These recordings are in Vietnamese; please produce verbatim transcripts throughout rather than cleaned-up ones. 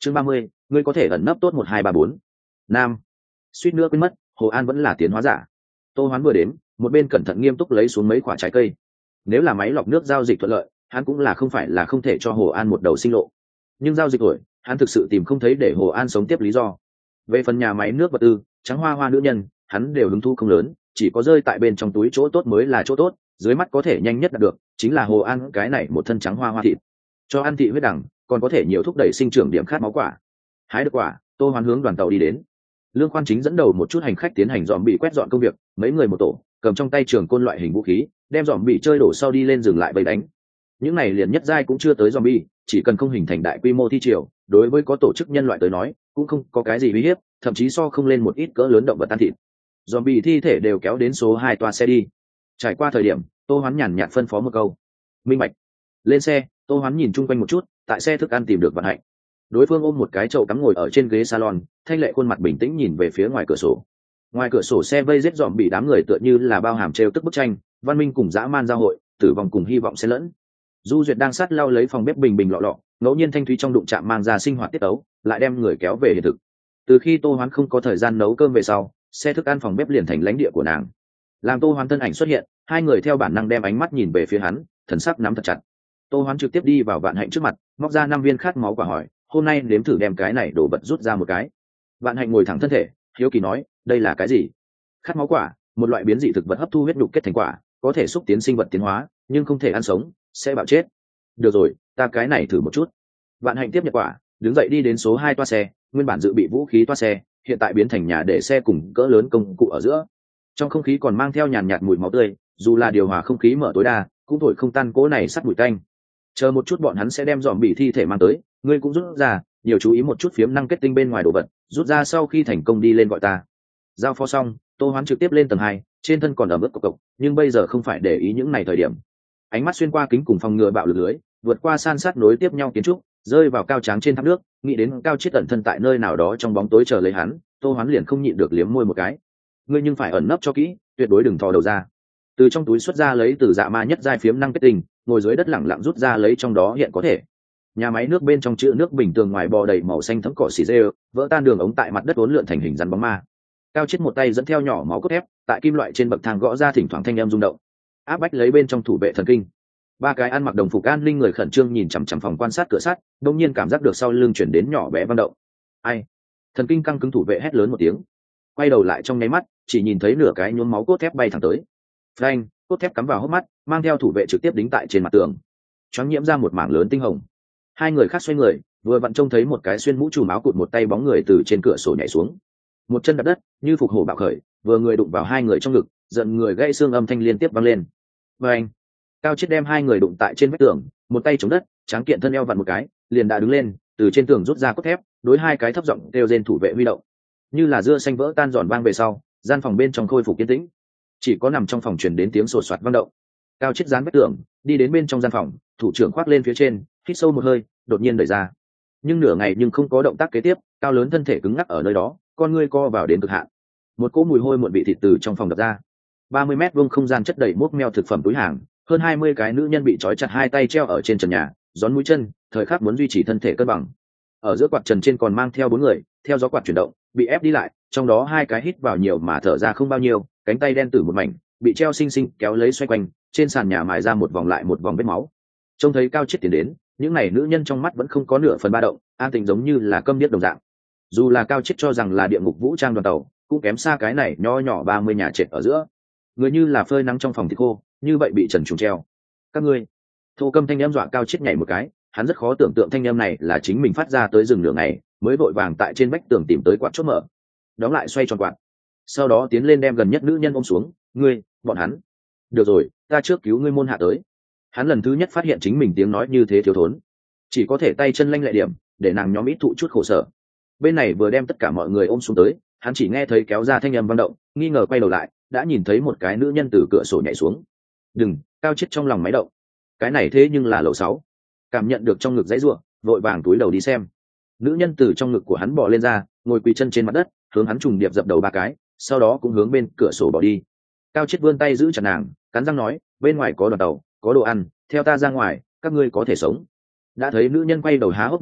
chương ba mươi, ngươi có thể ẩn nấp tốt một hai ba bốn. Nam. Suýt nữa quên mất, Hồ An vẫn là tiến hóa giả. Tô Hoán vừa đến, một bên cẩn thận nghiêm túc lấy xuống mấy quả trái cây. Nếu là máy lọc nước giao dịch thuận lợi, hắn cũng là không phải là không thể cho Hồ An một đầu sinh lộ. Nhưng giao dịch tuổi, hắn thực sự tìm không thấy để Hồ An sống tiếp lý do. Về phần nhà máy nước vật tư, trắng hoa hoa nữ nhân, hắn đều hứng thú không lớn, chỉ có rơi tại bên trong túi chỗ tốt mới là chỗ tốt, dưới mắt có thể nhanh nhất đạt được, chính là Hồ An cái này một thân trắng hoa hoa thịt. Cho ăn thị huyết đẳng, còn có thể nhiều thúc đẩy sinh trưởng điểm khát máu quả. Hái được quả, Tô Hoán hướng đoàn tàu đi đến. Lương Khoan chính dẫn đầu một chút hành khách tiến hành dọn bị quét dọn công việc, mấy người một tổ, cầm trong tay trường côn loại hình vũ khí, đem dọn bị chơi đổ sau đi lên dừng lại bầy đánh. Những này liền nhất giai cũng chưa tới zombie, chỉ cần không hình thành đại quy mô thi triều, đối với có tổ chức nhân loại tới nói, cũng không có cái gì uy hiếp, thậm chí so không lên một ít cỡ lớn động vật tan thịt. Zombie thi thể đều kéo đến số hai toa xe đi. Trải qua thời điểm, Tô Hoán nhàn nhạt phân phó một câu. Minh bạch. Lên xe, Tô Hoán nhìn chung quanh một chút, tại xe thức ăn tìm được Vạn Hạnh. Đối phương ôm một cái chậu cắm ngồi ở trên ghế salon, thanh lệ khuôn mặt bình tĩnh nhìn về phía ngoài cửa sổ. Ngoài cửa sổ xe vây giết dòm bị đám người tựa như là bao hàm trêu tức bức tranh, văn minh cùng dã man giao hội, tử vong cùng hy vọng xen lẫn. Du Duyệt đang sát lau lấy phòng bếp bình bình lọ lọ, ngẫu nhiên thanh thúy trong đụng chạm mang ra sinh hoạt tiết ấu, lại đem người kéo về hiện thực. Từ khi Tô Hoán không có thời gian nấu cơm về sau, xe thức ăn phòng bếp liền thành lãnh địa của nàng. Làm Tô Hoán thân ảnh xuất hiện, hai người theo bản năng đem ánh mắt nhìn về phía hắn, thần sắc nắm thật chặt. Tô Hoán trực tiếp đi vào Vạn Hạnh trước mặt, móc ra năm viên khát máu quả hỏi, hôm nay nếm thử đem cái này đổ vật rút ra một cái. Vạn Hạnh ngồi thẳng thân thể, hiếu kỳ nói, đây là cái gì? Khát máu quả, một loại biến dị thực vật hấp thu huyết nhục kết thành quả, có thể xúc tiến sinh vật tiến hóa, nhưng không thể ăn sống, sẽ bạo chết. Được rồi, ta cái này thử một chút. Vạn Hạnh tiếp nhận quả, đứng dậy đi đến số hai toa xe, nguyên bản dự bị vũ khí toa xe, hiện tại biến thành nhà để xe cùng cỡ lớn công cụ ở giữa. Trong không khí còn mang theo nhàn nhạt mùi máu tươi, dù là điều hòa không khí mở tối đa, cũng thổi không tan cỗ này sắt mùi tanh. Chờ một chút bọn hắn sẽ đem dòm bị thi thể mang tới, ngươi cũng rút ra, nhiều chú ý một chút phiếm năng kết tinh bên ngoài đồ vật, rút ra sau khi thành công đi lên gọi ta. Giao phó xong, Tô Hoán trực tiếp lên tầng hai, trên thân còn ẩm ướt cộc cộc, nhưng bây giờ không phải để ý những này thời điểm. Ánh mắt xuyên qua kính cùng phòng ngừa bạo lực lưới, vượt qua san sát nối tiếp nhau kiến trúc, rơi vào cao tráng trên tháp nước, nghĩ đến Cao Chiết ẩn thân tại nơi nào đó trong bóng tối chờ lấy hắn, Tô Hoán liền không nhịn được liếm môi một cái. Ngươi nhưng phải ẩn nấp cho kỹ, tuyệt đối đừng thò đầu ra. Từ trong túi xuất ra lấy từ dạ ma nhất giai phiếm năng kết tinh, ngồi dưới đất lẳng lặng rút ra lấy trong đó hiện có thể. Nhà máy nước bên trong chữ nước bình tường ngoài bò đầy màu xanh thấm cỏ xì dê, vỡ tan đường ống tại mặt đất uốn lượn thành hình rắn bóng ma. Cao Chiết một tay dẫn theo nhỏ máu cốt thép, tại kim loại trên bậc thang gõ ra thỉnh thoảng thanh âm rung động, áp bách lấy bên trong thủ vệ thần kinh. Ba cái ăn mặc đồng phục an ninh người khẩn trương nhìn chằm chằm phòng quan sát cửa sắt, đột nhiên cảm giác được sau lưng chuyển đến nhỏ bé vang động. Ai? Thần kinh căng cứng thủ vệ hét lớn một tiếng, quay đầu lại trong nháy mắt, chỉ nhìn thấy nửa cái nhuốm máu cốt thép bay thẳng tới. Phanh, cốt thép cắm vào hốc mắt, mang theo thủ vệ trực tiếp đính tại trên mặt tường, choáng nhiễm ra một mảng lớn tinh hồng. Hai người khác xoay người, vừa vặn trông thấy một cái xuyên mũ trùm áo cụt một tay bóng người từ trên cửa sổ nhảy xuống, một chân đạp đất, như phục hổ bạo khởi, vừa người đụng vào hai người trong ngực, giận người gãy xương âm thanh liên tiếp vang lên. Phanh, Cao Chiết đem hai người đụng tại trên vách tường, một tay chống đất, tráng kiện thân eo vặn một cái, liền đã đứng lên, từ trên tường rút ra cốt thép, đối hai cái thấp giọng kêu rên thủ vệ huy động. Như là dưa xanh vỡ tan giòn vang về sau, gian phòng bên trong khôi phục yên tĩnh, chỉ có nằm trong phòng truyền đến tiếng sột soạt vang động. Cao Chiết dán vách tường, đi đến bên trong gian phòng, thủ trưởng khoác lên phía trên, hít sâu một hơi, đột nhiên đẩy ra. Nhưng nửa ngày nhưng không có động tác kế tiếp, cao lớn thân thể cứng ngắc ở nơi đó, con ngươi co vào đến cực hạn. Một cỗ mùi hôi muộn vị thịt từ trong phòng đập ra. ba mươi mét vuông không gian chất đầy mốc meo thực phẩm túi hàng, hơn hai mươi cái nữ nhân bị trói chặt hai tay treo ở trên trần nhà, gión mũi chân, thời khắc muốn duy trì thân thể cân bằng. Ở giữa quạt trần trên còn mang theo bốn người, theo gió quạt chuyển động, bị ép đi lại, trong đó hai cái hít vào nhiều mà thở ra không bao nhiêu, cánh tay đen tử một mảnh, bị treo xinh xinh kéo lấy xoay quanh, trên sàn nhà mài ra một vòng lại một vòng vết máu. Trông thấy Cao Chiết tiến đến, những này nữ nhân trong mắt vẫn không có nửa phần ba động, an tĩnh giống như là câm điếc đồng dạng. Dù là Cao Chiết cho rằng là địa ngục vũ trang đoàn tàu, cũng kém xa cái này nho nhỏ ba mươi nhà trệt ở giữa. Người như là phơi nắng trong phòng thịt khô, như vậy bị trần trùng treo. Các ngươi, thô câm thanh em dọa Cao Chiết nhảy một cái, hắn rất khó tưởng tượng thanh em này là chính mình phát ra tới rừng nửa ngày, mới vội vàng tại trên vách tường tìm tới quạt chốt mở, đóng lại xoay tròn quạt, sau đó tiến lên đem gần nhất nữ nhân ôm xuống. Ngươi, bọn hắn, được rồi, ta trước cứu ngươi môn hạ tới. Hắn lần thứ nhất phát hiện chính mình tiếng nói như thế thiếu thốn, chỉ có thể tay chân lanh lẹ điểm, để nàng nhóm ít thụ chút khổ sở. Bên này vừa đem tất cả mọi người ôm xuống tới, hắn chỉ nghe thấy kéo ra thanh âm vang động, nghi ngờ quay đầu lại, đã nhìn thấy một cái nữ nhân từ cửa sổ nhảy xuống. Đừng! Cao Chiết trong lòng máy động, cái này thế nhưng là lầu sáu. Cảm nhận được trong ngực dãy ruộng, vội vàng túi đầu đi xem. Nữ nhân từ trong ngực của hắn bò lên ra, ngồi quỳ chân trên mặt đất, hướng hắn trùng điệp dập đầu ba cái, sau đó cũng hướng bên cửa sổ bỏ đi. Cao Chiết vươn tay giữ chặt nàng, cắn răng nói, bên ngoài có đoàn tàu, có đồ ăn, theo ta ra ngoài, các ngươi có thể sống. Đã thấy nữ nhân quay đầu há hốc miệng ra,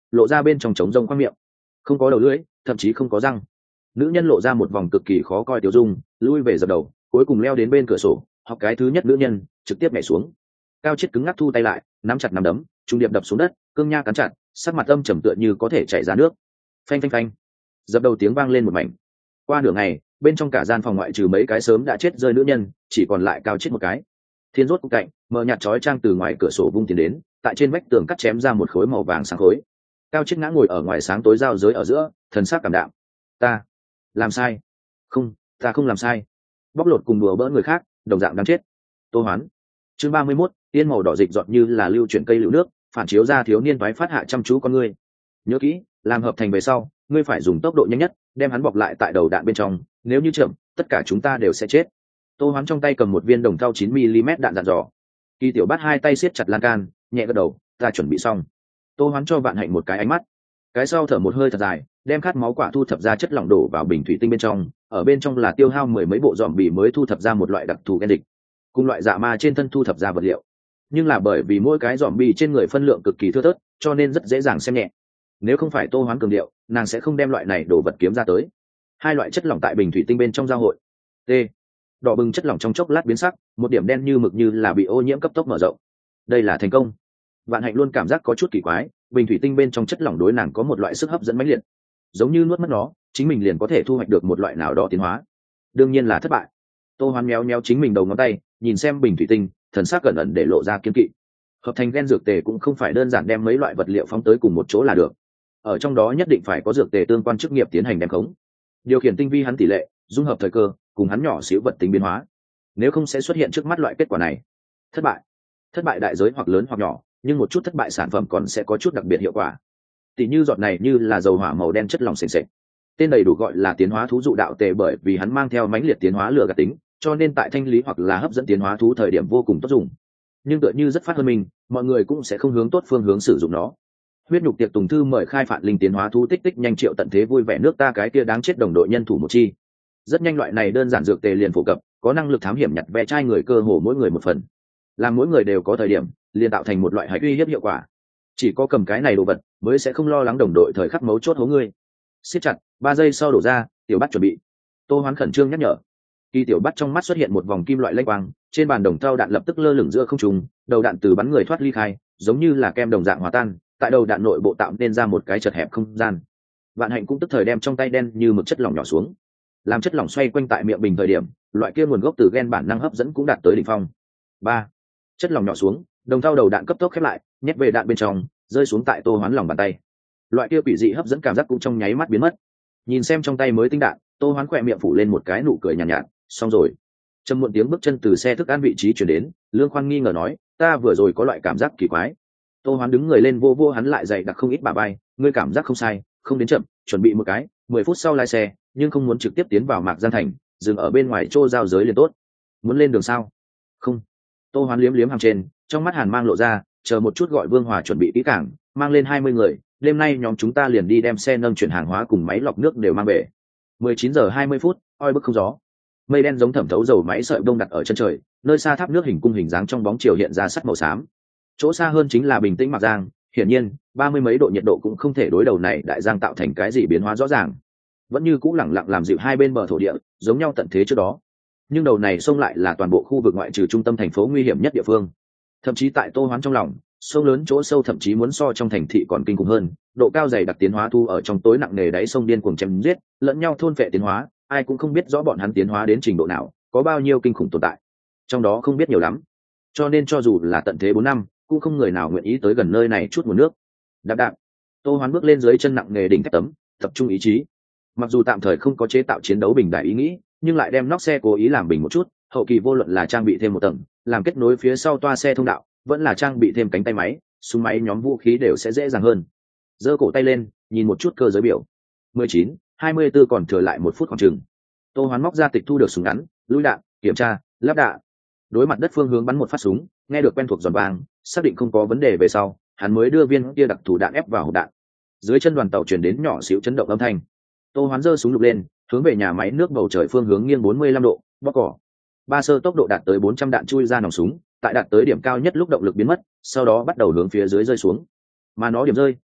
lộ ra bên trong trống rông khoang miệng, không có đầu lưỡi, thậm chí không có răng. Nữ nhân lộ ra một vòng cực kỳ khó coi tiêu dung, lui về dập đầu, cuối cùng leo đến bên cửa sổ, học cái thứ nhất nữ nhân trực tiếp nhảy xuống. Cao Chiết cứng ngắc thu tay lại, nắm chặt nắm đấm, trung điệp đập xuống đất, cương nha cắn chặt, sắc mặt âm trầm tựa như có thể chảy ra nước. Phanh phanh phanh, dập đầu tiếng vang lên một mảnh. Qua nửa ngày, bên trong cả gian phòng ngoại trừ mấy cái sớm đã chết rơi nữ nhân, chỉ còn lại Cao Chiết một cái. Thiên rốt cục cạnh, mờ nhạt chói trang từ ngoài cửa sổ vung tiến đến, tại trên vách tường cắt chém ra một khối màu vàng sáng khối. Cao Chiết ngã ngồi ở ngoài sáng tối giao giới ở giữa, thần sắc cảm đạm. Ta làm sai? Không, ta không làm sai. Bóc lột cùng đùa bỡn người khác, đồng dạng đáng chết. Tô Hoán. Chương ba mươi mốt, tiên màu đỏ dịch giọt như là lưu chuyển cây lưu nước, phản chiếu ra thiếu niên toái phát hạ chăm chú con ngươi. Nhớ kỹ, làm hợp thành về sau, ngươi phải dùng tốc độ nhanh nhất, đem hắn bọc lại tại đầu đạn bên trong, nếu như chậm, tất cả chúng ta đều sẽ chết. Tô Hoán trong tay cầm một viên đồng thau chín mi li mét đạn dặn dò. Kỳ Tiểu Bát hai tay siết chặt lan can, nhẹ gật đầu, ta chuẩn bị xong. Tô Hoán cho Vạn Hạnh một cái ánh mắt. Cái sau thở một hơi thật dài, đem khát máu quả thu thập ra chất lỏng đổ vào bình thủy tinh bên trong, ở bên trong là tiêu hao mười mấy bộ dòm bì mới thu thập ra một loại đặc thù gen địch, cùng loại dạ ma trên thân thu thập ra vật liệu. Nhưng là bởi vì mỗi cái dòm bì trên người phân lượng cực kỳ thưa thớt, cho nên rất dễ dàng xem nhẹ. Nếu không phải Tô Hoán cường điệu, nàng sẽ không đem loại này đồ vật kiếm ra tới. Hai loại chất lỏng tại bình thủy tinh bên trong giao hội. T. Đỏ bừng chất lỏng trong chốc lát biến sắc, một điểm đen như mực như là bị ô nhiễm cấp tốc mở rộng. Đây là thành công. Vạn Hạnh luôn cảm giác có chút kỳ quái, bình thủy tinh bên trong chất lỏng đối nàng có một loại sức hấp dẫn mãnh liệt, giống như nuốt mất nó, chính mình liền có thể thu hoạch được một loại nào đó tiến hóa. Đương nhiên là thất bại. Tô Hoán méo méo chính mình đầu ngón tay, nhìn xem bình thủy tinh, thần sắc cẩn ẩn để lộ ra kiên kỵ. Hợp thành gen dược tề cũng không phải đơn giản đem mấy loại vật liệu phóng tới cùng một chỗ là được. Ở trong đó nhất định phải có dược tề tương quan chức nghiệp tiến hành đem khống, điều khiển tinh vi hắn tỷ lệ, dung hợp thời cơ, cùng hắn nhỏ xíu vật tính biến hóa. Nếu không sẽ xuất hiện trước mắt loại kết quả này. Thất bại. Thất bại đại giới hoặc lớn hoặc nhỏ, nhưng một chút thất bại sản phẩm còn sẽ có chút đặc biệt hiệu quả. Tỷ như giọt này như là dầu hỏa màu đen chất lỏng sền sệt. Tên đầy đủ gọi là tiến hóa thú dụ đạo tề, bởi vì hắn mang theo mãnh liệt tiến hóa lừa gạt tính, cho nên tại thanh lý hoặc là hấp dẫn tiến hóa thú thời điểm vô cùng tốt dùng. Nhưng tựa như rất phát hơn mình, mọi người cũng sẽ không hướng tốt phương hướng sử dụng nó. Huyết nhục tiệc tùng thư mời khai phạt linh tiến hóa thú tích tích nhanh triệu tận thế vui vẻ nước ta cái kia đáng chết đồng đội nhân thủ một chi. Rất nhanh loại này đơn giản dược tề liền phổ cập, có năng lực thám hiểm nhặt ve chai người cơ hồ mỗi người một phần. Làm mỗi người đều có thời điểm, liền tạo thành một loại hạch uy hiếp hiệu quả. Chỉ có cầm cái này đồ vật, mới sẽ không lo lắng đồng đội thời khắc mấu chốt hố ngươi. Siết chặt, ba giây sau đổ ra, Tiểu Bát chuẩn bị. Tô Hoán khẩn trương nhắc nhở. Kỳ Tiểu Bát trong mắt xuất hiện một vòng kim loại lanh quang, trên bàn đồng thau đạn lập tức lơ lửng giữa không trung, đầu đạn từ bắn người thoát ly khai, giống như là kem đồng dạng hòa tan, tại đầu đạn nội bộ tạo nên ra một cái chật hẹp không gian. Vạn Hạnh cũng tức thời đem trong tay đen như mực chất lỏng nhỏ xuống, làm chất lỏng xoay quanh tại miệng bình thời điểm, loại kia nguồn gốc từ gen bản năng hấp dẫn cũng đạt tới đỉnh phong. Ba, chất lỏng nhỏ xuống, đồng thau đầu đạn cấp tốc khép lại, nhét về đạn bên trong, rơi xuống tại Tô Hoán lòng bàn tay. Loại kia quỷ dị hấp dẫn cảm giác cũng trong nháy mắt biến mất. Nhìn xem trong tay mới tinh đạn, Tô Hoán khỏe miệng phủ lên một cái nụ cười nhàn nhạt, nhạt, xong rồi. Trầm muộn tiếng bước chân từ xe thức ăn vị trí chuyển đến, Lương Khoan nghi ngờ nói, ta vừa rồi có loại cảm giác kỳ quái. Tô Hoán đứng người lên vô vô hắn lại dày đặc không ít bả vai, ngươi cảm giác không sai, không đến chậm, chuẩn bị một cái, mười phút sau lái xe, nhưng không muốn trực tiếp tiến vào Mạc Giang thành, dừng ở bên ngoài chỗ giao giới liền tốt. Muốn lên đường sao? Không. Tô Hoán liếm liếm hàm trên, trong mắt hàn mang lộ ra, chờ một chút gọi Vương Hòa chuẩn bị kỹ càng, mang lên hai mươi người, đêm nay nhóm chúng ta liền đi đem xe nâng chuyển hàng hóa cùng máy lọc nước đều mang về. mười chín giờ hai mươi phút, oi bức không gió. Mây đen giống thẩm thấu dầu máy sợi bông đặt ở chân trời, nơi xa tháp nước hình cung hình dáng trong bóng chiều hiện ra sắt màu xám. Chỗ xa hơn chính là bình tĩnh Mạc Giang, hiển nhiên, ba mươi mấy độ nhiệt độ cũng không thể đối đầu này đại giang tạo thành cái gì biến hóa rõ ràng. Vẫn như cũ lẳng lặng làm dịu hai bên bờ thổ địa, giống nhau tận thế trước đó. Nhưng đầu này sông lại là toàn bộ khu vực ngoại trừ trung tâm thành phố nguy hiểm nhất địa phương. Thậm chí tại Tô Hoán trong lòng, sông lớn chỗ sâu thậm chí muốn so trong thành thị còn kinh khủng hơn, độ cao dày đặc tiến hóa thu ở trong tối nặng nề đáy sông điên cuồng chém giết, lẫn nhau thôn phệ tiến hóa, ai cũng không biết rõ bọn hắn tiến hóa đến trình độ nào, có bao nhiêu kinh khủng tồn tại. Trong đó không biết nhiều lắm. Cho nên cho dù là tận thế bốn năm, cũng không người nào nguyện ý tới gần nơi này chút nguồn nước. Đạp đạp, Tô Hoán bước lên dưới chân nặng nề đỉnh thép tấm, tập trung ý chí. Mặc dù tạm thời không có chế tạo chiến đấu bình đại ý nghĩ, nhưng lại đem nóc xe cố ý làm bình một chút, hậu kỳ vô luận là trang bị thêm một tầng, làm kết nối phía sau toa xe thông đạo, vẫn là trang bị thêm cánh tay máy, súng máy nhóm vũ khí đều sẽ dễ dàng hơn. Giơ cổ tay lên, nhìn một chút cơ giới biểu. mười chín, hai mươi tư còn thừa lại một phút khoảng chừng. Tô Hoán móc ra tịch thu được súng ngắn, lũi đạn, kiểm tra, lắp đạn. Đối mặt đất phương hướng bắn một phát súng, nghe được quen thuộc giòn vang, xác định không có vấn đề về sau, hắn mới đưa viên kia đặc thù đạn ép vào hộp đạn. Dưới chân đoàn tàu truyền đến nhỏ xíu chấn động âm thanh. Tô Hoán giơ súng lục lên, hướng về nhà máy nước bầu trời phương hướng nghiêng bốn mươi lăm độ, bóc cỏ. Ba sơ tốc độ đạt tới bốn trăm đạn chui ra nòng súng, tại đạt tới điểm cao nhất lúc động lực biến mất, sau đó bắt đầu hướng phía dưới rơi xuống. Mà nó điểm rơi,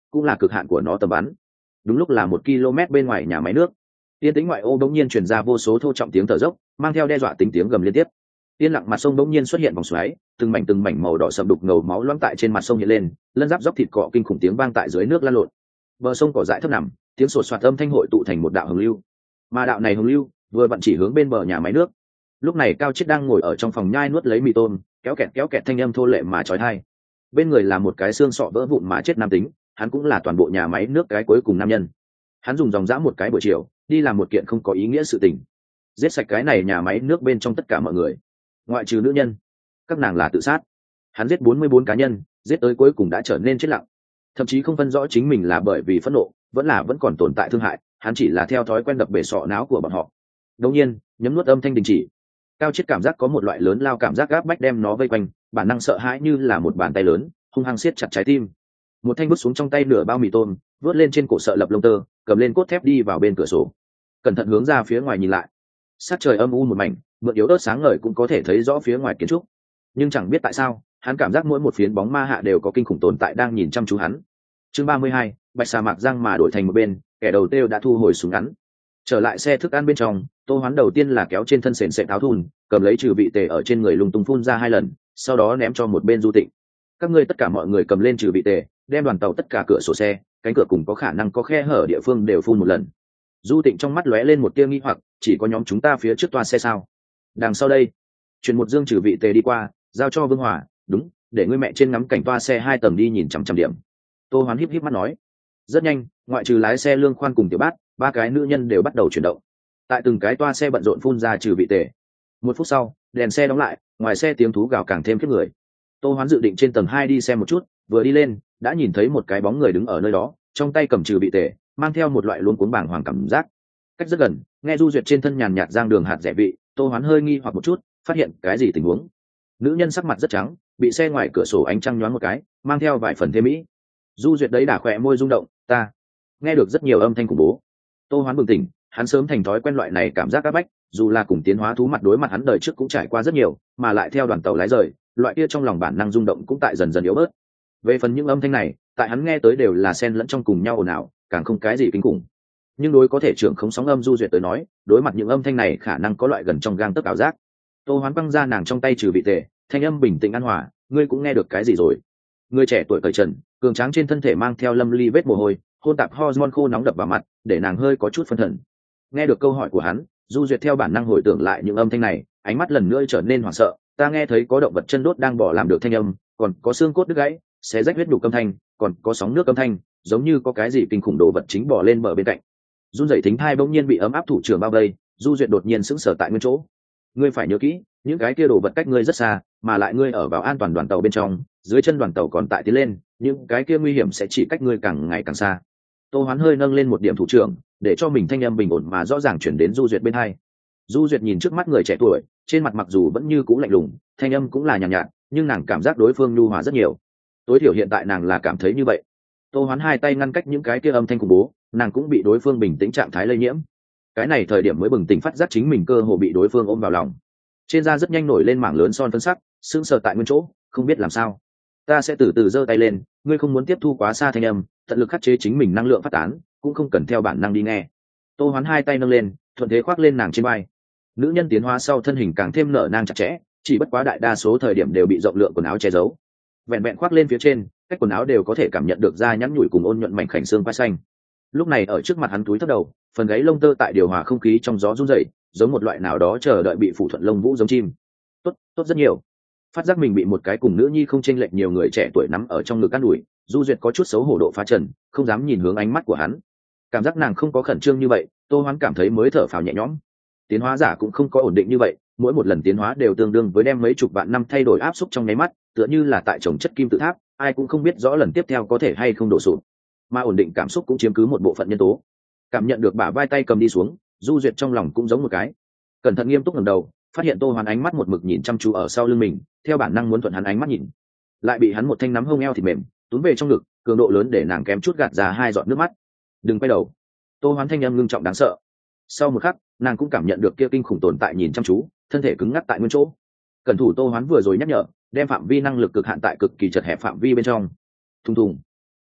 cũng là cực hạn của nó tầm bắn. Đúng lúc là một km bên ngoài nhà máy nước, yên tĩnh ngoại ô bỗng nhiên truyền ra vô số thô trọng tiếng thở dốc, mang theo đe dọa tính tiếng gầm liên tiếp. Yên lặng mặt sông bỗng nhiên xuất hiện vòng xoáy, từng mảnh từng mảnh màu đỏ sậm đục ngầu máu loãng tại trên mặt sông hiện lên, lân giáp dốc thịt cọ kinh khủng tiếng vang tại dưới nước lan lộn. Bờ sông cỏ dại thấp nằm, tiếng sột soạt âm thanh hội tụ thành một đạo hồng lưu. Mà đạo này hồng lưu vừa vặn chỉ hướng bên bờ nhà máy nước. Lúc này Cao Chiết đang ngồi ở trong phòng nhai nuốt lấy mì tôm, kéo kẹt kéo kẹt thanh âm thô lệ mà chói tai. Bên người là một cái xương sọ vỡ vụn mà chết nam tính, hắn cũng là toàn bộ nhà máy nước cái cuối cùng nam nhân. Hắn dùng dòng dã một cái buổi chiều đi làm một kiện không có ý nghĩa sự tình, giết sạch cái này nhà máy nước bên trong tất cả mọi người, ngoại trừ nữ nhân, các nàng là tự sát. Hắn giết bốn mươi bốn cá nhân, giết tới cuối cùng đã trở nên chết lặng, thậm chí không phân rõ chính mình là bởi vì phẫn nộ vẫn là vẫn còn tồn tại thương hại, hắn chỉ là theo thói quen đập bể sọ não của bọn họ. Đột nhiên nhấm nuốt âm thanh đình chỉ. Cao Chiết cảm giác có một loại lớn lao cảm giác gáp bách đem nó vây quanh, bản năng sợ hãi như là một bàn tay lớn hung hăng siết chặt trái tim. Một thanh vứt xuống trong tay nửa bao mì tôm, vớt lên trên cổ sợ lập lông tơ, cầm lên cốt thép đi vào bên cửa sổ, cẩn thận hướng ra phía ngoài nhìn lại. Sát trời âm u một mảnh, mượn yếu ớt sáng ngời cũng có thể thấy rõ phía ngoài kiến trúc, nhưng chẳng biết tại sao hắn cảm giác mỗi một phiến bóng ma hạ đều có kinh khủng tồn tại đang nhìn chăm chú hắn. Chương ba mươi hai, bạch sa mạc giang mà đổi thành một bên, kẻ đầu tiêu đã thu hồi súng ngắn. Trở lại xe thức ăn bên trong, Tô Hoán đầu tiên là kéo trên thân sền sệt áo thun, cầm lấy trừ vị tề ở trên người lung tung phun ra hai lần, sau đó ném cho một bên Du Tịnh. Các ngươi tất cả mọi người cầm lên trừ vị tề, đem đoàn tàu tất cả cửa sổ xe, cánh cửa cùng có khả năng có khe hở địa phương đều phun một lần. Du Tịnh trong mắt lóe lên một tia nghi hoặc, chỉ có nhóm chúng ta phía trước toa xe sao? Đằng sau đây, chuyển một dương trừ vị tề đi qua, giao cho Vương Hòa, đúng, để ngươi mẹ trên ngắm cảnh toa xe hai tầng đi nhìn chằm chằm điểm. Tô Hoán híp híp mắt nói. Rất nhanh, ngoại trừ lái xe Lương Khoan cùng Tiểu Bát, ba cái nữ nhân đều bắt đầu chuyển động. Tại từng cái toa xe bận rộn phun ra trừ vị tề. Một phút sau, đèn xe đóng lại, ngoài xe tiếng thú gào càng thêm khiếp người. Tô Hoán dự định trên tầng hai đi xem một chút, vừa đi lên, đã nhìn thấy một cái bóng người đứng ở nơi đó, trong tay cầm trừ vị tề, mang theo một loại luống cuống bàng hoàng cảm giác. Cách rất gần, nghe Du Duyệt trên thân nhàn nhạt giang đường hạt rẻ vị, Tô Hoán hơi nghi hoặc một chút, phát hiện cái gì tình huống. Nữ nhân sắc mặt rất trắng, bị xe ngoài cửa sổ ánh trăng nhoáng một cái, mang theo vài phần thêm mỹ. Du Duyệt đấy đả khỏe môi rung động, ta nghe được rất nhiều âm thanh khủng bố. Tô Hoán bừng tỉnh, hắn sớm thành thói quen loại này cảm giác áp bách, dù là cùng tiến hóa thú mặt đối mặt hắn đời trước cũng trải qua rất nhiều, mà lại theo đoàn tàu lái rời, loại kia trong lòng bản năng rung động cũng tại dần dần yếu bớt. Về phần những âm thanh này, tại hắn nghe tới đều là xen lẫn trong cùng nhau ồn ào, càng không cái gì kinh khủng. Nhưng đối có thể trưởng không sóng âm Du Duyệt tới nói, đối mặt những âm thanh này khả năng có loại gần trong gang tấc ảo giác. Tô Hoán băng ra nàng trong tay trừ vị tề, thanh âm bình tĩnh an hòa, ngươi cũng nghe được cái gì rồi? Người trẻ tuổi cởi trần, cường tráng trên thân thể mang theo lâm ly vết mồ hôi, hôn tạp hormone khô nóng đập vào mặt, để nàng hơi có chút phân thần. Nghe được câu hỏi của hắn, Du Duyệt theo bản năng hồi tưởng lại những âm thanh này, ánh mắt lần nữa trở nên hoảng sợ. Ta nghe thấy có động vật chân đốt đang bỏ làm được thanh âm, còn có xương cốt đứt gãy, xé rách huyết nhục âm thanh, còn có sóng nước âm thanh, giống như có cái gì kinh khủng đồ vật chính bỏ lên bờ bên cạnh. Run rẩy thính thai bỗng nhiên bị ấm áp thủ trưởng bao vây, Du Duyệt đột nhiên sững sờ tại nguyên chỗ. Ngươi phải nhớ kỹ, những cái kia đồ vật cách ngươi rất xa, mà lại ngươi ở vào an toàn đoàn tàu bên trong, dưới chân đoàn tàu còn tại tiến lên, những cái kia nguy hiểm sẽ chỉ cách ngươi càng ngày càng xa. Tô Hoán hơi nâng lên một điểm thủ trưởng, để cho mình thanh âm bình ổn mà rõ ràng chuyển đến Du Duyệt bên hai. Du Duyệt nhìn trước mắt người trẻ tuổi, trên mặt mặc dù vẫn như cũ lạnh lùng, thanh âm cũng là nhàn nhạt, nhạt, nhưng nàng cảm giác đối phương nhu hòa rất nhiều. Tối thiểu hiện tại nàng là cảm thấy như vậy. Tô Hoán hai tay ngăn cách những cái kia âm thanh khủng bố, nàng cũng bị đối phương bình tĩnh trạng thái lây nhiễm. Cái này thời điểm mới bừng tỉnh phát giác chính mình cơ hồ bị đối phương ôm vào lòng. Trên da rất nhanh nổi lên mảng lớn son phấn sắc, sững sờ tại nguyên chỗ, không biết làm sao. Ta sẽ từ từ giơ tay lên, ngươi không muốn tiếp thu quá xa thanh âm, tận lực khắc chế chính mình năng lượng phát tán, cũng không cần theo bản năng đi nghe. Tô Hoán hai tay nâng lên, thuận thế khoác lên nàng trên vai. Nữ nhân tiến hóa sau thân hình càng thêm nở nang chặt chẽ, chỉ bất quá đại đa số thời điểm đều bị rộng lượng quần áo che giấu. Vẹn vẹn khoác lên phía trên, cách quần áo đều có thể cảm nhận được da nhẵn nhủi cùng ôn nhuận mảnh khảnh xương quai xanh. Lúc này ở trước mặt hắn túi thấp đầu, phần gáy lông tơ tại điều hòa không khí trong gió rung rẩy, giống một loại nào đó chờ đợi bị phủ thuận lông vũ giống chim. Tốt, tốt rất nhiều. Phát giác mình bị một cái cùng nữ nhi không chênh lệch nhiều người trẻ tuổi nắm ở trong ngực an ủi, Du Duyệt có chút xấu hổ độ phá trần, không dám nhìn hướng ánh mắt của hắn. Cảm giác nàng không có khẩn trương như vậy, Tô Hoán cảm thấy mới thở phào nhẹ nhõm. Tiến hóa giả cũng không có ổn định như vậy, mỗi một lần tiến hóa đều tương đương với đem mấy chục vạn năm thay đổi áp xúc trong nháy mắt, tựa như là tại trồng chất kim tự tháp, ai cũng không biết rõ lần tiếp theo có thể hay không đổ sụp. Mà ổn định cảm xúc cũng chiếm cứ một bộ phận nhân tố. Cảm nhận được bả vai tay cầm đi xuống, Du Duyệt trong lòng cũng giống một cái. Cẩn thận nghiêm túc ngẩng đầu, phát hiện Tô Hoán ánh mắt một mực nhìn chăm chú ở sau lưng mình, theo bản năng muốn thuận hắn ánh mắt nhìn, lại bị hắn một thanh nắm hông eo thịt mềm túm về trong ngực, cường độ lớn để nàng kém chút gạt ra hai giọt nước mắt. Đừng quay đầu. Tô Hoán thanh âm ngưng trọng đáng sợ. Sau một khắc, nàng cũng cảm nhận được kia kinh khủng tồn tại nhìn chăm chú, thân thể cứng ngắc tại nguyên chỗ. Cẩn thủ Tô Hoán vừa rồi nhắc nhở, đem phạm vi năng lực cực hạn tại cực kỳ chật hẹp phạm vi bên trong. Thùng thùng.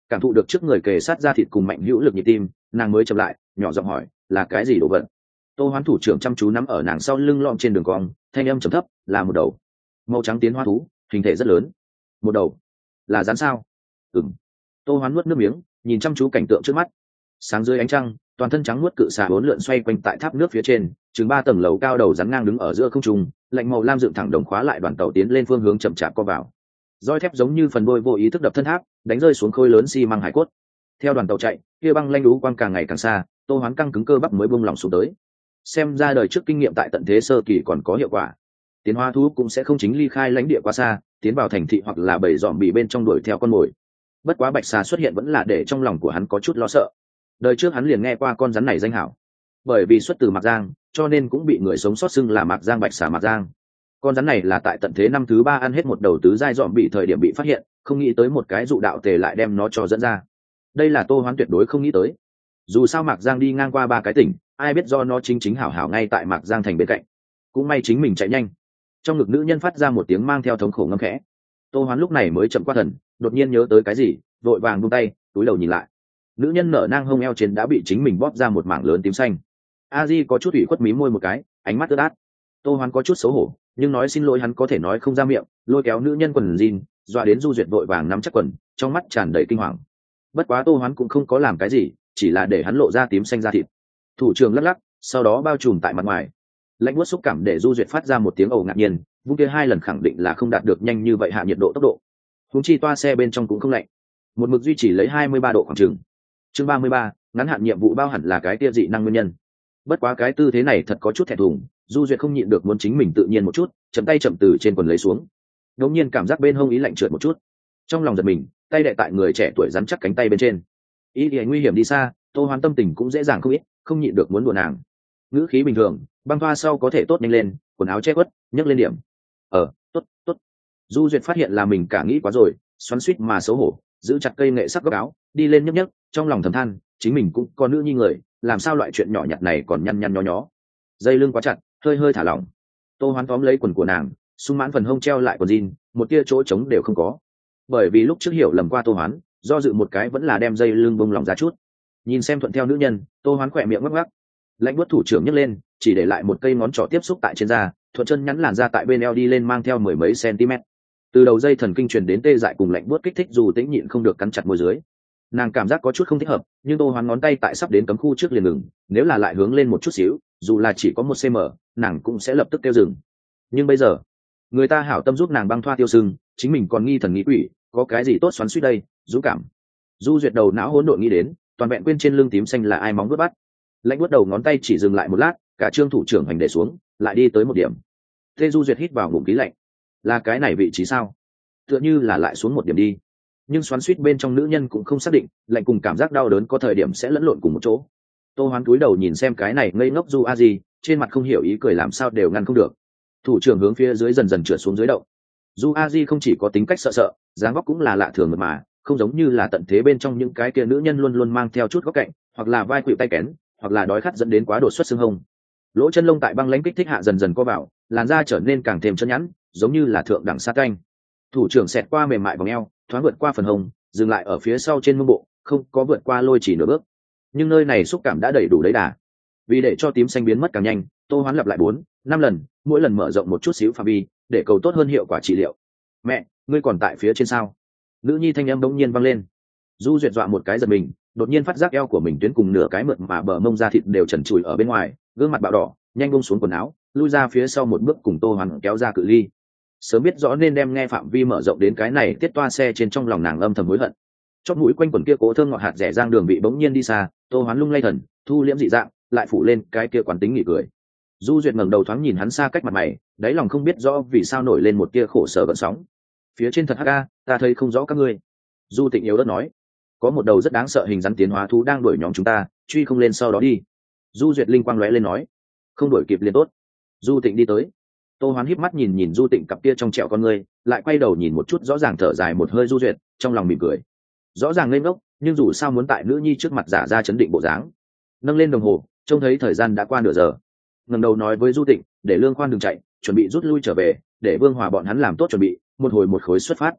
cảm thụ được trước người kề sát ra thịt cùng mạnh hữu lực nhịp tim, nàng mới chậm lại, nhỏ giọng hỏi, là cái gì đồ vật? Tô Hoán thủ trưởng chăm chú nắm ở nàng sau lưng lom trên đường cong, thanh âm trầm thấp, là một đầu màu trắng tiến hóa thú, hình thể rất lớn. Một đầu là rắn sao? Ừm. Tô Hoán nuốt nước miếng, nhìn chăm chú cảnh tượng trước mắt. Sáng dưới ánh trăng, toàn thân trắng nuốt cự xà bốn lượn xoay quanh tại tháp nước phía trên, chừng ba tầng lầu cao đầu rắn ngang đứng ở giữa không trung, lạnh màu lam dựng thẳng đồng khóa lại đoàn tàu tiến lên phương hướng chậm chạp co vào. Roi thép giống như phần đôi vô ý thức đập thân tháp, đánh rơi xuống khối lớn xi măng hải cốt. Theo đoàn tàu chạy, kia băng lanh đú quang càng ngày càng xa, Tô Hoán căng cứng cơ bắp mới buông lỏng xuống tới. Xem ra đời trước kinh nghiệm tại tận thế sơ kỳ còn có hiệu quả. Tiến hóa thú cũng sẽ không chính ly khai lãnh địa quá xa, tiến vào thành thị hoặc là bầy dòm bị bên trong đuổi theo con mồi. Bất quá bạch xà xuất hiện vẫn là để trong lòng của hắn có chút lo sợ. Đời trước hắn liền nghe qua con rắn này danh hảo, bởi vì xuất từ Mạc Giang, cho nên cũng bị người sống sót xưng là Mạc Giang bạch xà Mạc Giang. Con rắn này là tại tận thế năm thứ ba ăn hết một đầu tứ giai dòm bị thời điểm bị phát hiện, không nghĩ tới một cái dụ đạo tề lại đem nó cho dẫn ra. Đây là Tô Hoán tuyệt đối không nghĩ tới. Dù sao Mạc Giang đi ngang qua ba cái tỉnh, ai biết do nó chính chính hảo hảo ngay tại Mạc Giang thành bên cạnh. Cũng may chính mình chạy nhanh. Trong ngực nữ nhân phát ra một tiếng mang theo thống khổ ngâm khẽ. Tô Hoán lúc này mới chậm qua thần, đột nhiên nhớ tới cái gì, vội vàng buông tay, túi đầu nhìn lại. Nữ nhân nở nang hông eo trên đã bị chính mình bóp ra một mảng lớn tím xanh. A Di có chút ủy khuất mí môi một cái, ánh mắt ướt át. Tô Hoán có chút xấu hổ, nhưng nói xin lỗi hắn có thể nói không ra miệng, lôi kéo nữ nhân quần jean, dọa đến Du Duyệt vội vàng nắm chắc quần, trong mắt tràn đầy kinh hoàng. Bất quá Tô Hoán cũng không có làm cái gì, chỉ là để hắn lộ ra tím xanh da thịt. Thủ trưởng lắc lắc, sau đó bao trùm tại mặt ngoài. Lạnh buốt xúc cảm để Du Duyệt phát ra một tiếng ồ ngạc nhiên, vung kia hai lần khẳng định là không đạt được nhanh như vậy hạ nhiệt độ tốc độ. Huống chi toa xe bên trong cũng không lạnh, một mực duy trì lấy hai mươi ba độ khoảng chừng. Chương ba mươi ba, ngắn hạn nhiệm vụ bao hẳn là cái tia dị năng nguyên nhân. Bất quá cái tư thế này thật có chút thẹn thùng, Du Duyệt không nhịn được muốn chính mình tự nhiên một chút, chậm tay chậm từ trên quần lấy xuống. Ngẫu nhiên cảm giác bên hông ý lạnh trượt một chút, trong lòng giật mình, tay đè tại người trẻ tuổi rắn chắc cánh tay bên trên. Ý thì nguy hiểm đi xa, Tô Hoán tâm tình cũng dễ dàng không ít, không nhịn được muốn đùa nàng. Ngữ khí bình thường, băng thoa sau có thể tốt nhanh lên, quần áo che khuất, nhấc lên điểm. Ờ, tốt, tốt. Du Duyệt phát hiện là mình cả nghĩ quá rồi, xoắn xuýt mà xấu hổ, giữ chặt cây nghệ sắc góc áo, đi lên nhấc nhấc, trong lòng thầm than, chính mình cũng có nữ nhi người, làm sao loại chuyện nhỏ nhặt này còn nhăn nhăn nhó nhó. Dây lưng quá chặt, hơi hơi thả lỏng. Tô Hoán tóm lấy quần của nàng, sung mãn phần hông treo lại quần jean, một tia chỗ trống đều không có. Bởi vì lúc trước hiểu lầm qua Tô Hoán, do dự một cái vẫn là đem dây lưng bông lòng ra chút. Nhìn xem thuận theo nữ nhân, Tô Hoán khỏe miệng ngắc ngắc. Lãnh Buốt thủ trưởng nhấc lên, chỉ để lại một cây ngón trỏ tiếp xúc tại trên da, thuận chân nhắn làn da tại bên eo đi lên mang theo mười mấy cm. Từ đầu dây thần kinh truyền đến tê dại cùng lạnh buốt kích thích dù tĩnh nhịn không được cắn chặt môi dưới. Nàng cảm giác có chút không thích hợp, nhưng Tô Hoán ngón tay tại sắp đến cấm khu trước liền ngừng, nếu là lại hướng lên một chút xíu, dù là chỉ có một cm, nàng cũng sẽ lập tức kêu dừng. Nhưng bây giờ, người ta hảo tâm giúp nàng băng thoa tiêu sưng, chính mình còn nghi thần nghi quỷ, có cái gì tốt xoắn xuýt đây, dũng cảm. Du Duyệt đầu não hỗn độn nghĩ đến, toàn vẹn quên trên lưng tím xanh là ai móng vuốt bắt. Lãnh Buốt đầu ngón tay chỉ dừng lại một lát, cả trương thủ trưởng hành để xuống, lại đi tới một điểm. Tê Du Duyệt hít vào ngụm khí lạnh. Là cái này vị trí sao? Tựa như là lại xuống một điểm đi. Nhưng xoắn xuýt bên trong nữ nhân cũng không xác định, lạnh cùng cảm giác đau đớn có thời điểm sẽ lẫn lộn cùng một chỗ. Tô Hoán cúi đầu nhìn xem cái này ngây ngốc Du A Di, trên mặt không hiểu ý cười làm sao đều ngăn không được. Thủ trưởng hướng phía dưới dần dần trượt xuống dưới động. Du A Di không chỉ có tính cách sợ sợ, dáng vóc cũng là lạ thường mượt mà, không giống như là tận thế bên trong những cái kia nữ nhân luôn luôn mang theo chút góc cạnh, hoặc là vai khuỵu tay kén, hoặc là đói khát dẫn đến quá đột xuất xương hông. Lỗ chân lông tại băng lãnh kích thích hạ dần dần co vào, làn da trở nên càng thêm chân nhẵn, giống như là thượng đẳng sa canh. Thủ trưởng xẹt qua mềm mại vòng eo, thoáng vượt qua phần hông, dừng lại ở phía sau trên mông bộ, không có vượt qua lôi chỉ nửa bước. Nhưng nơi này xúc cảm đã đầy đủ đấy đà. Vì để cho tím xanh biến mất càng nhanh, Tô Hoán lặp lại bốn, năm lần, mỗi lần mở rộng một chút xíu phạm vi, để cầu tốt hơn hiệu quả trị liệu. Mẹ, ngươi còn tại phía trên sao? Nữ nhi thanh âm bỗng nhiên vang lên. Du Duyệt dọa một cái giật mình, đột nhiên phát giác eo của mình tuyến cùng nửa cái mượt mà bờ mông da thịt đều trần trụi ở bên ngoài, gương mặt bạo đỏ, nhanh buông xuống quần áo, lui ra phía sau một bước cùng Tô Hoán kéo ra cự ly. Sớm biết rõ nên đem nghe phạm vi mở rộng đến cái này tiết toa xe trên, trong lòng nàng âm thầm hối hận. Chót mũi quanh quần kia cố thơm ngọt hạt rẻ giang đường bị bỗng nhiên đi xa, Tô Hoán lung lay thần, thu liễm dị dạng, lại phủ lên cái kia quán tính nghỉ cười. Du Duyệt ngẩng đầu thoáng nhìn hắn xa cách mặt mày, đáy lòng không biết rõ vì sao nổi lên một tia khổ sở gợn sóng. Phía trên thật hắc a, ta thấy không rõ các ngươi. Du Tịnh yếu ớt nói, có một đầu rất đáng sợ hình rắn tiến hóa thú đang đuổi nhóm chúng ta, truy không lên sau đó đi. Du Duyệt linh quang lóe lên nói, không đuổi kịp liền tốt. Du Tịnh đi tới. Tô Hoán híp mắt nhìn nhìn Du Tịnh cặp kia trong trẻo con ngươi, lại quay đầu nhìn một chút, rõ ràng thở dài một hơi. Du Duyệt trong lòng mỉm cười, rõ ràng ngây ngốc, nhưng dù sao muốn tại nữ nhi trước mặt giả ra chấn định bộ dáng. Nâng lên đồng hồ, trông thấy thời gian đã qua nửa giờ, ngẩng đầu nói với Du Tịnh, để Lương Khoan đừng chạy, chuẩn bị rút lui trở về, để Vương Hòa bọn hắn làm tốt chuẩn bị, một hồi một khối xuất phát.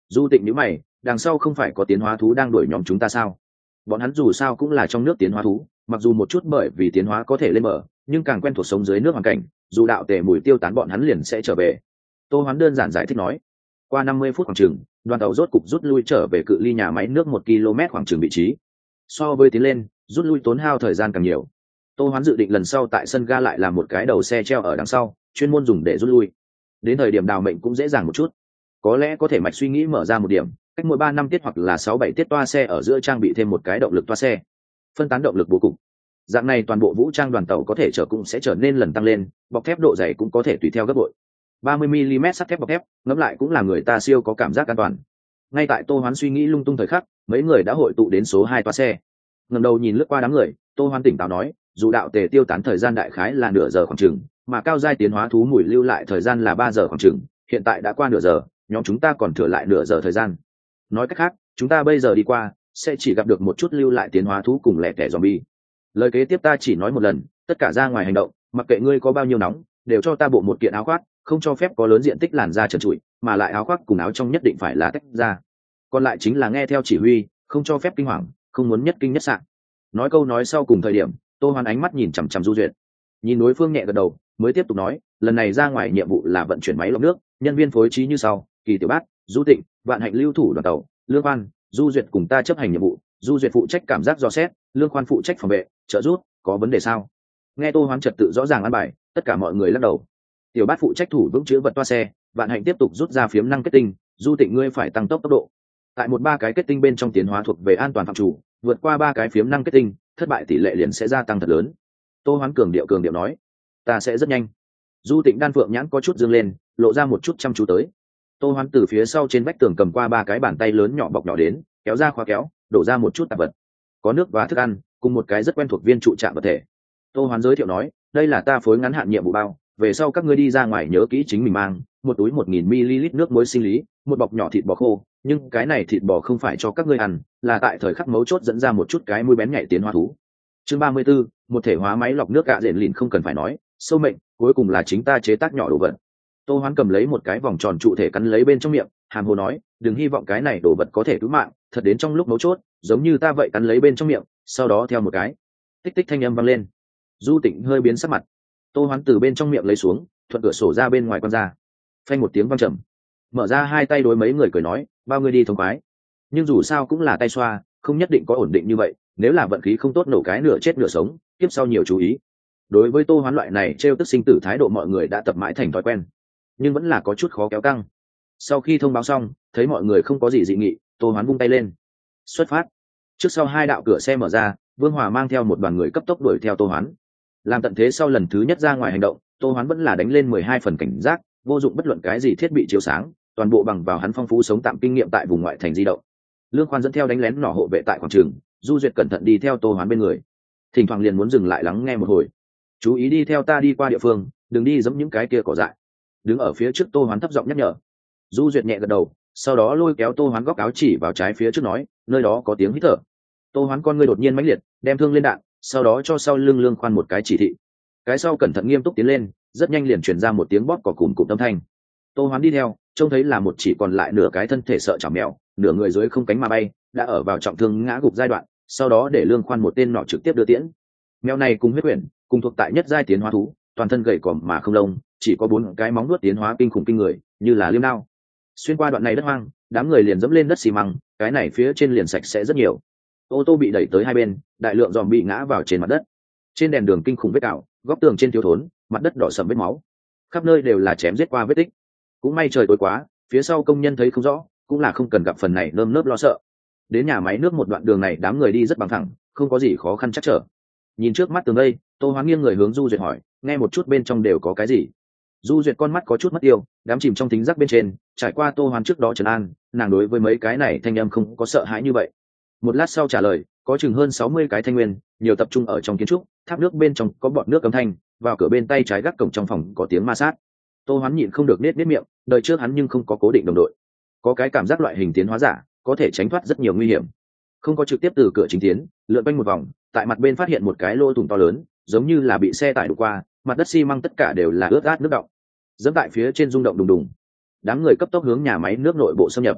Du Tịnh nhíu mày, đằng sau không phải có tiến hóa thú đang đuổi nhóm chúng ta sao? Bọn hắn dù sao cũng là trong nước tiến hóa thú, mặc dù một chút bởi vì tiến hóa có thể lên bờ, nhưng càng quen thuộc sống dưới nước hoàn cảnh, dù đạo tề mùi tiêu tán bọn hắn liền sẽ trở về. Tô Hoán đơn giản giải thích nói. Qua năm mươi phút khoảng chừng, đoàn tàu rốt cục rút lui trở về cự ly nhà máy nước một ki lô mét khoảng chừng vị trí. So với tiến lên, rút lui tốn hao thời gian càng nhiều. Tô Hoán dự định lần sau tại sân ga lại làm một cái đầu xe treo ở đằng sau, chuyên môn dùng để rút lui. Đến thời điểm đào mệnh cũng dễ dàng một chút. Có lẽ có thể mạch suy nghĩ mở ra một điểm, cách mỗi ba năm tiết hoặc là sáu bảy tiết toa xe ở giữa trang bị thêm một cái động lực toa xe, phân tán động lực bố cục. Dạng này toàn bộ vũ trang đoàn tàu có thể chở cũng sẽ trở nên lần tăng lên, bọc thép độ dày cũng có thể tùy theo gấp bội. ba mươi mi li mét sắt thép bọc thép, ngẫm lại cũng là người ta siêu có cảm giác an toàn. Ngay tại Tô Hoán suy nghĩ lung tung thời khắc, mấy người đã hội tụ đến số hai toa xe. Ngẩng đầu nhìn lướt qua đám người, Tô Hoán tỉnh táo nói, dù đạo tề tiêu tán thời gian đại khái là nửa giờ khoảng chừng, mà cao giai tiến hóa thú mùi lưu lại thời gian là ba giờ khoảng chừng, hiện tại đã qua nửa giờ, nhóm chúng ta còn thừa lại nửa giờ thời gian. Nói cách khác, chúng ta bây giờ đi qua, sẽ chỉ gặp được một chút lưu lại tiến hóa thú cùng lẻ tẻ zombie. Lời kế tiếp ta chỉ nói một lần, tất cả ra ngoài hành động, mặc kệ ngươi có bao nhiêu nóng, đều cho ta bộ một kiện áo khoác, không cho phép có lớn diện tích làn da trần trụi, mà lại áo khoác cùng áo trong nhất định phải là tách ra. Còn lại chính là nghe theo chỉ huy, không cho phép kinh hoàng, không muốn nhất kinh nhất sạn. Nói câu nói sau cùng thời điểm, Tô Hoán ánh mắt nhìn chằm chằm Du Duyệt, nhìn đối phương nhẹ gật đầu, mới tiếp tục nói, lần này ra ngoài nhiệm vụ là vận chuyển máy lọc nước, nhân viên phối trí như sau: Kỳ Tiểu Bát, Du Tịnh, Vạn Hạnh lưu thủ đoàn tàu, Lương Khoan, Du Duyệt cùng ta chấp hành nhiệm vụ. Du Duyệt phụ trách cảm giác dò xét, Lương Khoan phụ trách phòng vệ, trợ giúp. Có vấn đề sao? Nghe Tô Hoán trật tự rõ ràng an bài, tất cả mọi người lắc đầu. Tiểu Bát phụ trách thủ vững chứa vật toa xe, Vạn Hạnh tiếp tục rút ra phiếm năng kết tinh, Du Tịnh ngươi phải tăng tốc tốc độ. Tại một ba cái kết tinh bên trong tiến hóa thuộc về an toàn phạm chủ, vượt qua ba cái phiếm năng kết tinh, thất bại tỷ lệ liền sẽ gia tăng thật lớn. Tô Hoán cường điệu cường điệu nói, ta sẽ rất nhanh. Du Tịnh đan phượng nhãn có chút dương lên, lộ ra một chút chăm chú tới. Tô Hoán từ phía sau trên vách tường cầm qua ba cái bàn tay lớn nhỏ bọc nhỏ đến, kéo ra khóa kéo, đổ ra một chút tạp vật, có nước và thức ăn, cùng một cái rất quen thuộc viên trụ trạng vật thể. Tô Hoán giới thiệu nói, đây là ta phối ngắn hạn nhiệm vụ bao, về sau các ngươi đi ra ngoài nhớ kỹ chính mình mang một túi một nghìn mi li lít nước muối sinh lý, một bọc nhỏ thịt bò khô, nhưng cái này thịt bò không phải cho các ngươi ăn, là tại thời khắc mấu chốt dẫn ra một chút cái mũi bén nhạy tiến hóa thú. Chương ba mươi 34, một thể hóa máy lọc nước gạ rền lìn không cần phải nói, sâu mệnh, cuối cùng là chính ta chế tác nhỏ đồ vật. Tô Hoán cầm lấy một cái vòng tròn trụ thể cắn lấy bên trong miệng, hàm hồ nói, đừng hy vọng cái này đồ vật có thể cứu mạng, thật đến trong lúc mấu chốt, giống như ta vậy cắn lấy bên trong miệng, sau đó theo một cái tích tích thanh âm vang lên. Du Tịnh hơi biến sắc mặt. Tô Hoán từ bên trong miệng lấy xuống, thuận cửa sổ ra bên ngoài quan ra. Phanh một tiếng vang trầm, mở ra hai tay đối mấy người cười nói, bao người đi thông khoái. Nhưng dù sao cũng là tay xoa, không nhất định có ổn định như vậy, nếu là vận khí không tốt nổ cái nửa chết nửa sống, tiếp sau nhiều chú ý. Đối với Tô Hoán loại này trêu tức sinh tử thái độ mọi người đã tập mãi thành thói quen, nhưng vẫn là có chút khó kéo căng. Sau khi thông báo xong, thấy mọi người không có gì dị nghị, Tô Hoán vung tay lên, xuất phát. Trước sau hai đạo cửa xe mở ra, Vương Hòa mang theo một đoàn người cấp tốc đuổi theo Tô Hoán. Làm tận thế sau lần thứ nhất ra ngoài hành động, Tô Hoán vẫn là đánh lên mười hai phần cảnh giác, vô dụng bất luận cái gì thiết bị chiếu sáng, toàn bộ bằng vào hắn phong phú sống tạm kinh nghiệm tại vùng ngoại thành di động. Lương Khoan dẫn theo đánh lén nỏ hộ vệ tại quảng trường, Du Duyệt cẩn thận đi theo Tô Hoán bên người, thỉnh thoảng liền muốn dừng lại lắng nghe một hồi. Chú ý đi theo ta đi qua địa phương, đừng đi giẫm những cái kia cỏ dại. Đứng ở phía trước Tô Hoán thấp giọng nhắc nhở. Du Duyệt nhẹ gật đầu, sau đó lôi kéo Tô Hoán góc áo chỉ vào trái phía trước nói, nơi đó có tiếng hít thở. Tô Hoán con ngươi đột nhiên mãnh liệt, đem thương lên đạn, sau đó cho sau lưng Lương Khoan một cái chỉ thị. Cái sau cẩn thận nghiêm túc tiến lên, rất nhanh liền truyền ra một tiếng bóp cỏ cùm cụm âm thanh. Tô Hoán đi theo, trông thấy là một chỉ còn lại nửa cái thân thể sợ chảo mèo, nửa người dưới không cánh mà bay, đã ở vào trọng thương ngã gục giai đoạn, sau đó để Lương Khoan một tên nọ trực tiếp đưa tiễn. Mèo này cùng huyết quyển, cùng thuộc tại nhất giai tiến hóa thú, toàn thân gầy còm mà không lông, chỉ có bốn cái móng vuốt tiến hóa kinh khủng kinh người, như là liêm đao. Xuyên qua đoạn này đất hoang, đám người liền dẫm lên đất xi măng, cái này phía trên liền sạch sẽ rất nhiều. Ô tô bị đẩy tới hai bên, đại lượng giòm bị ngã vào trên mặt đất. Trên đèn đường kinh khủng vết cào, góc tường trên thiếu thốn, mặt đất đỏ sầm vết máu, khắp nơi đều là chém giết qua vết tích. Cũng may trời tối quá, phía sau công nhân thấy không rõ, cũng là không cần gặp phần này nơm nớp lo sợ. Đến nhà máy nước một đoạn đường này đám người đi rất bằng thẳng, không có gì khó khăn chắc trở. Nhìn trước mắt tường đây, Tô Hoán nghiêng người hướng Du Duyệt hỏi, nghe một chút bên trong đều có cái gì. Du Duyệt con mắt có chút mất tiêu, đám chìm trong thính giác bên trên, trải qua Tô Hoán trước đó trấn an, nàng đối với mấy cái này thanh âm không có sợ hãi như vậy. Một lát sau trả lời, có chừng hơn sáu mươi cái thanh nguyên, nhiều tập trung ở trong kiến trúc, tháp nước bên trong có bọt nước âm thanh, vào cửa bên tay trái gác cổng trong phòng có tiếng ma sát. Tô Hoán nhịn không được nết nết miệng, đời trước hắn nhưng không có cố định đồng đội, có cái cảm giác loại hình tiến hóa giả có thể tránh thoát rất nhiều nguy hiểm. Không có trực tiếp từ cửa chính tiến, lượn quanh một vòng, tại mặt bên phát hiện một cái lỗ thủng to lớn, giống như là bị xe tải đụng qua, mặt đất xi măng tất cả đều là ướt át nước đọng, dẫm tại phía trên rung động đùng đùng. Đám người cấp tốc hướng nhà máy nước nội bộ xâm nhập.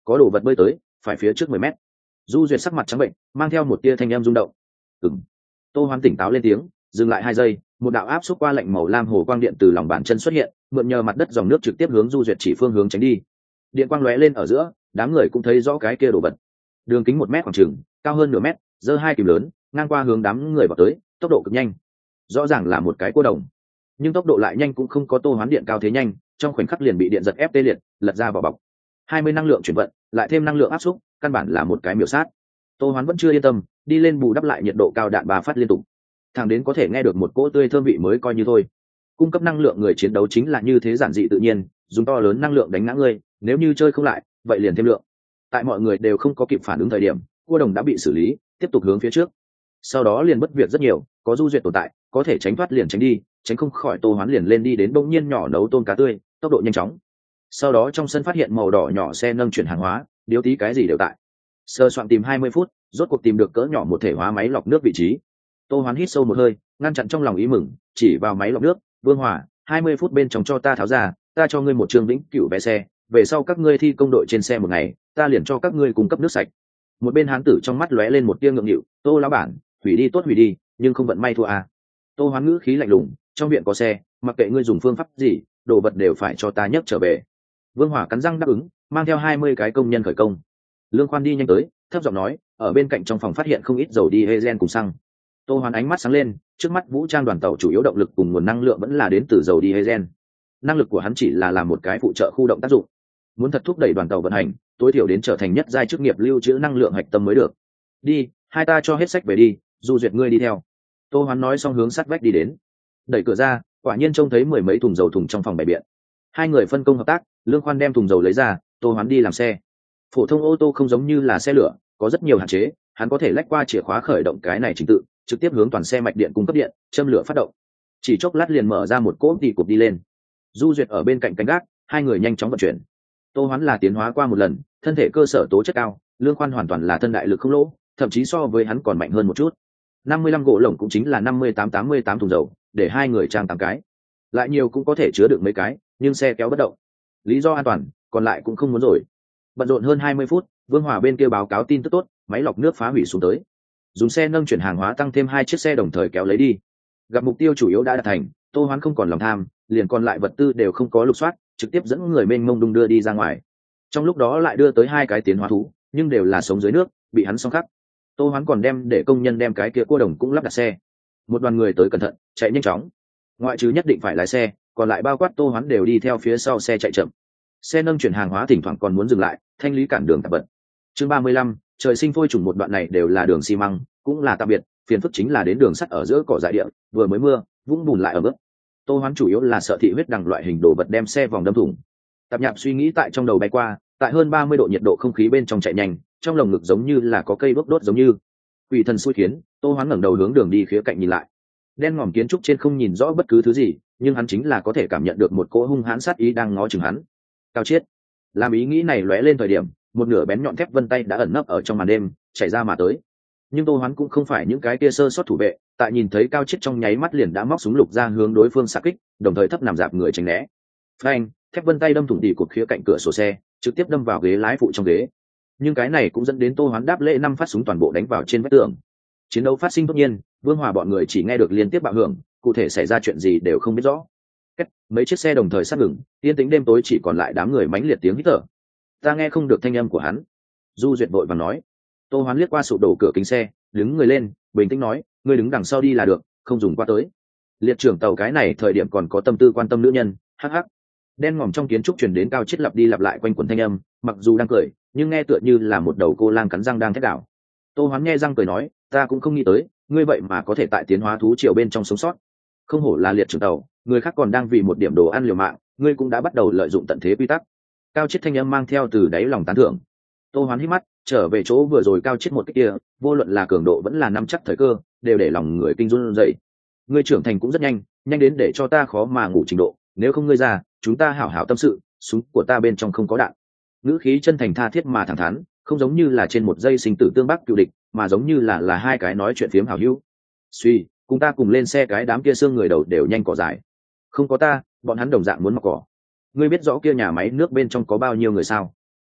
có đồ vật bơi tới, phải phía trước mười mét. Du Duyệt sắc mặt trắng bệnh, mang theo một tia thanh âm rung động. Ừm. Tô Hoán tỉnh táo lên tiếng, dừng lại hai giây, một đạo áp xúc qua lạnh màu lam hồ quang điện từ lòng bàn chân xuất hiện, mượn nhờ mặt đất dòng nước trực tiếp hướng Du Duyệt chỉ phương hướng tránh đi. Điện quang lóe lên ở giữa, đám người cũng thấy rõ cái kia đồ vật. Đường kính một mét khoảng chừng, cao hơn nửa mét, giơ hai kìm lớn, ngang qua hướng đám người vào tới, tốc độ cực nhanh. Rõ ràng là một cái cua đồng, nhưng tốc độ lại nhanh cũng không có Tô Hoán điện cao thế nhanh, trong khoảnh khắc liền bị điện giật ép tê liệt, lật ra vào bọc. hai mươi năng lượng chuyển vận, lại thêm năng lượng áp xúc, căn bản là một cái miểu sát. Tô Hoán vẫn chưa yên tâm, đi lên bù đắp lại nhiệt độ cao đạn ba phát liên tục. Thẳng đến có thể nghe được một cỗ tươi thơm vị mới coi như thôi. Cung cấp năng lượng người chiến đấu chính là như thế giản dị tự nhiên, dùng to lớn năng lượng đánh ngã ngươi, nếu như chơi không lại, vậy liền thêm lượng. Tại mọi người đều không có kịp phản ứng thời điểm, cua đồng đã bị xử lý, tiếp tục hướng phía trước. Sau đó liền bất việc rất nhiều, có Du Duyệt tồn tại, có thể tránh thoát liền tránh đi, tránh không khỏi Tô Hoán liền lên đi đến bỗng nhiên nhỏ nấu tôm cá tươi, tốc độ nhanh chóng. Sau đó trong sân phát hiện màu đỏ nhỏ xe nâng chuyển hàng hóa, điếu tí cái gì đều tại. Sơ soạn tìm hai mươi phút, rốt cuộc tìm được cỡ nhỏ một thể hóa máy lọc nước vị trí. Tô Hoán hít sâu một hơi, ngăn chặn trong lòng ý mừng, chỉ vào máy lọc nước, Vương Hòa, hai mươi phút bên trong cho ta tháo ra, ta cho ngươi một trường vĩnh cửu vé xe, về sau các ngươi thi công đội trên xe một ngày, ta liền cho các ngươi cung cấp nước sạch. Một bên hán tử trong mắt lóe lên một tia ngượng nghịu, Tô lão bản, hủy đi tốt hủy đi, nhưng không vận may thua à. Tô Hoán ngữ khí lạnh lùng, trong viện có xe, mặc kệ ngươi dùng phương pháp gì, đồ vật đều phải cho ta nhấc trở về. Vương Hỏa cắn răng đáp ứng, mang theo hai mươi cái công nhân khởi công. Lương Khoan đi nhanh tới, thấp giọng nói, ở bên cạnh trong phòng phát hiện không ít dầu diesel cùng xăng. Tô Hoán ánh mắt sáng lên, trước mắt vũ trang đoàn tàu chủ yếu động lực cùng nguồn năng lượng vẫn là đến từ dầu diesel. Năng lực của hắn chỉ là làm một cái phụ trợ khu động tác dụng. Muốn thật thúc đẩy đoàn tàu vận hành, tối thiểu đến trở thành nhất giai chức nghiệp lưu trữ năng lượng hạch tâm mới được. Đi, hai ta cho hết sách về đi, Du Duyệt ngươi đi theo. Tô Hoán nói xong hướng sát vách đi đến. Đẩy cửa ra, quả nhiên trông thấy mười mấy thùng dầu thùng trong phòng bày biện. Hai người phân công hợp tác, Lương Khoan đem thùng dầu lấy ra, Tô Hoán đi làm xe. Phổ thông ô tô không giống như là xe lửa, có rất nhiều hạn chế, hắn có thể lách qua chìa khóa khởi động cái này trình tự, trực tiếp hướng toàn xe mạch điện cung cấp điện, châm lửa phát động. Chỉ chốc lát liền mở ra một cỗ tỉ cục đi lên. Du Duyệt ở bên cạnh canh gác, hai người nhanh chóng vận chuyển. Tô Hoán là tiến hóa qua một lần, thân thể cơ sở tố chất cao, Lương Khoan hoàn toàn là thân đại lực không lỗ, thậm chí so với hắn còn mạnh hơn một chút. năm mươi lăm gỗ lồng cũng chính là năm mươi tám tám mươi tám thùng dầu, để hai người trang tám cái. Lại nhiều cũng có thể chứa được mấy cái, nhưng xe kéo bất động. Lý do an toàn, còn lại cũng không muốn rồi. Bận rộn hơn hai mươi phút, Vương Hòa bên kia báo cáo tin tức tốt, máy lọc nước phá hủy xuống tới. Dùng xe nâng chuyển hàng hóa tăng thêm hai chiếc xe đồng thời kéo lấy đi. Gặp mục tiêu chủ yếu đã đạt thành, Tô Hoán không còn lòng tham, liền còn lại vật tư đều không có lục soát, trực tiếp dẫn người mênh mông đung đưa đi ra ngoài. Trong lúc đó lại đưa tới hai cái tiến hóa thú, nhưng đều là sống dưới nước, bị hắn xông khắc. Tô Hoán còn đem để công nhân đem cái kia cua đồng cũng lắp đặt xe. Một đoàn người tới cẩn thận, chạy nhanh chóng. Ngoại trừ nhất định phải lái xe, còn lại bao quát Tô Hoán đều đi theo phía sau xe chạy chậm. Xe nâng chuyển hàng hóa thỉnh thoảng còn muốn dừng lại, thanh lý cản đường tạp vật. Chương ba mươi lăm, trời sinh phôi trùng một đoạn này đều là đường xi măng, cũng là tạm biệt, phiền phức chính là đến đường sắt ở giữa cỏ dại địa, vừa mới mưa, vũng bùn lại ở bước. Tô Hoán chủ yếu là sợ thị huyết đằng loại hình đồ vật đem xe vòng đâm thủng. Tạp nhạp suy nghĩ tại trong đầu bay qua, tại hơn ba mươi độ nhiệt độ không khí bên trong chạy nhanh, trong lồng ngực giống như là có cây đốt đốt giống như. Quỷ thần xui khiến, Tô Hoán ngẩng đầu hướng đường đi khía cạnh nhìn lại. Đen ngòm kiến trúc trên không nhìn rõ bất cứ thứ gì, nhưng hắn chính là có thể cảm nhận được một cỗ hung hãn sát ý đang ngó chừng hắn. Cao Chiết, làm ý nghĩ này lóe lên thời điểm, một nửa bén nhọn thép vân tay đã ẩn nấp ở trong màn đêm, chạy ra mà tới. Nhưng Tô Hoán cũng không phải những cái kia sơ sót thủ vệ, tại nhìn thấy Cao Chiết trong nháy mắt liền đã móc súng lục ra hướng đối phương xạ kích, đồng thời thấp nằm dạp người tránh né. Phanh, thép vân tay đâm thủng tỉ cột khía cạnh cửa sổ xe, trực tiếp đâm vào ghế lái phụ trong ghế. Nhưng cái này cũng dẫn đến Tô Hoán đáp lễ năm phát súng toàn bộ đánh vào trên vách tường. Chiến đấu phát sinh tất nhiên, Vương Hòa bọn người chỉ nghe được liên tiếp bạo hưởng, cụ thể xảy ra chuyện gì đều không biết rõ. Cách mấy chiếc xe đồng thời sát ngừng, yên tĩnh đêm tối chỉ còn lại đám người mãnh liệt tiếng hít thở. Ta nghe không được thanh âm của hắn. Du Duyệt vội vàng nói. Tô Hoán liếc qua sụp đổ cửa kính xe, đứng người lên, bình tĩnh nói, ngươi đứng đằng sau đi là được, không dùng qua tới. Liệt trưởng tàu cái này thời điểm còn có tâm tư quan tâm nữ nhân, hắc hắc. Đen ngòm trong kiến trúc truyền đến Cao Chiết lặp đi lặp lại quanh quẩn thanh âm, mặc dù đang cười, nhưng nghe tựa như là một đầu cô lang cắn răng đang thét đảo. Tô Hoán nghe răng cười nói, ta cũng không nghĩ tới, ngươi vậy mà có thể tại tiến hóa thú triều bên trong sống sót. Không hổ là liệt trưởng tàu, người khác còn đang vì một điểm đồ ăn liều mạng, ngươi cũng đã bắt đầu lợi dụng tận thế quy tắc. Cao Chiết thanh âm mang theo từ đáy lòng tán thưởng. Tô Hoán hít mắt, trở về chỗ vừa rồi Cao Chiết một cái kia, vô luận là cường độ vẫn là nắm chắc thời cơ, đều để lòng người kinh run dậy. Ngươi trưởng thành cũng rất nhanh, nhanh đến để cho ta khó mà ngủ trình độ, nếu không ngươi ra, chúng ta hảo hảo tâm sự, súng của ta bên trong không có đạn. Ngữ khí chân thành tha thiết mà thẳng thắn, không giống như là trên một giây sinh tử tương bắc cựu địch, mà giống như là là hai cái nói chuyện phiếm hảo hữu. Suy, cùng ta cùng lên xe, cái đám kia xương người đầu đều nhanh cỏ dài. Không có ta, bọn hắn đồng dạng muốn mặc cỏ. Ngươi biết rõ kia nhà máy nước bên trong có bao nhiêu người sao?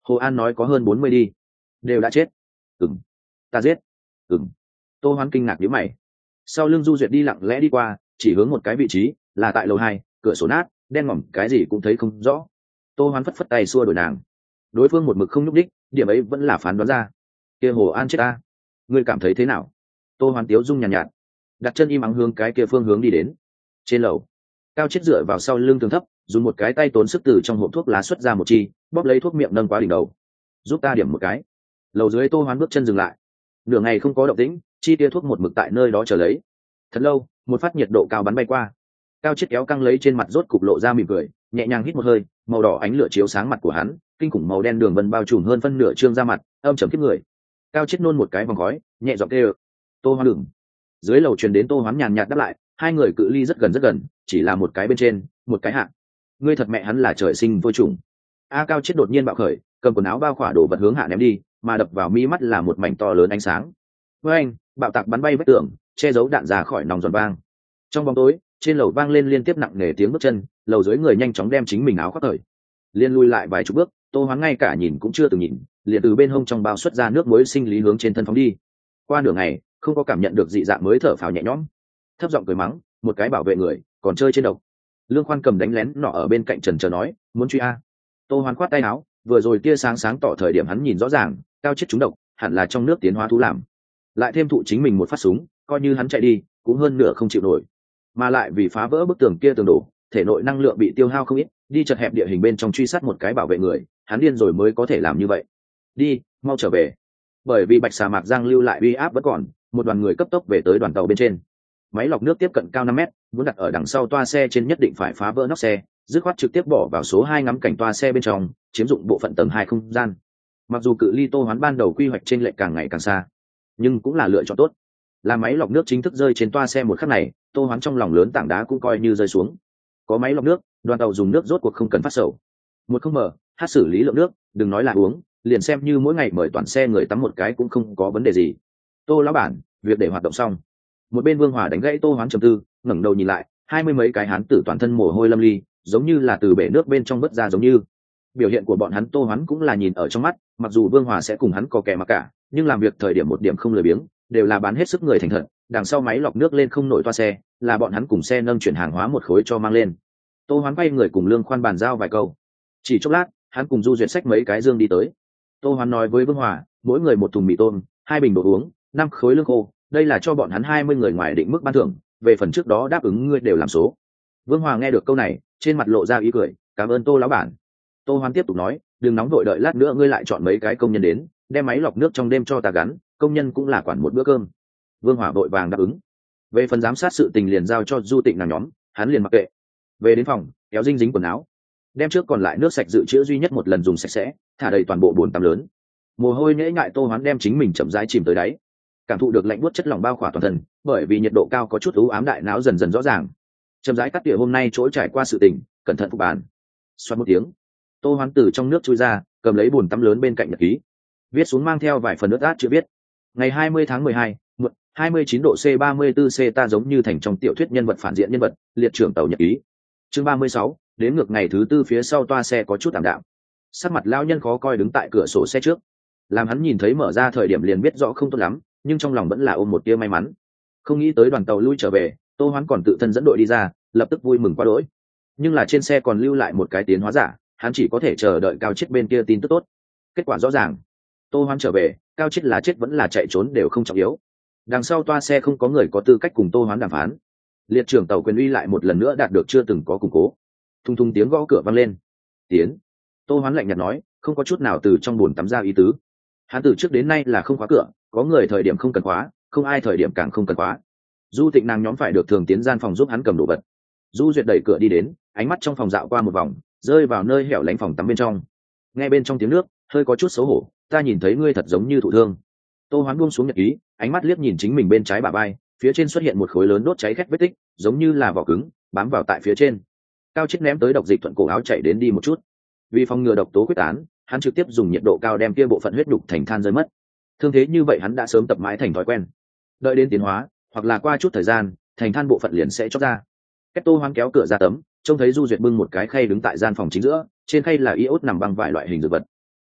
Hồ An nói có hơn bốn mươi đi. Đều đã chết. Ừm. Ta giết. Ừm. Tô Hoán kinh ngạc nhíu mày. Sau lưng Du Duyệt đi lặng lẽ đi qua, chỉ hướng một cái vị trí, là tại lầu hai, cửa sổ nát, đen ngòm cái gì cũng thấy không rõ. Tô Hoán phất phất tay xua đuổi nàng. Đối phương một mực không nhúc đích, điểm ấy vẫn là phán đoán ra. Kia Hồ An chết ta, ngươi cảm thấy thế nào? Tô Hoán tiếu dung nhàn nhạt, nhạt, đặt chân im ắng hướng cái kia phương hướng đi đến. Trên lầu, Cao Chết dựa vào sau lưng tường thấp, dùng một cái tay tốn sức từ trong hộp thuốc lá xuất ra một chi, bóp lấy thuốc miệng nâng quá đỉnh đầu. Giúp ta điểm một cái. Lầu dưới Tô Hoán bước chân dừng lại. Nửa ngày không có động tĩnh, chi tia thuốc một mực tại nơi đó chờ lấy. Thật lâu, một phát nhiệt độ cao bắn bay qua. Cao Chết kéo căng lấy trên mặt rốt cục lộ ra mỉm cười, nhẹ nhàng hít một hơi, màu đỏ ánh lửa chiếu sáng mặt của hắn, kinh khủng màu đen đường vân bao trùm hơn phân nửa trương da mặt, âm trầm kiếp người. Cao Chết nôn một cái vòng khói, nhẹ giọng kêu: "Tô Hoán đừng." Dưới lầu truyền đến Tô Hoán nhàn nhạt đáp lại, hai người cự ly rất gần rất gần, chỉ là một cái bên trên, một cái hạ. Ngươi thật mẹ hắn là trời sinh vô chủng. A Cao Chết đột nhiên bạo khởi, cầm quần áo bao khỏa đồ vật hướng hạ ném đi, mà đập vào mi mắt là một mảnh to lớn ánh sáng. Với anh, bạo tạc bắn bay vách tường, che giấu đạn ra khỏi nòng giòn vang. Trong bóng tối, trên lầu vang lên liên tiếp nặng nề tiếng bước chân, lầu dưới người nhanh chóng đem chính mình áo khoác thời. Liên lui lại vài chục bước, Tô Hoán ngay cả nhìn cũng chưa từng nhìn, liền từ bên hông trong bao xuất ra nước muối sinh lý hướng trên thân phóng đi. Qua nửa ngày, không có cảm nhận được dị dạng mới thở phào nhẹ nhõm. Thấp giọng cười mắng, một cái bảo vệ người, còn chơi trên độc. Lương Khoan cầm đánh lén nọ ở bên cạnh trần chờ nói, muốn truy a. Tô Hoán khoát tay áo, vừa rồi tia sáng sáng tỏ thời điểm hắn nhìn rõ ràng, Cao Chết trúng độc, hẳn là trong nước tiến hóa thú làm. Lại thêm thụ chính mình một phát súng, coi như hắn chạy đi, cũng hơn nửa không chịu nổi. Mà lại vì phá vỡ bức tường kia tường đổ, thể nội năng lượng bị tiêu hao không ít, đi chật hẹp địa hình bên trong truy sát một cái bảo vệ người, hắn điên rồi mới có thể làm như vậy. Đi, mau trở về. Bởi vì Bạch Xà Mạc Giang lưu lại uy áp vẫn còn, một đoàn người cấp tốc về tới đoàn tàu bên trên. Máy lọc nước tiếp cận cao năm mét, muốn đặt ở đằng sau toa xe trên nhất định phải phá vỡ nóc xe, dứt khoát trực tiếp bỏ vào số hai ngắm cảnh toa xe bên trong, chiếm dụng bộ phận tầng hai không gian. Mặc dù cự ly Tô Hoán ban đầu quy hoạch trên lệch càng ngày càng xa, nhưng cũng là lựa chọn tốt. Là máy lọc nước chính thức rơi trên toa xe một khắc này, Tô Hoán trong lòng lớn tảng đá cũng coi như rơi xuống. Có máy lọc nước, đoàn tàu dùng nước rốt cuộc không cần phát sầu. Một không mở, hát xử lý lượng nước, đừng nói là uống, liền xem như mỗi ngày mời toàn xe người tắm một cái cũng không có vấn đề gì. Tô lão bản, việc để hoạt động xong. Một bên Vương Hòa đánh gãy Tô Hoán trầm tư, ngẩng đầu nhìn lại, hai mươi mấy cái hán tử toàn thân mồ hôi lâm ly, giống như là từ bể nước bên trong vớt ra giống như. Biểu hiện của bọn hắn Tô Hoán cũng là nhìn ở trong mắt, mặc dù Vương Hòa sẽ cùng hắn có kẻ mà cả, nhưng làm việc thời điểm một điểm không lười biếng, đều là bán hết sức người thành thật. Đằng sau máy lọc nước lên không nổi toa xe, là bọn hắn cùng xe nâng chuyển hàng hóa một khối cho mang lên. Tô Hoán quay người cùng Lương Khoan bàn giao vài câu. Chỉ chốc lát, hắn cùng Du Duyệt xách mấy cái dương đi tới. Tô Hoán nói với Vương Hòa, mỗi người một thùng mì tôm, hai bình đồ uống, năm khối lương khô, đây là cho bọn hắn hai mươi người ngoài định mức ban thưởng, về phần trước đó đáp ứng ngươi đều làm số. Vương Hòa nghe được câu này, trên mặt lộ ra ý cười, cảm ơn Tô lão bản. Tô Hoán tiếp tục nói, đừng nóng vội, đợi lát nữa ngươi lại chọn mấy cái công nhân đến, đem máy lọc nước trong đêm cho ta gắn, công nhân cũng là quản một bữa cơm. Vương Hòa vội vàng đáp ứng. Về phần giám sát sự tình liền giao cho Du Tịnh nàng nhóm, hắn liền mặc kệ. Về đến phòng, kéo dinh dính quần áo, đem trước còn lại nước sạch dự trữ duy nhất một lần dùng sạch sẽ, thả đầy toàn bộ bồn tắm lớn. Mồ hôi nhễ ngại Tô Hoán đem chính mình chậm rãi chìm tới đáy. Cảm thụ được lạnh buốt chất lỏng bao khỏa toàn thân, bởi vì nhiệt độ cao có chút u ám, đại não dần dần rõ ràng. Chậm rãi cắt tỉa hôm nay chỗ trải qua sự tình, cẩn thận phục bàn. Xoát một tiếng, Tô Hoán từ trong nước chui ra, cầm lấy bồn tắm lớn bên cạnh nhật ký, viết xuống mang theo vài phần nước át chưa biết. Ngày hai mươi tháng mười hai, muộn hai mươi chín độ C, ba mươi tư C, ta giống như thành trong tiểu thuyết nhân vật phản diện nhân vật, liệt trưởng tàu nhật ký. Chương ba mươi sáu, đến ngược ngày thứ tư phía sau toa xe có chút tạm đạm. Sắc mặt lão nhân khó coi đứng tại cửa sổ xe trước, làm hắn nhìn thấy mở ra thời điểm liền biết rõ không tốt lắm, nhưng trong lòng vẫn là ôm một tia may mắn. Không nghĩ tới đoàn tàu lui trở về, Tô Hoán còn tự thân dẫn đội đi ra, lập tức vui mừng quá đỗi. Nhưng là trên xe còn lưu lại một cái tiến hóa giả, hắn chỉ có thể chờ đợi Cao Chết bên kia tin tức tốt. Kết quả rõ ràng, Tô Hoán trở về, Cao Chết là chết vẫn là chạy trốn đều không trọng yếu. Đằng sau toa xe không có người có tư cách cùng Tô Hoán đàm phán. Liệt trưởng tàu quyền uy lại một lần nữa đạt được chưa từng có củng cố. Thung thung tiếng gõ cửa vang lên. Tiến. Tô Hoán lạnh nhạt nói, không có chút nào từ trong buồn tắm ra ý tứ. Hắn từ trước đến nay là không khóa cửa, có người thời điểm không cần khóa, không ai thời điểm càng không cần khóa. Du Tịnh nàng nhóm phải được thường tiến gian phòng giúp hắn cầm đồ vật. Du Duyệt đẩy cửa đi đến, ánh mắt trong phòng dạo qua một vòng, rơi vào nơi hẻo lánh phòng tắm bên trong. Nghe bên trong tiếng nước, hơi có chút xấu hổ, ta nhìn thấy ngươi thật giống như thụ thương. Tô Hoán buông xuống nhật ký, ánh mắt liếc nhìn chính mình bên trái bả vai, phía trên xuất hiện một khối lớn đốt cháy khét vết tích, giống như là vỏ cứng, bám vào tại phía trên. Cao Chết ném tới độc dịch thuận cổ áo chạy đến đi một chút. Vì phòng ngừa độc tố quyết tán, hắn trực tiếp dùng nhiệt độ cao đem kia bộ phận huyết đục thành than rơi mất. Thương thế như vậy hắn đã sớm tập mãi thành thói quen. Đợi đến tiến hóa, hoặc là qua chút thời gian, thành than bộ phận liền sẽ chóc ra. Cách Tô Hoán kéo cửa ra tấm, trông thấy Du Duyệt bưng một cái khay đứng tại gian phòng chính giữa, trên khay là iốt nằm băng vải loại hình dược vật.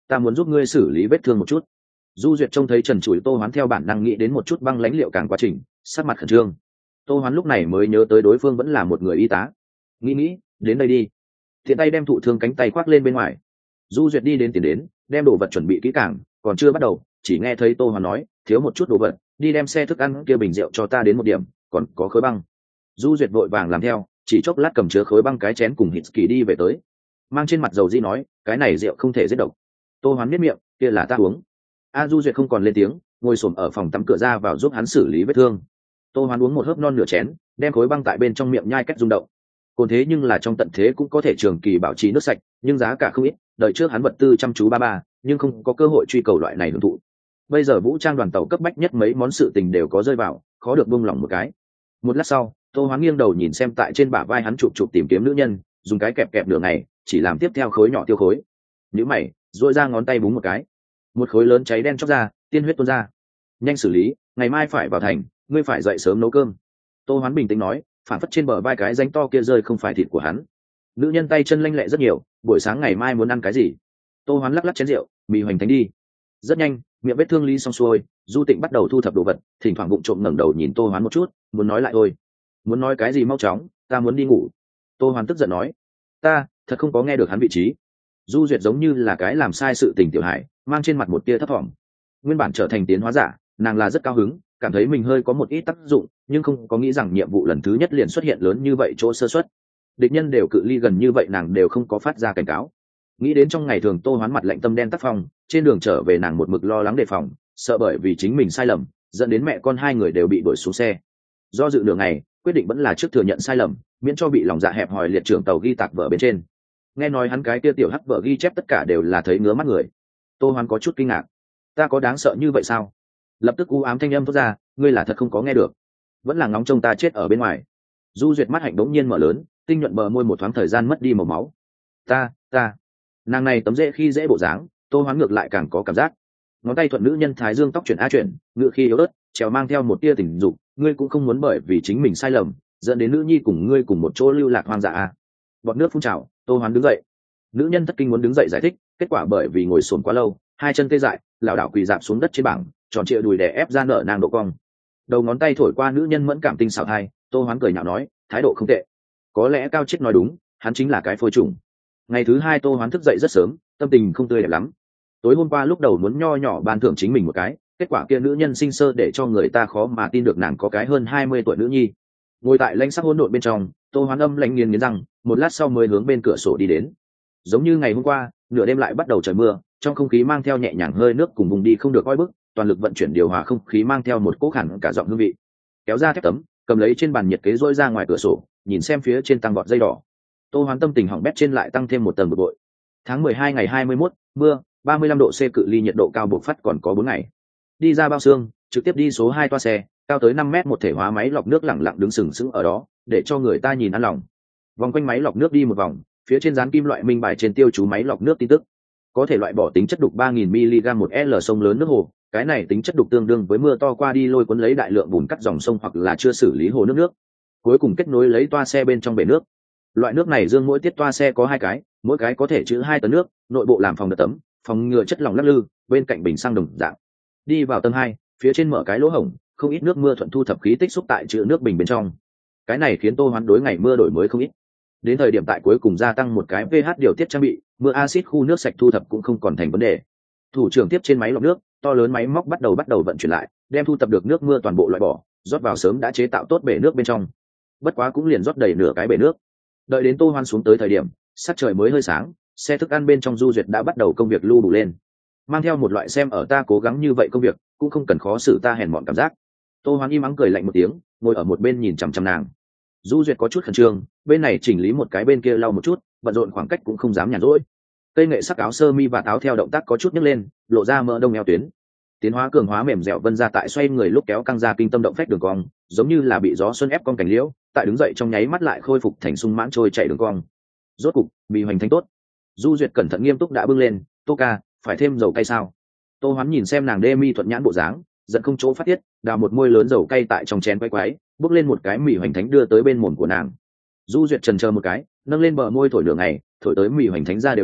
ta muốn giúp ngươi xử lý vết thương một chút. Du Duyệt trông thấy trần trụi Tô Hoán theo bản năng nghĩ đến một chút băng lãnh liệu càng quá trình, sắc mặt khẩn trương. Tô Hoán lúc này mới nhớ tới đối phương vẫn là một người y tá. Nghĩ nghĩ, đến đây đi. Thiện tay đem thụ thương cánh tay khoác lên bên ngoài. Du Duyệt đi đến tiền đến, đem đồ vật chuẩn bị kỹ càng, còn chưa bắt đầu, chỉ nghe thấy Tô Hoán nói, thiếu một chút đồ vật, đi đem xe thức ăn kia bình rượu cho ta đến một điểm, còn có khối băng. Du Duyệt vội vàng làm theo, chỉ chốc lát cầm chứa khối băng cái chén cùng Hitsky đi về tới. Mang trên mặt dầu di nói, cái này rượu không thể giết độc. Tô Hoán miết miệng, kia là ta uống. A Du Duyệt không còn lên tiếng, ngồi xổm ở phòng tắm cửa ra vào giúp hắn xử lý vết thương. Tô Hoán uống một hớp non nửa chén, đem khối băng tại bên trong miệng nhai cách rung động. Cồn thế nhưng là trong tận thế cũng có thể trường kỳ bảo trì nước sạch, nhưng giá cả không ít, đợi trước hắn vật tư chăm chú ba ba, nhưng không có cơ hội truy cầu loại này hưởng thụ. Bây giờ vũ trang đoàn tàu cấp bách nhất mấy món sự tình đều có rơi vào, khó được buông lỏng một cái. Một lát sau, Tô Hoán nghiêng đầu nhìn xem tại trên bả vai hắn chụp chụp tìm kiếm nữ nhân, dùng cái kẹp kẹp nửa ngày, chỉ làm tiếp theo khối nhỏ tiêu khối. Nhíu mày, duỗi ra ngón tay búng một cái, một khối lớn cháy đen chóc ra, tiên huyết tuôn ra. Nhanh xử lý, ngày mai phải vào thành, ngươi phải dậy sớm nấu cơm. Tô Hoán bình tĩnh nói, phản phất trên bờ vai cái rãnh to kia rơi không phải thịt của hắn. Nữ nhân tay chân lanh lẹ rất nhiều, buổi sáng ngày mai muốn ăn cái gì? Tô Hoán lắc lắc chén rượu, mì hoành thánh đi. Rất nhanh, miệng vết thương lý xong xuôi, Du Tịnh bắt đầu thu thập đồ vật, thỉnh thoảng bụng trộm ngẩng đầu nhìn Tô Hoán một chút, muốn nói lại thôi. Muốn nói cái gì mau chóng, ta muốn đi ngủ. Tô Hoán tức giận nói, ta thật không có nghe được hắn vị trí. Du Duyệt giống như là cái làm sai sự tình tiểu hải, mang trên mặt một tia thấp thỏm. Nguyên bản trở thành tiến hóa giả, nàng là rất cao hứng, cảm thấy mình hơi có một ít tác dụng, nhưng không có nghĩ rằng nhiệm vụ lần thứ nhất liền xuất hiện lớn như vậy chỗ sơ suất. Địch nhân đều cự ly gần như vậy nàng đều không có phát ra cảnh cáo. Nghĩ đến trong ngày thường Tô Hoán mặt lạnh tâm đen tác phong, trên đường trở về nàng một mực lo lắng đề phòng, sợ bởi vì chính mình sai lầm, dẫn đến mẹ con hai người đều bị đuổi xuống xe. Do dự nửa ngày, quyết định vẫn là trước thừa nhận sai lầm, miễn cho bị lòng dạ hẹp hòi liệt trưởng tàu ghi tạc vợ bên trên. Nghe nói hắn cái kia tiểu hắc vợ ghi chép tất cả đều là thấy ngứa mắt người. Tô Hoán có chút kinh ngạc, ta có đáng sợ như vậy sao? Lập tức u ám thanh âm thoát ra, ngươi là thật không có nghe được, vẫn là ngóng trông ta chết ở bên ngoài. Du Duyệt mắt hạnh đống nhiên mở lớn, tinh nhuận bờ môi một thoáng thời gian mất đi màu máu. Ta, ta, nàng này tấm dễ khi dễ bộ dáng, Tô Hoán ngược lại càng có cảm giác. Ngón tay thuận nữ nhân thái dương tóc chuyển a chuyển, ngựa khi yếu ớt, trèo mang theo một tia tình dục, ngươi cũng không muốn bởi vì chính mình sai lầm, dẫn đến nữ nhi cùng ngươi cùng một chỗ lưu lạc hoang dã à? Bọt nước phun trào, Tô Hoán đứng dậy. Nữ nhân thất kinh muốn đứng dậy giải thích, kết quả bởi vì ngồi xổm quá lâu, hai chân tê dại, lảo đảo quỳ dạp xuống đất trên bảng, tròn trịa đùi đè ép ra nở nàng độ cong. Đầu ngón tay thổi qua nữ nhân mẫn cảm tinh xảo thai, Tô Hoán cười nhạo nói, thái độ không tệ. Có lẽ Cao Chết nói đúng, hắn chính là cái phôi trùng. Ngày thứ hai Tô Hoán thức dậy rất sớm, tâm tình không tươi đẹp lắm. Tối hôm qua lúc đầu muốn nho nhỏ ban thưởng chính mình một cái, kết quả kia nữ nhân sinh sơ để cho người ta khó mà tin được nàng có cái hơn hai mươi tuổi nữ nhi. Ngồi tại lãnh sắc hỗn độn bên trong, Tô Hoán âm lãnh nghiến nghiến răng, một lát sau mới hướng bên cửa sổ đi đến. Giống như ngày hôm qua, nửa đêm lại bắt đầu trời mưa, trong không khí mang theo nhẹ nhàng hơi nước cùng vùng đi không được oi bức, toàn lực vận chuyển điều hòa không khí mang theo một cỗ hẳn cả giọng hương vị. Kéo ra thép tấm, cầm lấy trên bàn nhiệt kế rỗi ra ngoài cửa sổ, nhìn xem phía trên tăng vọt dây đỏ. Tô Hoán tâm tình hỏng bét trên lại tăng thêm một tầng bực bội. Tháng mười hai ngày hai mươi mốt, mưa, ba mươi lăm độ C, cự ly nhiệt độ cao bộc phát còn có bốn ngày. Đi ra bao xương, trực tiếp đi số hai toa xe, cao tới năm mét một thể hóa máy lọc nước lẳng lặng đứng sừng sững ở đó, để cho người ta nhìn ăn lòng. Vòng quanh máy lọc nước đi một vòng, phía trên dán kim loại minh bài trên tiêu chú máy lọc nước tin tức. Có thể loại bỏ tính chất đục ba nghìn mi-li-gam một L sông lớn nước hồ, cái này tính chất đục tương đương với mưa to qua đi lôi cuốn lấy đại lượng bùn cắt dòng sông hoặc là chưa xử lý hồ nước nước. Cuối cùng kết nối lấy toa xe bên trong bể nước. Loại nước này dương mỗi tiết toa xe có hai cái, mỗi cái có thể chứa hai tấn nước, nội bộ làm phòng đợt tấm, phòng ngừa chất lỏng lắc lư, bên cạnh bình xăng đồng dạng. Đi vào tầng hai, phía trên mở cái lỗ hổng, không ít nước mưa thuận thu thập khí tích xúc tại chứa nước bình bên trong. Cái này khiến Tô Hoán đối ngày mưa đổi mới không ít. Đến thời điểm tại cuối cùng gia tăng một cái pH điều tiết trang bị, mưa axit khu nước sạch thu thập cũng không còn thành vấn đề. Thủ trưởng tiếp trên máy lọc nước, to lớn máy móc bắt đầu bắt đầu vận chuyển lại, đem thu thập được nước mưa toàn bộ loại bỏ, rót vào sớm đã chế tạo tốt bể nước bên trong. Bất quá cũng liền rót đầy nửa cái bể nước. Đợi đến Tô Hoán xuống tới thời điểm, sắc trời mới hơi sáng, xe thức ăn bên trong Du Duyệt đã bắt đầu công việc lưu đủ lên. Mang theo một loại xem ở ta cố gắng như vậy công việc, cũng không cần khó xử ta hèn mọn cảm giác. Tô Hoán im ắng cười lạnh một tiếng, ngồi ở một bên nhìn chằm chằm nàng. Du Duyệt có chút khẩn trương, bên này chỉnh lý một cái bên kia lau một chút, bận rộn khoảng cách cũng không dám nhàn rỗi. Cây nghệ sắc áo sơ mi và áo theo động tác có chút nhấc lên, lộ ra mỡ đông eo tuyến. Tiến hóa cường hóa mềm dẻo vân ra tại xoay người lúc kéo căng ra kinh tâm động phách đường cong, giống như là bị gió xuân ép cong cảnh liễu, tại đứng dậy trong nháy mắt lại khôi phục thành sung mãn trôi chảy đường cong. Rốt cục, bị hoành thành tốt. Du Duyệt cẩn thận nghiêm túc đã bưng lên, "Tô ca, phải thêm dầu cay sao?" Tô Hoán nhìn xem nàng đê mi thuận nhãn bộ dáng, giận không chỗ phát tiết, đào một môi lớn dầu cay tại trong chén quay quái, bước lên một cái mì hoành thánh đưa tới bên mồm của nàng. Du Duyệt chần chờ một cái, nâng lên bờ môi thổi nửa ngày, thổi tới mì hoành thánh ra đều nhíu,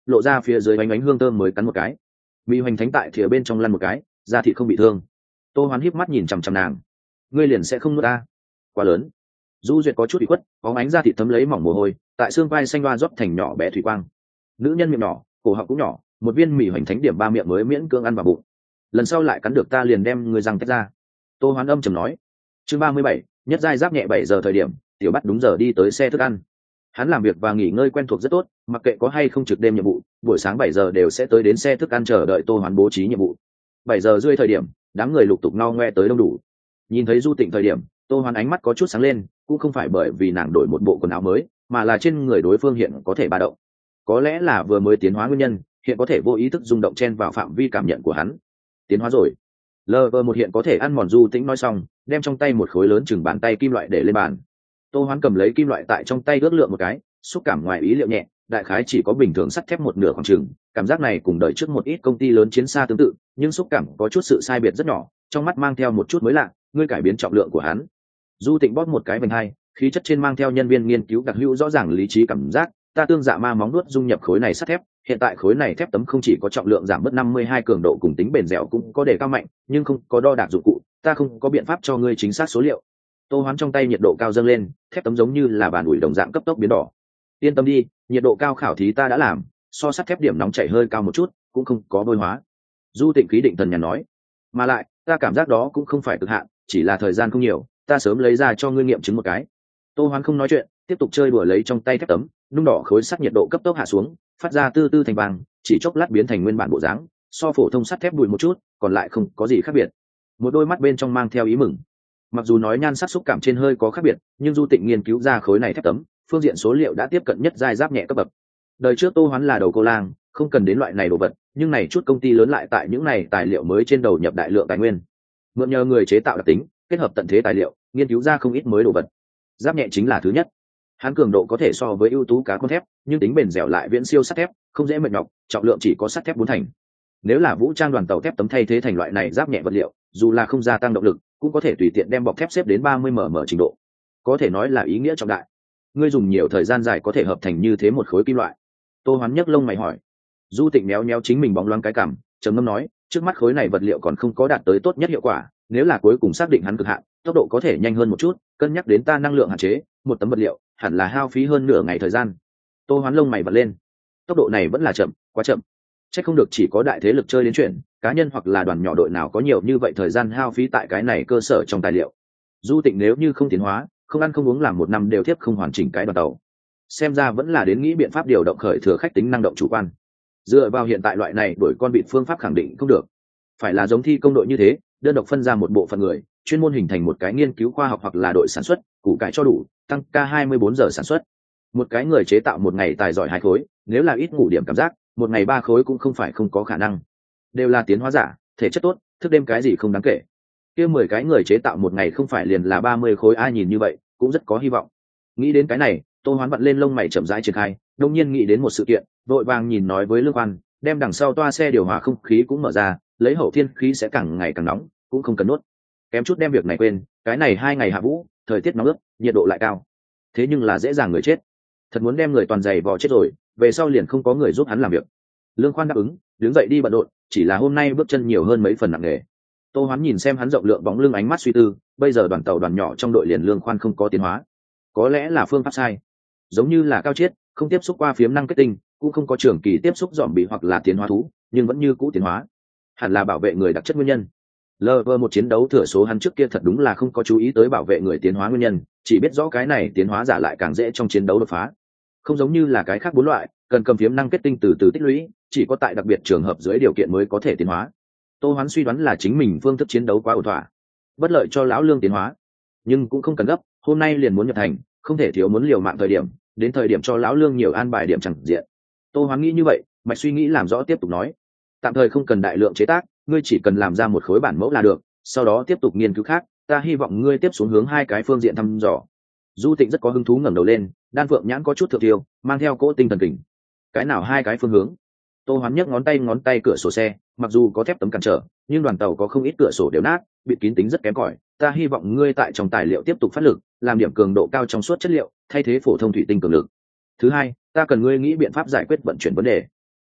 lộ ra phía dưới bánh bánh hương thơm mới cắn một cái. Mị hoành thánh tại thìa bên trong lăn một cái, da thịt không bị thương. Tô Hoán híp mắt nhìn chằm chằm nàng. Ngươi liền sẽ không nuốt ta? Quá lớn. Du Duyệt có chút bị quất, có ánh da thịt thấm lấy mỏng mồ hôi, tại xương vai xanh loa rót thành nhỏ bé thủy quang. Nữ nhân miệng nhỏ, cổ họng cũng nhỏ, một viên mì hoành thánh điểm ba miệng mới miễn cưỡng ăn vào bụng. Lần sau lại cắn được ta liền đem ngươi răng tách ra. Tô Hoán âm trầm nói. Chương ba mươi bảy, nhất giai giáp nhẹ bảy giờ thời điểm, tiểu bắt đúng giờ đi tới xe thức ăn. Hắn làm việc và nghỉ ngơi quen thuộc rất tốt, mặc kệ có hay không trực đêm nhiệm vụ, buổi sáng bảy giờ đều sẽ tới đến xe thức ăn chờ đợi Tô Hoán bố trí nhiệm vụ. Bảy giờ rưỡi thời điểm, đám người lục tục no ngoe tới đông đủ. Nhìn thấy Du Tịnh thời điểm, Tô Hoán ánh mắt có chút sáng lên, cũng không phải bởi vì nàng đổi một bộ quần áo mới, mà là trên người đối phương hiện có thể ba động. Có lẽ là vừa mới tiến hóa nguyên nhân, hiện có thể vô ý thức rung động chen vào phạm vi cảm nhận của hắn. Tiến hóa rồi. Lờ vờ một hiện có thể ăn mòn Du Tĩnh nói xong, đem trong tay một khối lớn chừng bàn tay kim loại để lên bàn. Tô Hoán cầm lấy kim loại tại trong tay ước lượng một cái, xúc cảm ngoài ý liệu nhẹ, đại khái chỉ có bình thường sắt thép một nửa khoảng chừng, cảm giác này cùng đợi trước một ít công ty lớn chiến xa tương tự, nhưng xúc cảm có chút sự sai biệt rất nhỏ, trong mắt mang theo một chút mới lạ, ngươi cải biến trọng lượng của hắn. Du Tịnh bóp một cái vành hai, khí chất trên mang theo nhân viên nghiên cứu đặc hữu rõ ràng lý trí cảm giác, ta tương dạ ma móng nuốt dung nhập khối này sắt thép, hiện tại khối này thép tấm không chỉ có trọng lượng giảm mất năm mươi hai cường độ cùng tính bền dẻo cũng có đề cao mạnh, nhưng không có đo đạc dụng cụ, ta không có biện pháp cho ngươi chính xác số liệu. Tô Hoán trong tay nhiệt độ cao dâng lên, thép tấm giống như là bàn ủi đồng dạng cấp tốc biến đỏ. Yên tâm đi, nhiệt độ cao khảo thí ta đã làm, so sắt thép điểm nóng chảy hơi cao một chút, cũng không có vôi hóa. Du Tịnh khí định thần nhàn nói, mà lại, ta cảm giác đó cũng không phải cực hạn, chỉ là thời gian không nhiều, ta sớm lấy ra cho ngươi nghiệm chứng một cái. Tô Hoán không nói chuyện, tiếp tục chơi đùa lấy trong tay thép tấm, nung đỏ khối sắt nhiệt độ cấp tốc hạ xuống, phát ra tư tư thành vàng, chỉ chốc lát biến thành nguyên bản bộ dáng, so phổ thông sắt thép bụi một chút, còn lại không có gì khác biệt. Một đôi mắt bên trong mang theo ý mừng. Mặc dù nói nhan sắc xúc cảm trên hơi có khác biệt, nhưng Du Tịnh nghiên cứu ra khối này thép tấm, phương diện số liệu đã tiếp cận nhất giai giáp nhẹ cấp bậc. Đời trước Tô Hoán là đầu cô lang, không cần đến loại này đồ vật, nhưng này chút công ty lớn lại tại những này tài liệu mới trên đầu nhập đại lượng tài nguyên. Mượn nhờ người chế tạo đặc tính, kết hợp tận thế tài liệu, nghiên cứu ra không ít mới đồ vật. Giáp nhẹ chính là thứ nhất. Hắn cường độ có thể so với ưu tú cá con thép, nhưng tính bền dẻo lại viễn siêu sắt thép, không dễ mệt nhọc, trọng lượng chỉ có sắt thép bốn thành. Nếu là vũ trang đoàn tàu thép tấm thay thế thành loại này giáp nhẹ vật liệu, dù là không gia tăng động lực, cũng có thể tùy tiện đem bọc thép xếp đến ba mươi mi li mét trình độ. Có thể nói là ý nghĩa trọng đại. Ngươi dùng nhiều thời gian dài có thể hợp thành như thế một khối kim loại. Tô Hoán nhấc lông mày hỏi. Du Tịnh méo méo chính mình bóng loáng cái cằm, trầm ngâm nói, trước mắt khối này vật liệu còn không có đạt tới tốt nhất hiệu quả, nếu là cuối cùng xác định hắn cực hạn, tốc độ có thể nhanh hơn một chút, cân nhắc đến ta năng lượng hạn chế, một tấm vật liệu hẳn là hao phí hơn nửa ngày thời gian. Tô Hoán lông mày bật lên. Tốc độ này vẫn là chậm, quá chậm. Chắc không được chỉ có đại thế lực chơi đến chuyển, cá nhân hoặc là đoàn nhỏ đội nào có nhiều như vậy thời gian hao phí tại cái này cơ sở trong tài liệu. Du Tịnh nếu như không tiến hóa, không ăn không uống làm một năm đều tiếp không hoàn chỉnh cái đoàn tàu. Xem ra vẫn là đến nghĩ biện pháp điều động khởi thừa khách tính năng động chủ quan. Dựa vào hiện tại loại này đổi con vịt phương pháp khẳng định không được. Phải là giống thi công đội như thế, đơn độc phân ra một bộ phận người, chuyên môn hình thành một cái nghiên cứu khoa học hoặc là đội sản xuất, củ cải cho đủ, tăng ca hai mươi bốn giờ sản xuất. Một cái người chế tạo một ngày tài giỏi hai khối, nếu là ít ngủ điểm cảm giác, một ngày ba khối cũng không phải không có khả năng. Đều là tiến hóa giả, thể chất tốt, thức đêm cái gì không đáng kể. Kia mười cái người chế tạo một ngày không phải liền là ba mươi khối, ai nhìn như vậy, cũng rất có hy vọng. Nghĩ đến cái này, Tô Hoán vặn lên lông mày chậm rãi triển khai, đột nhiên nghĩ đến một sự kiện, vội vàng nhìn nói với Lương Quan, đem đằng sau toa xe điều hòa không khí cũng mở ra, lấy hậu thiên khí sẽ càng ngày càng nóng, cũng không cần nuốt. Kém chút đem việc này quên, cái này hai ngày hạ vũ, thời tiết nóng ướt, nhiệt độ lại cao. Thế nhưng là dễ dàng người chết. Thật muốn đem người toàn giày vò chết rồi, về sau liền không có người giúp hắn làm việc. Lương Khoan đáp ứng, đứng dậy đi bận rộn, chỉ là hôm nay bước chân nhiều hơn mấy phần nặng nề. Tô Hoán nhìn xem hắn rộng lượng bóng lưng, ánh mắt suy tư, bây giờ đoàn tàu đoàn nhỏ trong đội liền Lương Khoan không có tiến hóa, có lẽ là phương pháp sai. Giống như là Cao Chiết, không tiếp xúc qua phiếm năng kết tinh, cũng không có trường kỳ tiếp xúc dòm bị hoặc là tiến hóa thú, nhưng vẫn như cũ tiến hóa, hẳn là bảo vệ người đặc chất nguyên nhân. lờ vê một chiến đấu thừa số hắn trước kia thật đúng là không có chú ý tới bảo vệ người tiến hóa nguyên nhân, chỉ biết rõ cái này tiến hóa giả lại càng dễ trong chiến đấu đột phá. Không giống như là cái khác bốn loại, cần cầm phiếm năng kết tinh từ từ tích lũy, chỉ có tại đặc biệt trường hợp dưới điều kiện mới có thể tiến hóa. Tô Hoán suy đoán là chính mình phương thức chiến đấu quá ổn thỏa, bất lợi cho lão Lương tiến hóa, nhưng cũng không cần gấp, hôm nay liền muốn nhập thành, không thể thiếu muốn liều mạng thời điểm, đến thời điểm cho lão Lương nhiều an bài điểm chẳng diện. Tô Hoán nghĩ như vậy, mạch suy nghĩ làm rõ tiếp tục nói, tạm thời không cần đại lượng chế tác, ngươi chỉ cần làm ra một khối bản mẫu là được, sau đó tiếp tục nghiên cứu khác, ta hy vọng ngươi tiếp xuống hướng hai cái phương diện thăm dò. Du Tịnh rất có hứng thú ngẩng đầu lên, đan phượng nhãn có chút thượng tiêu, mang theo cỗ tinh thần kình. Cái nào hai cái phương hướng? Tô Hoán nhấc ngón tay ngón tay cửa sổ xe, mặc dù có thép tấm cản trở, nhưng đoàn tàu có không ít cửa sổ đều nát, bịt kín tính rất kém cỏi. Ta hy vọng ngươi tại trong tài liệu tiếp tục phát lực, làm điểm cường độ cao trong suốt chất liệu, thay thế phổ thông thủy tinh cường lực. Thứ hai, ta cần ngươi nghĩ biện pháp giải quyết vận chuyển vấn đề.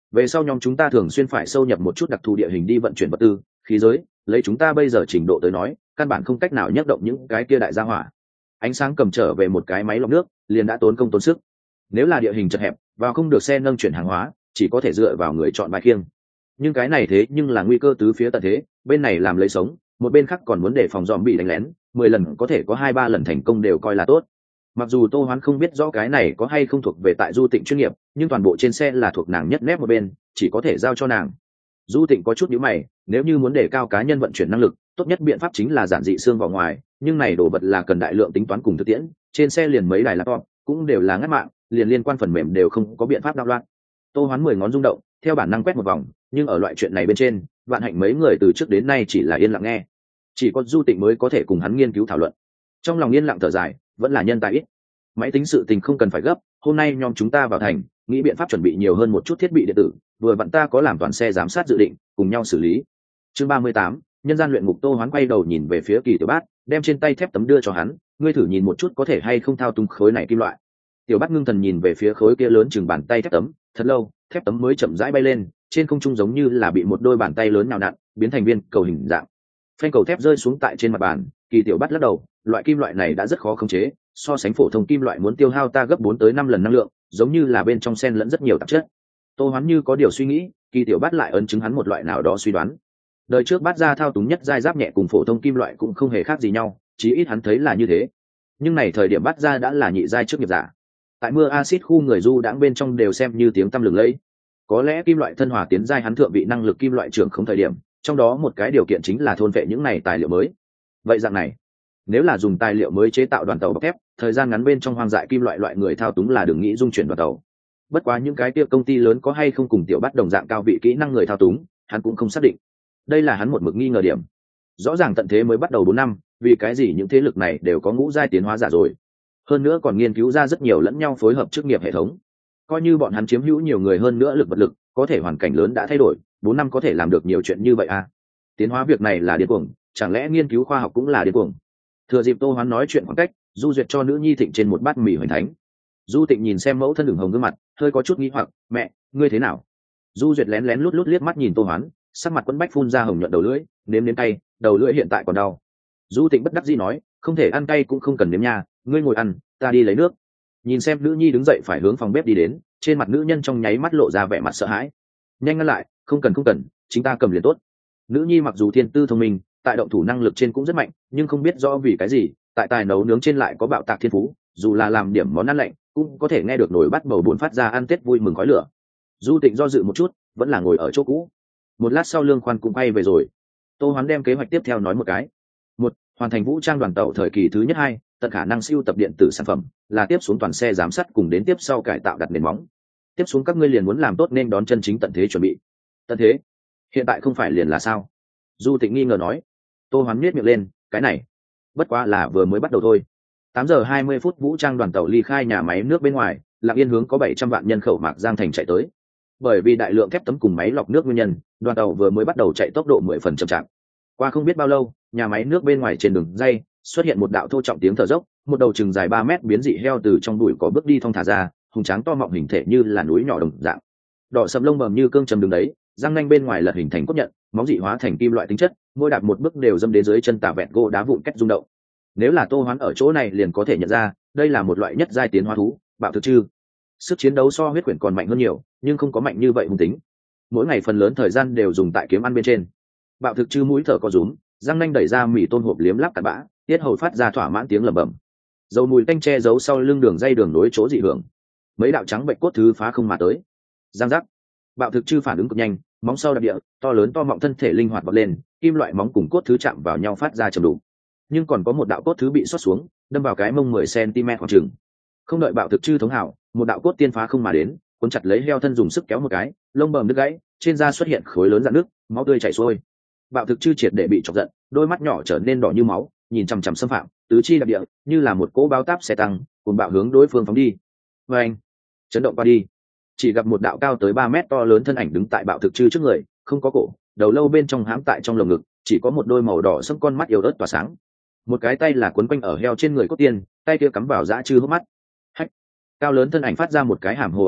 về sau nhóm chúng ta thường xuyên phải sâu nhập một chút đặc thù địa hình đi vận chuyển vật tư khí giới, lấy chúng ta bây giờ trình độ tới nói căn bản không cách nào nhấc động những cái kia đại gia hỏa. Ánh sáng cầm trở về một cái máy lọc nước liền đã tốn công tốn sức, nếu là địa hình chật hẹp vào không được xe nâng chuyển hàng hóa, chỉ có thể dựa vào người chọn bài khiêng. Nhưng cái này thế nhưng là nguy cơ tứ phía tận thế, bên này làm lấy sống, một bên khác còn muốn để phòng dòm bị đánh lén, mười lần có thể có hai ba lần thành công đều coi là tốt. Mặc dù Tô Hoán không biết rõ cái này có hay không thuộc về tại Du Tịnh chuyên nghiệp, nhưng toàn bộ trên xe là thuộc nàng nhất nép một bên, chỉ có thể giao cho nàng. Du Tịnh có chút nhíu mày, nếu như muốn đề cao cá nhân vận chuyển năng lực, tốt nhất biện pháp chính là giản dị xương vào ngoài, nhưng này đồ vật là cần đại lượng tính toán cùng thực tiễn, trên xe liền mấy đài laptop, cũng đều là ngắt mạng, liền liên quan phần mềm đều không có biện pháp đạo loạn. Tô Hoán mười ngón rung động, theo bản năng quét một vòng, nhưng ở loại chuyện này bên trên, Vạn Hạnh mấy người từ trước đến nay chỉ là yên lặng nghe, chỉ có Du Tịnh mới có thể cùng hắn nghiên cứu thảo luận. Trong lòng yên lặng thở dài, vẫn là nhân tài ít, máy tính sự tình không cần phải gấp, hôm nay nhóm chúng ta vào thành, nghĩ biện pháp chuẩn bị nhiều hơn một chút thiết bị điện tử, vừa vặn ta có làm toàn xe giám sát dự định, cùng nhau xử lý. Chương ba mươi tám, nhân gian luyện ngục. Tô Hoán quay đầu nhìn về phía Kỳ Tiểu Bát, đem trên tay thép tấm đưa cho hắn, ngươi thử nhìn một chút có thể hay không thao túng khối này kim loại. Tiểu Bát ngưng thần nhìn về phía khối kia lớn chừng bàn tay thép tấm, thật lâu, thép tấm mới chậm rãi bay lên, trên không trung giống như là bị một đôi bàn tay lớn nhào nặn, biến thành viên cầu hình dạng. Phanh cầu thép rơi xuống tại trên mặt bàn, Kỳ Tiểu Bát lắc đầu, loại kim loại này đã rất khó khống chế, so sánh phổ thông kim loại muốn tiêu hao ta gấp bốn tới năm lần năng lượng, giống như là bên trong xen lẫn rất nhiều tạp chất. Tô Hoán như có điều suy nghĩ, Kỳ Tiểu Bát lại ấn chứng hắn một loại nào đó suy đoán. Đời trước Bát gia thao túng nhất giai giáp nhẹ cùng phổ thông kim loại cũng không hề khác gì nhau, chí ít hắn thấy là như thế. Nhưng này thời điểm Bát gia đã là nhị giai trước nghiệp giả. Tại mưa axit khu người du đãng bên trong đều xem như tiếng tăm lừng lẫy. Có lẽ kim loại thân hòa tiến giai hắn thượng vị năng lực kim loại trưởng không thời điểm, trong đó một cái điều kiện chính là thôn vệ những này tài liệu mới. Vậy dạng này, nếu là dùng tài liệu mới chế tạo đoàn tàu bọc thép, thời gian ngắn bên trong hoang dại kim loại loại người thao túng là đừng nghĩ dung chuyển đoàn tàu. Bất quá những cái kia công ty lớn có hay không cùng Tiểu Bát đồng dạng cao vị kỹ năng người thao túng, hắn cũng không xác định. Đây là hắn một mực nghi ngờ điểm. Rõ ràng tận thế mới bắt đầu bốn năm, vì cái gì những thế lực này đều có ngũ giai tiến hóa giả rồi? Hơn nữa còn nghiên cứu ra rất nhiều lẫn nhau phối hợp chức nghiệp hệ thống. Coi như bọn hắn chiếm hữu nhiều người hơn nữa lực vật lực, có thể hoàn cảnh lớn đã thay đổi, bốn năm có thể làm được nhiều chuyện như vậy à? Tiến hóa việc này là điên cuồng, chẳng lẽ nghiên cứu khoa học cũng là điên cuồng? Thừa dịp Tô Hoán nói chuyện khoảng cách, Du Duyệt cho nữ nhi Thịnh trên một bát mì hoành thánh. Du Tịnh nhìn xem mẫu thân đường hồng gương mặt, hơi có chút nghi hoặc, mẹ, ngươi thế nào? Du Duyệt lén lén lút lút liếc mắt nhìn Tô Hoán, sắc mặt quẫn bách phun ra hồng nhuận đầu lưỡi, nếm nếm cay, đầu lưỡi hiện tại còn đau. Du Tịnh bất đắc dĩ nói, không thể ăn cay cũng không cần nếm nha, ngươi ngồi ăn, ta đi lấy nước. Nhìn xem nữ nhi đứng dậy phải hướng phòng bếp đi đến, trên mặt nữ nhân trong nháy mắt lộ ra vẻ mặt sợ hãi. Nhanh ngăn lại, không cần không cần, chính ta cầm liền tốt. Nữ nhi mặc dù thiên tư thông minh, tại động thủ năng lực trên cũng rất mạnh, nhưng không biết rõ vì cái gì, tại tài nấu nướng trên lại có bạo tạc thiên phú, dù là làm điểm món ăn lạnh, cũng có thể nghe được nồi bắt bầu buồn phát ra ăn Tết vui mừng khói lửa. Du Tịnh do dự một chút, vẫn là ngồi ở chỗ cũ. Một lát sau Lương Khoan cũng quay về rồi. Tô Hoán đem kế hoạch tiếp theo nói một cái. Một, hoàn thành vũ trang đoàn tàu thời kỳ thứ nhất. Hai, tận khả năng siêu tập điện tử sản phẩm, là tiếp xuống toàn xe giám sát cùng đến tiếp sau cải tạo đặt nền móng. Tiếp xuống các ngươi liền muốn làm tốt nên đón chân chính tận thế chuẩn bị. Tận thế? Hiện tại không phải liền là sao? Du Tịnh nghi ngờ nói. Tô Hoán nhếch miệng lên, cái này, bất quá là vừa mới bắt đầu thôi. Tám giờ hai mươi phút vũ trang đoàn tàu ly khai nhà máy nước bên ngoài, Lặng Yên hướng có bảy trăm vạn nhân khẩu Mạc Giang thành chạy tới. Bởi vì đại lượng thép tấm cùng máy lọc nước nguyên nhân, đoàn tàu vừa mới bắt đầu chạy tốc độ mười phần chậm chạp. Qua không biết bao lâu, nhà máy nước bên ngoài trên đường dây xuất hiện một đạo thô trọng tiếng thở dốc, một đầu chừng dài ba mét biến dị heo từ trong bụi có bước đi thong thả ra, hùng tráng to mọng hình thể như là núi nhỏ đồng dạng. Đỏ sầm lông bầm như cương trầm đứng đấy, răng nanh bên ngoài lật hình thành cốt nhận, móng dị hóa thành kim loại tính chất, mỗi đạp một bước đều dâm đến dưới chân tả vẹn gỗ đá vụn cách rung động. Nếu là Tô Hoán ở chỗ này liền có thể nhận ra, đây là một loại nhất giai tiến hóa thú, bạo thực chư. Sức chiến đấu so huyết quyển còn mạnh hơn nhiều, nhưng không có mạnh như vậy hung tính. Mỗi ngày phần lớn thời gian đều dùng tại kiếm ăn bên trên. Bạo thực chư mũi thở co rúm, răng nanh đẩy ra mì tôm hộp liếm lắp cặn bã, tiết hầu phát ra thỏa mãn tiếng lẩm bẩm. Dầu mùi tanh che giấu sau lưng đường dây đường nối chỗ dị hưởng. Mấy đạo trắng bệnh cốt thứ phá không mà tới. Giang giác. Bạo thực chư phản ứng cực nhanh, móng sau đạp địa, to lớn to mọng thân thể linh hoạt vọt lên, kim loại móng cùng cốt thứ chạm vào nhau phát ra trầm đục. Nhưng còn có một đạo cốt thứ bị xót xuống, đâm vào cái mông mười xăng-ti-mét khoảng chừng. Không đợi bạo thực chư thống hảo, một đạo cốt tiên phá không mà đến, cuốn chặt lấy heo thân dùng sức kéo một cái, lông bầm đứt gãy, trên da xuất hiện khối lớn rạn nước, máu tươi chảy xuôi. Bạo thực chư triệt để bị chọc giận, đôi mắt nhỏ trở nên đỏ như máu, nhìn chằm chằm xâm phạm, tứ chi đạp địa, như là một cỗ báo táp xe tăng, cuồng bạo hướng đối phương phóng đi. Và anh, chấn động qua đi, chỉ gặp một đạo cao tới ba mét to lớn thân ảnh đứng tại bạo thực chư trước người, không có cổ, đầu lâu bên trong hãm tại trong lồng ngực, chỉ có một đôi màu đỏ sẫm con mắt yếu ớt tỏa sáng. Một cái tay là quấn quanh ở heo trên người cốt tiên, tay kia cắm vào dã chư hốc mắt. Hách. Cao lớn thân ảnh phát ra một cái hàm hồ âm tiết,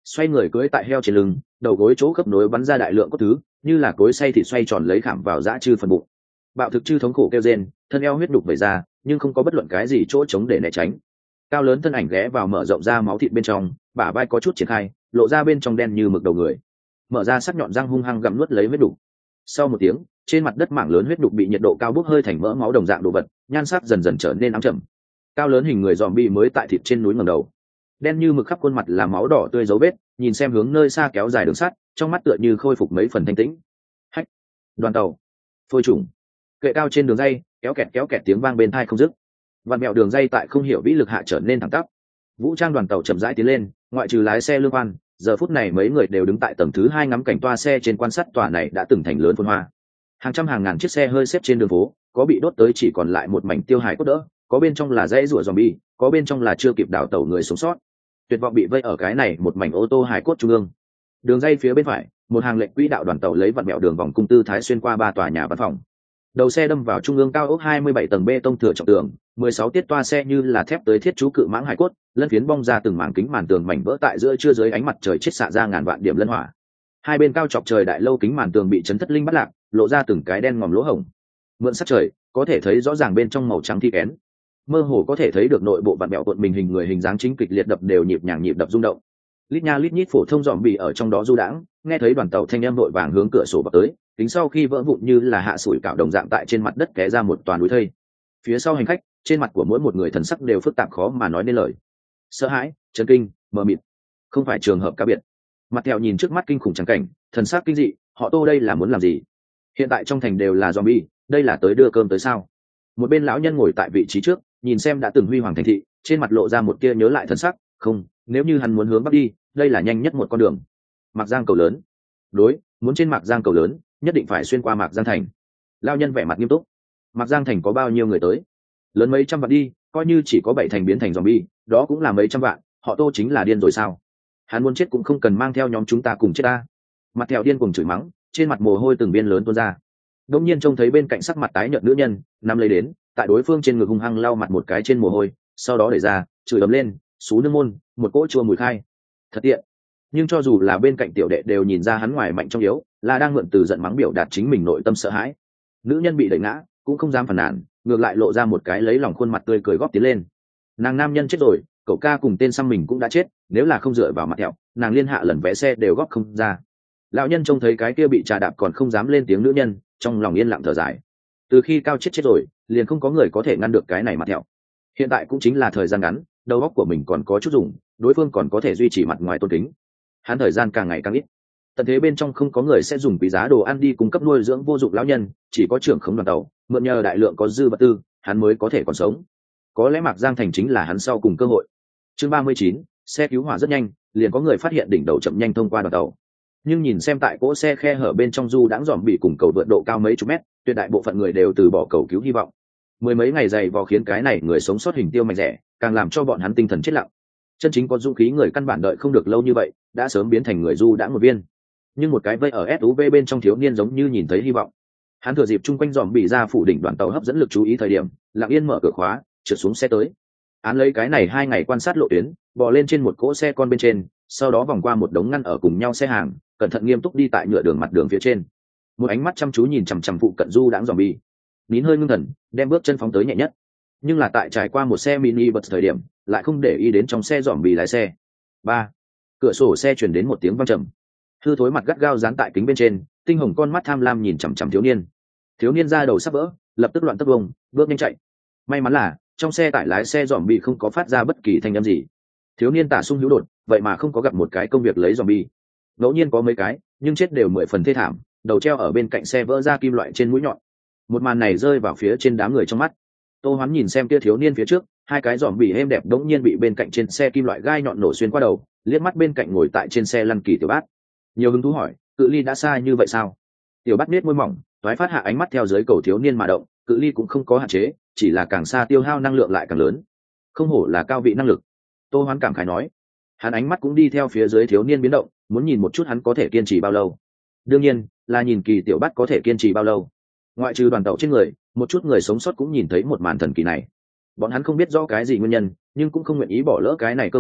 xoay người cưỡi tại heo trên lưng, đầu gối chỗ khớp nối bắn ra đại lượng cốt thứ, như là cối xay thịt xoay tròn lấy khảm vào dã chư phần bụng. Bạo thực chư thống khổ kêu rên, thân eo huyết đục vẩy ra, nhưng không có bất luận cái gì chỗ chống để né tránh. Cao lớn thân ảnh ghé vào mở rộng ra máu thịt bên trong, bả vai có chút triển khai, lộ ra bên trong đen như mực đầu người, mở ra sắc nhọn răng hung hăng gặm nuốt lấy huyết đục. Sau một tiếng, trên mặt đất mảng lớn huyết đục bị nhiệt độ cao bốc hơi thành mỡ máu đồng dạng đồ vật, nhan sắc dần dần trở nên ám trầm. Cao lớn hình người zombie mới tại thịt trên núi ngẩng đầu, đen như mực khắp khuôn mặt là máu đỏ tươi dấu vết, nhìn xem hướng nơi xa kéo dài đường sắt, trong mắt tựa như khôi phục mấy phần thanh tĩnh. Hách, đoàn tàu, phôi trùng, kệ cao trên đường dây, kéo kẹt kéo kẹt tiếng vang bên tai không dứt. Vạn mèo đường dây tại không hiểu vĩ lực hạ trở nên thẳng tắp. Vũ trang đoàn tàu chậm rãi tiến lên, ngoại trừ lái xe lương quan, giờ phút này mấy người đều đứng tại tầng thứ hai ngắm cảnh toa xe trên quan sát tòa này đã từng thành lớn phồn hoa. Hàng trăm hàng ngàn chiếc xe hơi xếp trên đường phố, có bị đốt tới chỉ còn lại một mảnh tiêu hài cốt đỡ, có bên trong là dãy rủa zombie, có bên trong là chưa kịp đào tẩu người sống sót. Tuyệt vọng bị vây ở cái này một mảnh ô tô hài cốt trung ương. Đường dây phía bên phải, một hàng lệnh quỹ đạo đoàn tàu lấy vặn mẹo đường vòng cung tư thái xuyên qua ba tòa nhà văn phòng. Đầu xe đâm vào trung ương cao ốc hai mươi bảy tầng bê tông thừa trọng tường, mười sáu tiết toa xe như là thép tới thiết chú cự mãng hải cốt, lân phiến bong ra từng mảng kính màn tường mảnh vỡ tại giữa trưa dưới ánh mặt trời chết xạ ra ngàn vạn điểm lân hỏa. Hai bên cao chọc trời đại lâu kính màn tường bị chấn thất linh bắt lạc, lộ ra từng cái đen ngòm lỗ hổng. Mượn sắc trời, có thể thấy rõ ràng bên trong màu trắng thi kén. Mơ hồ có thể thấy được nội bộ vặn bẹo cuộn mình hình người hình dáng chính kịch liệt đập đều nhịp nhàng nhịp đập rung động. Lít nha lít nhít phổ thông dòm bị ở trong đó du đãng, nghe thấy đoàn tàu thanh em vội vàng hướng cửa sổ bật tới, kính sau khi vỡ vụn như là hạ sủi cảo đồng dạng tại trên mặt đất té ra một toàn núi thây. Phía sau hành khách, trên mặt của mỗi một người thần sắc đều phức tạp khó mà nói nên lời. Sợ hãi, chấn kinh, mờ mịt. Không phải trường hợp cá biệt. Mặt theo nhìn trước mắt kinh khủng trắng cảnh, thần sắc kinh dị, họ Tô đây là muốn làm gì? Hiện tại trong thành đều là zombie, đây là tới đưa cơm tới sao? Một bên lão nhân ngồi tại vị trí trước, nhìn xem đã từng huy hoàng thành thị, trên mặt lộ ra một tia nhớ lại thần sắc, không, nếu như hắn muốn hướng bắc đi, đây là nhanh nhất một con đường. Mạc Giang cầu lớn. Đối, muốn trên Mạc Giang cầu lớn, nhất định phải xuyên qua Mạc Giang thành. Lão nhân vẻ mặt nghiêm túc. Mạc Giang thành có bao nhiêu người tới? Lớn mấy trăm vạn đi, coi như chỉ có bảy thành biến thành zombie, đó cũng là mấy trăm vạn, họ Tô chính là điên rồi sao? Hắn muốn chết cũng không cần mang theo nhóm chúng ta cùng chết ta. Mặt theo điên cuồng chửi mắng, trên mặt mồ hôi từng viên lớn tuôn ra. Đông nhiên trông thấy bên cạnh sắc mặt tái nhợt nữ nhân, nắm lấy đến, tại đối phương trên ngực hung hăng lau mặt một cái trên mồ hôi, sau đó đẩy ra, chửi ầm lên, xú nương môn, một cỗ chua mùi khai. Thật tiện. Nhưng cho dù là bên cạnh tiểu đệ đều nhìn ra hắn ngoài mạnh trong yếu, là đang mượn từ giận mắng biểu đạt chính mình nội tâm sợ hãi. Nữ nhân bị đẩy ngã, cũng không dám phản nàn, ngược lại lộ ra một cái lấy lòng khuôn mặt tươi cười góp tiến lên. Nàng nam nhân chết rồi, cậu ca cùng tên xăm mình cũng đã chết, nếu là không dựa vào mặt thẹo, nàng liên hạ lần vé xe đều góp không ra. Lão nhân trông thấy cái kia bị trà đạp còn không dám lên tiếng nữ nhân, trong lòng yên lặng thở dài. Từ khi cao chết chết rồi, liền không có người có thể ngăn được cái này mặt thẹo. Hiện tại cũng chính là thời gian ngắn, đầu óc của mình còn có chút dùng, đối phương còn có thể duy trì mặt ngoài tôn kính. Hắn thời gian càng ngày càng ít. Tận thế bên trong không có người sẽ dùng quý giá đồ ăn đi cung cấp nuôi dưỡng vô dụng lão nhân, chỉ có trưởng khống đoàn tàu, mượn nhờ đại lượng có dư vật tư, hắn mới có thể còn sống. Có lẽ Mạc Giang thành chính là hắn sau cùng cơ hội. Chương ba mươi chín, xe cứu hỏa rất nhanh, liền có người phát hiện đỉnh đầu chậm nhanh thông qua đoàn tàu. Nhưng nhìn xem tại cỗ xe khe hở bên trong du đãng dòm bị cùng cầu vượt độ cao mấy chục mét, tuyệt đại bộ phận người đều từ bỏ cầu cứu hy vọng. Mười mấy ngày dày vò khiến cái này người sống sót hình tiêu mạnh rẻ, càng làm cho bọn hắn tinh thần chết lặng. Chân chính có dũng khí người căn bản đợi không được lâu như vậy, đã sớm biến thành người du đãng một viên. Nhưng một cái vây ở ét u vê bên trong thiếu niên giống như nhìn thấy hy vọng. Hắn thừa dịp chung quanh dòm bị ra phủ đỉnh đoàn tàu hấp dẫn lực chú ý thời điểm, lặng yên mở cửa khóa, trượt xuống xe tới. Án lấy cái này hai ngày quan sát lộ tuyến, bò lên trên một cỗ xe con bên trên, sau đó vòng qua một đống ngăn ở cùng nhau xe hàng, cẩn thận nghiêm túc đi tại nhựa đường mặt đường phía trên. Một ánh mắt chăm chú nhìn chằm chằm phụ cận du đãng zombie, nín hơi ngưng thần, đem bước chân phóng tới nhẹ nhất. Nhưng là tại trải qua một xe mini bus thời điểm, lại không để ý đến trong xe zombie lái xe. Ba, cửa sổ xe truyền đến một tiếng vang trầm. Hư thối mặt gắt gao dán tại kính bên trên, tinh hồng con mắt tham lam nhìn chằm chằm thiếu niên. Thiếu niên ra đầu sắp vỡ, lập tức loạn tốc vông, bước nhanh chạy. May mắn là trong xe tải lái xe zombie không có phát ra bất kỳ thanh âm gì. Thiếu niên tả sung hữu đột, vậy mà không có gặp một cái công việc lấy zombie. Ngẫu nhiên có mấy cái, nhưng chết đều mười phần thê thảm, đầu treo ở bên cạnh xe vỡ ra kim loại trên mũi nhọn. Một màn này rơi vào phía trên đám người trong mắt. Tô Hoán nhìn xem kia thiếu niên phía trước, hai cái giòm bị êm đẹp đống nhiên bị bên cạnh trên xe kim loại gai nhọn nổ xuyên qua đầu, liếc mắt bên cạnh ngồi tại trên xe lăn Kỳ Tiểu Bát. Nhiều hứng thú hỏi, cự ly đã xa như vậy sao? Tiểu Bát nết môi mỏng, toái phát hạ ánh mắt theo dưới cầu thiếu niên mà động, cự ly cũng không có hạn chế, chỉ là càng xa tiêu hao năng lượng lại càng lớn. Không hổ là cao vị năng lực. Tô Hoán cảm khái nói. Hắn ánh mắt cũng đi theo phía dưới thiếu niên biến động, muốn nhìn một chút hắn có thể kiên trì bao lâu. Đương nhiên là nhìn Kỳ Tiểu Bát có thể kiên trì bao lâu. Ngoại trừ đoàn tàu trên người, một chút người sống sót cũng nhìn thấy một màn thần kỳ này. Bọn hắn không biết rõ cái gì nguyên nhân, nhưng cũng không nguyện ý bỏ lỡ cái này cơ hội,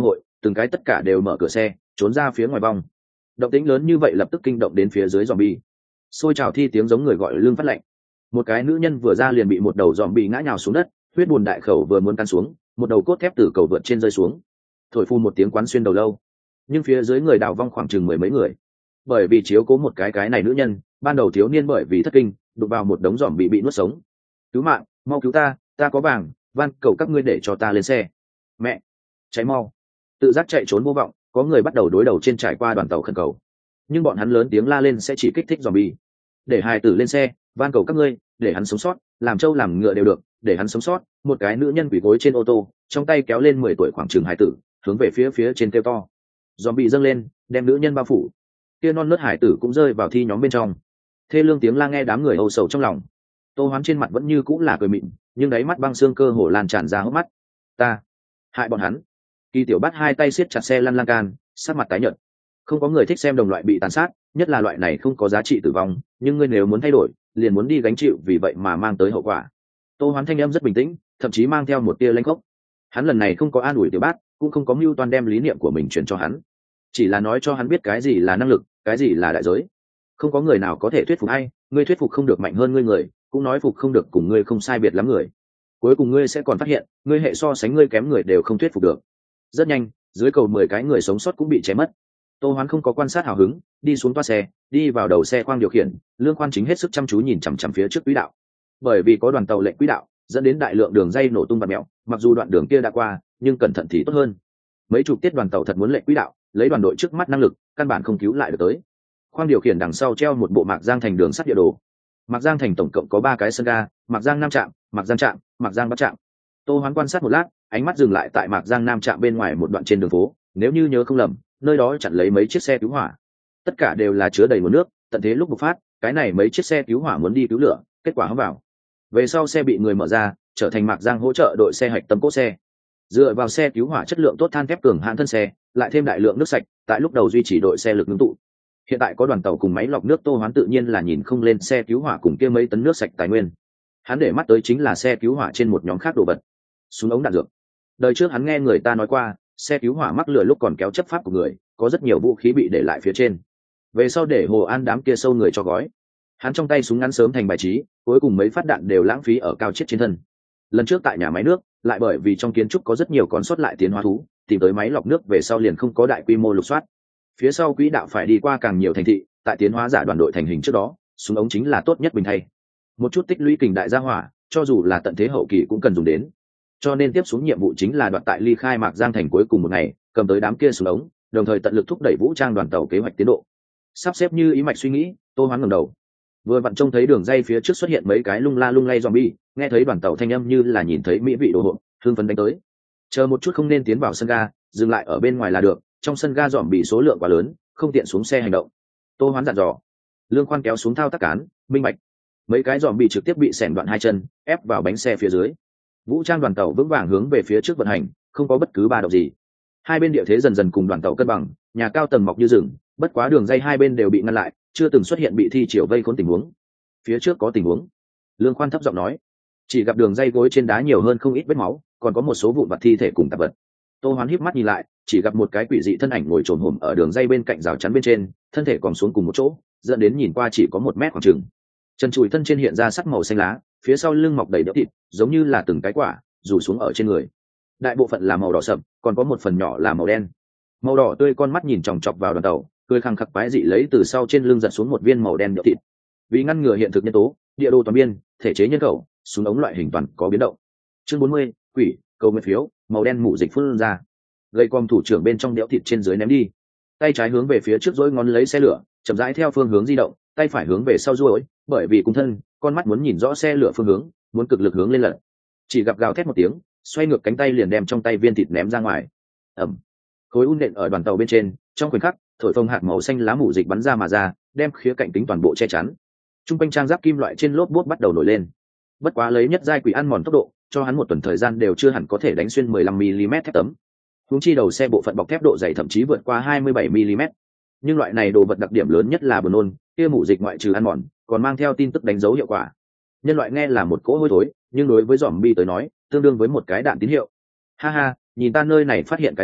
từng cái tất cả đều mở cửa xe trốn ra phía ngoài vòng. Động tĩnh lớn như vậy lập tức kinh động đến phía dưới zombie. Xôi trào thi tiếng giống người gọi lương phát lạnh. Một cái nữ nhân vừa ra liền bị một đầu zombie ngã nhào xuống đất, huyết bùn đại khẩu vừa muốn căn xuống, một đầu cốt thép từ cầu vượt trên rơi xuống, thổi phun một tiếng quán xuyên đầu lâu. Nhưng phía dưới người đào vong khoảng chừng mười mấy người, bởi vì chiếu cố một cái cái này nữ nhân, ban đầu thiếu niên bởi vì thất kinh đụng vào một đống zombie bị nuốt sống. Cứu mạng, mau cứu ta, ta có vàng, van cầu các ngươi để cho ta lên xe. Mẹ, cháy mau. Tự giác chạy trốn vô vọng, có người bắt đầu đối đầu trên trải qua đoàn tàu khẩn cầu, nhưng bọn hắn lớn tiếng la lên sẽ chỉ kích thích zombie. Để hài tử lên xe, van cầu các ngươi, để hắn sống sót, làm trâu làm ngựa đều được, để hắn sống sót. Một cái nữ nhân quỳ gối trên ô tô, trong tay kéo lên mười tuổi khoảng trường hài tử, hướng về phía phía trên kêu to. Zombie dâng lên, đem nữ nhân bao phủ. Kia non nớt hải tử cũng rơi vào thi nhóm bên trong. Thê lương tiếng la nghe đám người âu sầu trong lòng. Tô Hoán trên mặt vẫn như cũng là cười mịn, nhưng đáy mắt băng xương cơ hồ lan tràn ra hốc mắt. Ta hại bọn hắn. Kỳ Tiểu Bát hai tay siết chặt xe lăn lan can, sắc mặt tái nhợt. Không có người thích xem đồng loại bị tàn sát, nhất là loại này không có giá trị tử vong, nhưng ngươi nếu muốn thay đổi, liền muốn đi gánh chịu vì vậy mà mang tới hậu quả. Tô Hoán thanh âm rất bình tĩnh, thậm chí mang theo một tia lãnh khốc. Hắn lần này không có an ủi Tiểu Bát, cũng không có mưu toan đem lý niệm của mình truyền cho hắn, chỉ là nói cho hắn biết cái gì là năng lực, cái gì là đại giới. Không có người nào có thể thuyết phục ai, ngươi thuyết phục không được mạnh hơn ngươi người, cũng nói phục không được cùng ngươi không sai biệt lắm người. Cuối cùng ngươi sẽ còn phát hiện, ngươi hệ so sánh ngươi kém người đều không thuyết phục được. Rất nhanh, dưới cầu mười cái người sống sót cũng bị chém mất. Tô Hoán không có quan sát hào hứng, đi xuống toa xe, đi vào đầu xe khoang điều khiển, Lương Khoan chính hết sức chăm chú nhìn chằm chằm phía trước quỹ đạo. Bởi vì có đoàn tàu lệnh quỹ đạo, dẫn đến đại lượng đường dây nổ tung bạt mèo, mặc dù đoạn đường kia đã qua, nhưng cẩn thận thì tốt hơn. Mấy chục tiết đoàn tàu thật muốn lệnh quỹ đạo, lấy đoàn đội trước mắt năng lực, căn bản không cứu lại được tới. Khoang điều khiển đằng sau treo một bộ Mạc Giang thành đường sắt địa đồ. Mạc Giang thành tổng cộng có ba cái sân ga, Mạc Giang Nam trạm, Mạc Giang trạm, Mạc Giang Bắc trạm. Tô Hoán quan sát một lát, ánh mắt dừng lại tại Mạc Giang Nam trạm bên ngoài một đoạn trên đường phố, nếu như nhớ không lầm, nơi đó chặn lấy mấy chiếc xe cứu hỏa. Tất cả đều là chứa đầy nguồn nước, tận thế lúc bộc phát, cái này mấy chiếc xe cứu hỏa muốn đi cứu lửa, kết quả hất vào. Về sau xe bị người mở ra, trở thành Mạc Giang hỗ trợ đội xe hạch tâm cốt xe. Dựa vào xe cứu hỏa chất lượng tốt than thép cường hãn thân xe, lại thêm đại lượng nước sạch, tại lúc đầu duy trì đội xe lực ngưng tụ. Hiện tại có đoàn tàu cùng máy lọc nước, Tô Hoán tự nhiên là nhìn không lên xe cứu hỏa cùng kia mấy tấn nước sạch tài nguyên. Hắn để mắt tới chính là xe cứu hỏa trên một nhóm khác đồ vật. Súng ống đạn dược. Đời trước hắn nghe người ta nói qua, xe cứu hỏa mắc lửa lúc còn kéo chấp pháp của người, có rất nhiều vũ khí bị để lại phía trên. Về sau để Hồ An đám kia sâu người cho gói. Hắn trong tay súng ngắn sớm thành bài trí, cuối cùng mấy phát đạn đều lãng phí ở cao chết trên thân. Lần trước tại nhà máy nước, lại bởi vì trong kiến trúc có rất nhiều còn sót lại tiến hóa thú, tìm tới máy lọc nước về sau liền không có đại quy mô lục soát. Phía sau quỹ đạo phải đi qua càng nhiều thành thị, tại tiến hóa giả đoàn đội thành hình trước đó, súng ống chính là tốt nhất bình thay. Một chút tích lũy kình đại gia hỏa, cho dù là tận thế hậu kỳ cũng cần dùng đến. Cho nên tiếp xuống nhiệm vụ chính là đoạt tại ly khai Mạc Giang thành cuối cùng một ngày, cầm tới đám kia súng ống, đồng thời tận lực thúc đẩy vũ trang đoàn tàu kế hoạch tiến độ. Sắp xếp như ý mạch suy nghĩ, Tô Hoán ngẩng đầu. Vừa vặn trông thấy đường dây phía trước xuất hiện mấy cái lung la lung lay zombie, nghe thấy đoàn tàu thanh âm như là nhìn thấy mỹ vị đồ hộp, hương phấn đánh tới. Chờ một chút không nên tiến vào sân ga, dừng lại ở bên ngoài là được, trong sân ga zombie số lượng quá lớn, không tiện xuống xe hành động. Tô Hoán dặn dò. Lương Khoan kéo xuống thao tác cán, minh bạch. Mấy cái zombie trực tiếp bị xẻn đoạn hai chân, ép vào bánh xe phía dưới. Vũ trang đoàn tàu vững vàng hướng về phía trước vận hành, không có bất cứ ba động gì. Hai bên địa thế dần dần cùng đoàn tàu cân bằng, nhà cao tầng mọc như rừng, bất quá đường dây hai bên đều bị ngăn lại, chưa từng xuất hiện bị thi triều vây khốn tình huống. Phía trước có tình huống. Lương Khoan thấp giọng nói. Chỉ gặp đường dây gối trên đá nhiều hơn không ít vết máu, còn có một số vụn vặt thi thể cùng tạp vật. Tô Hoán híp mắt nhìn lại, chỉ gặp một cái quỷ dị thân ảnh ngồi trồn hổm ở đường dây bên cạnh rào chắn bên trên, thân thể còn xuống cùng một chỗ, dẫn đến nhìn qua chỉ có một mét khoảng chừng. Chân chùi thân trên hiện ra sắc màu xanh lá, phía sau lưng mọc đầy đỡ thịt, giống như là từng cái quả rủ xuống ở trên người. Đại bộ phận là màu đỏ sậm, còn có một phần nhỏ là màu đen. Màu đỏ tươi con mắt nhìn chòng chọc vào đoàn tàu, cười khăng khặc quái dị lấy từ sau trên lưng giật xuống một viên màu đen đỡ thịt. Vì ngăn ngừa hiện thực nhân tố, địa đồ toàn biên, thể chế nhân khẩu, súng ống loại hình toàn có biến động. Chương bốn mươi, quỷ, cầu nguyện phiếu, màu đen mủ dịch phun ra. Gây com thủ trưởng bên trong đẽo thịt trên dưới ném đi. Tay trái hướng về phía trước dỗi ngón lấy xe lửa, chậm rãi theo phương hướng di động, tay phải hướng về sau duỗi, bởi vì cùng thân, con mắt muốn nhìn rõ xe lửa phương hướng, muốn cực lực hướng lên lật. Chỉ gặp gào thét một tiếng, xoay ngược cánh tay liền đem trong tay viên thịt ném ra ngoài. Ầm. Khối un nện ở đoàn tàu bên trên, trong khoảnh khắc, thổi phồng hạt màu xanh lá mủ dịch bắn ra mà ra, đem khía cạnh tính toàn bộ che chắn. Trung quanh trang giáp kim loại trên lốp bốt bắt đầu nổi lên. Bất quá lấy nhất giai quỷ ăn mòn tốc độ, cho hắn một tuần thời gian đều chưa hẳn có thể đánh xuyên mười lăm mi-li-mét thép tấm. Huống chi đầu xe bộ phận bọc thép độ dày thậm chí vượt qua hai mươi bảy mi-li-mét. Nhưng loại này đồ vật đặc điểm lớn nhất là buồn nôn, kia mủ dịch ngoại trừ ăn mòn, còn mang theo tin tức đánh dấu hiệu quả. Nhân loại nghe là một cỗ hôi thối, nhưng đối với zombie tới nói, tương đương với một cái đạn tín hiệu. Ha ha, nhìn ta nơi này phát hiện cái gì,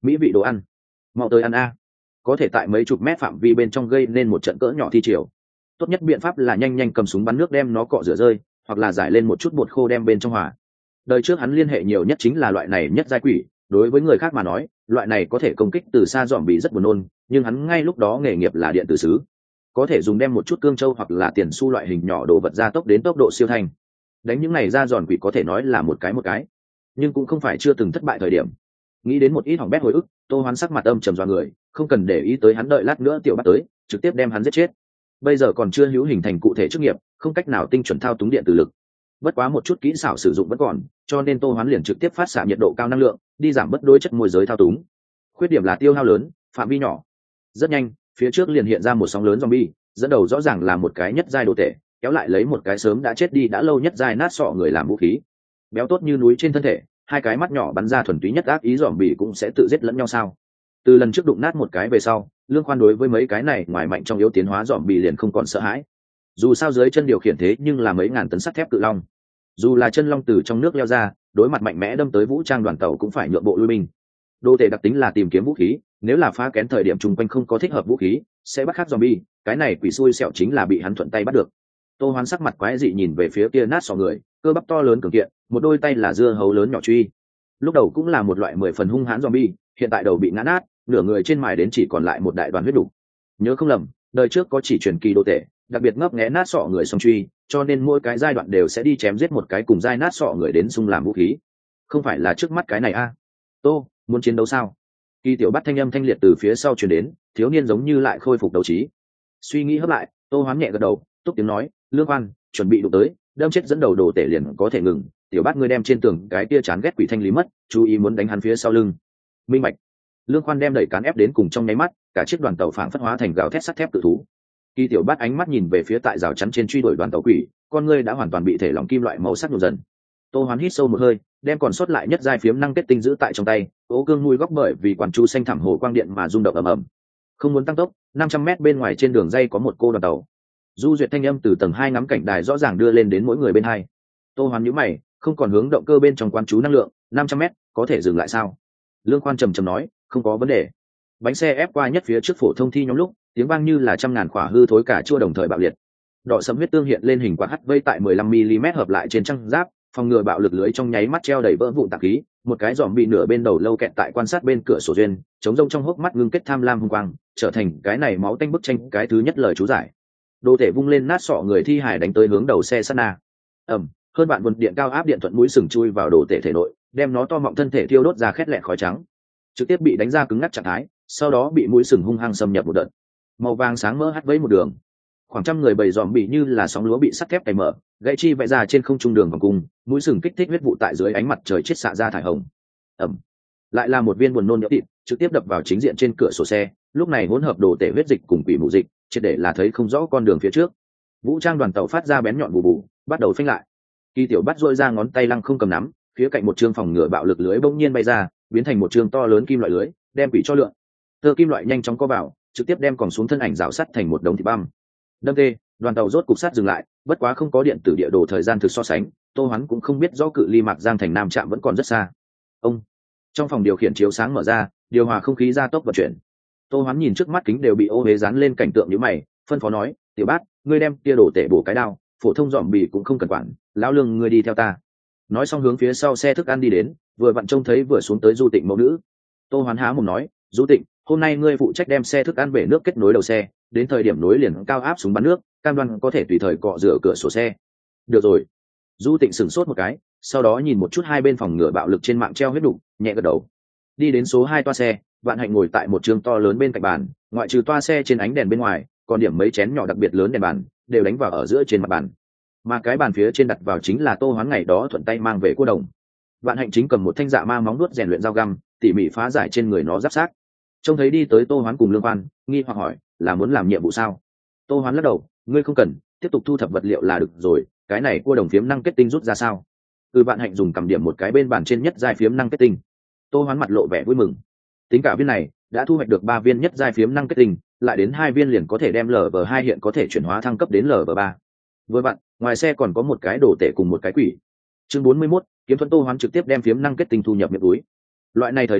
mỹ vị đồ ăn, mau tới ăn a. Có thể tại mấy chục mét phạm vi bên trong gây nên một trận cỡ nhỏ thi triều. Tốt nhất biện pháp là nhanh nhanh cầm súng bắn nước đem nó cọ rửa rơi, hoặc là giải lên một chút bột khô đem bên trong hỏa. Đời trước hắn liên hệ nhiều nhất chính là loại này nhất giai quỷ, đối với người khác mà nói loại này có thể công kích từ xa dòm bị rất buồn nôn, nhưng hắn ngay lúc đó nghề nghiệp là điện tử sứ, có thể dùng đem một chút cương châu hoặc là tiền xu loại hình nhỏ đồ vật ra tốc đến tốc độ siêu thanh. Đánh những này ra giòn quỷ có thể nói là một cái một cái, nhưng cũng không phải chưa từng thất bại thời điểm. Nghĩ đến một ít hỏng bét hồi ức, Tô Hoán sắc mặt âm trầm dọa người, không cần để ý tới hắn, đợi lát nữa tiểu bắt tới trực tiếp đem hắn giết chết. Bây giờ còn chưa hữu hình thành cụ thể chức nghiệp, không cách nào tinh chuẩn thao túng điện tử lực, bất quá một chút kỹ xảo sử dụng vẫn còn, cho nên Tô Hoán liền trực tiếp phát xạ nhiệt độ cao năng lượng đi giảm bất đối chất môi giới thao túng. Khuyết điểm là tiêu hao lớn, phạm vi nhỏ. Rất nhanh phía trước liền hiện ra một sóng lớn zombie, dẫn đầu rõ ràng là một cái nhất giai đồ tể, kéo lại lấy một cái sớm đã chết đi đã lâu nhất giai nát sọ người làm vũ khí. Béo tốt như núi trên thân thể, hai cái mắt nhỏ bắn ra thuần túy nhất ác ý, zombie cũng sẽ tự giết lẫn nhau sao? Từ lần trước đụng nát một cái về sau, Lương Khoan đối với mấy cái này ngoài mạnh trong yếu tiến hóa zombie liền không còn sợ hãi. Dù sao dưới chân điều khiển thế nhưng là mấy ngàn tấn sắt thép cự long, dù là chân long từ trong nước leo ra, đối mặt mạnh mẽ đâm tới vũ trang đoàn tàu cũng phải nhượng bộ lui binh. Đồ tể đặc tính là tìm kiếm vũ khí, nếu là phá kén thời điểm chung quanh không có thích hợp vũ khí sẽ bắt khác zombie, cái này quỷ xui xẻo chính là bị hắn thuận tay bắt được. Tô Hoán sắc mặt quái dị nhìn về phía kia nát sọ người, cơ bắp to lớn cường kiện, một đôi tay là dưa hấu lớn nhỏ truy. Lúc đầu cũng là một loại mười phần hung hãn zombie, hiện tại đầu bị ngã nát, nửa người trên mài đến chỉ còn lại một đại đoàn huyết đủ. Nhớ không lầm, đời trước có chỉ truyền kỳ đồ tể, đặc biệt ngấp nghé nát sọ người song truy, cho nên mỗi cái giai đoạn đều sẽ đi chém giết một cái cùng giai nát sọ người đến xung làm vũ khí. Không phải là trước mắt cái này a? À? Tô, muốn chiến đấu sao? Kỳ tiểu bắt thanh âm thanh liệt từ phía sau truyền đến, thiếu niên giống như lại khôi phục đấu trí. Suy nghĩ hấp lại, Tô Hoán nhẹ gật đầu, túc tiếng nói, Lương Quan, chuẩn bị đụng tới, đâm chết dẫn đầu đồ tể liền có thể ngừng. Tiểu bắt ngươi đem trên tường cái tia chán ghét quỷ thanh lý mất, chú ý muốn đánh hắn phía sau lưng. Minh bạch. Lương Quan đem đẩy cán ép đến cùng trong nháy mắt, cả chiếc đoàn tàu phảng phất hóa thành gào thét sắt thép tự thú. Kỳ tiểu bắt ánh mắt nhìn về phía tại rào chắn trên truy đuổi đoàn tàu quỷ, con ngươi đã hoàn toàn bị thể lỏng kim loại màu sắc nhuộm dần. Tô Hoán hít sâu một hơi, đem còn sót lại nhất giai phiếm năng kết tinh giữ tại trong tay, ố cương mùi góc bởi vì quản chu xanh thẳm hồ quang điện mà rung động ầm ầm. Không muốn tăng tốc, năm trăm mét bên ngoài trên đường dây có một cô đoàn tàu. Du duyệt thanh âm từ tầng hai ngắm cảnh đài rõ ràng đưa lên đến mỗi người bên hai. Tô Hoán nhíu mày, không còn hướng động cơ bên trong quan chú năng lượng, năm trăm mét, có thể dừng lại sao? Lương Khoan trầm trầm nói, không có vấn đề. Bánh xe ép qua nhất phía trước phổ thông thi nhóm lúc, tiếng vang như là trăm ngàn quả hư thối cả chua đồng thời bạo liệt. Đỏ sẫm huyết tương hiện lên hình quạt hắt vây tại mười lăm mi-li-mét hợp lại trên trang giáp, phòng ngừa bạo lực lưới trong nháy mắt treo đầy vỡ vụn tạc khí. Một cái giòm bị nửa bên đầu lâu kẹt tại quan sát bên cửa sổ duyên, chống rông trong hốc mắt ngưng kết tham lam hung quang, trở thành cái này máu tanh bức tranh cái thứ nhất lời chú giải. Đồ thể vung lên nát sọ người thi hài đánh tới hướng đầu xe sát na. Ầm, hơn bạn vượt điện cao áp điện thuận mũi sừng chui vào đồ thể thể nội, đem nó to mọng thân thể thiêu đốt ra khét lẹt khói trắng, trực tiếp bị đánh ra cứng ngắc trạng thái, sau đó bị mũi sừng hung hăng xâm nhập một đợt. Màu vàng sáng mỡ hắt với một đường, khoảng trăm người bầy dòm bị như là sóng lúa bị sắt thép cày mở, gãy chi vẽ ra trên không trung đường vòng cung, mũi sừng kích thích huyết vụ tại dưới ánh mặt trời chết xạ ra thải hồng. Ẩm, lại là một viên buồn nôn nhỡ thịt trực tiếp đập vào chính diện trên cửa sổ xe, lúc này hỗn hợp đồ tể huyết dịch cùng quỷ mù dịch, triệt để là thấy không rõ con đường phía trước. Vũ trang đoàn tàu phát ra bén nhọn bù bù, bắt đầu phanh lại. Kỳ tiểu bắt rôi ra ngón tay lăng không cầm nắm, phía cạnh một chương phòng ngừa bạo lực lưới bỗng nhiên bay ra, biến thành một chương to lớn kim loại lưới, đem quỷ cho lượn. Tơ kim loại nhanh chóng co vào, trực tiếp đem còn xuống thân ảnh rào sắt thành một đống thịt băm. Đâm tê, đoàn tàu rốt cục sát dừng lại, bất quá không có điện tử địa đồ thời gian thực so sánh, Tô Hoán cũng không biết rõ cự ly Mạc Giang thành Nam trạm vẫn còn rất xa. Ông, trong phòng điều khiển chiếu sáng mở ra, điều hòa không khí gia tốc vận chuyển. Tô Hoán nhìn trước mắt kính đều bị ô huế dán lên cảnh tượng như mày, phân phó nói, tiểu bát, ngươi đem kia đổ tể bổ cái đao, phổ thông dòm bì cũng không cần quản, lão Lương ngươi đi theo ta. Nói xong hướng phía sau xe thức ăn đi đến, vừa vặn trông thấy vừa xuống tới Du Tịnh mẫu nữ. Tô Hoán há mồm nói, Du Tịnh, hôm nay ngươi phụ trách đem xe thức ăn bể nước kết nối đầu xe, đến thời điểm nối liền cao áp súng bắn nước, cam đoan có thể tùy thời cọ rửa cửa sổ xe. Được rồi. Du Tịnh sửng sốt một cái, sau đó nhìn một chút hai bên phòng ngừa bạo lực trên mạng treo huyết đục, nhẹ gật đầu. Đi đến số hai toa xe, Vạn Hạnh ngồi tại một trường to lớn bên cạnh bàn, ngoại trừ toa xe trên ánh đèn bên ngoài, còn điểm mấy chén nhỏ đặc biệt lớn đèn bàn, đều đánh vào ở giữa trên mặt bàn. Mà cái bàn phía trên đặt vào chính là Tô Hoán ngày đó thuận tay mang về cua đồng. Vạn Hạnh chính cầm một thanh dạ ma móng nuốt rèn luyện dao găm, tỉ mỉ phá giải trên người nó giáp xác. Trông thấy đi tới Tô Hoán cùng Lương Quan, nghi hoặc hỏi, là muốn làm nhiệm vụ sao? Tô Hoán lắc đầu, ngươi không cần, tiếp tục thu thập vật liệu là được rồi, cái này cua đồng phiếm năng kết tinh rút ra sao? Ừ, Vạn Hạnh dùng cầm điểm một cái bên bàn trên nhất giai phiếm năng kết tinh. Tô Hoán mặt lộ vẻ vui mừng. Tính cả viên này, đã thu hoạch được ba viên nhất giai phiếm năng kết tinh, lại đến hai viên liền có thể đem lv hai hiện có thể chuyển hóa thăng cấp đến lv ba. Với bạn, ngoài xe còn có một cái đồ tể cùng một cái quỷ. Chương bốn mươi mốt, kiếm thuẫn. Tô Hoán trực tiếp đem phiếm năng kết tinh thu nhập miệng túi. Loại này thời điểm,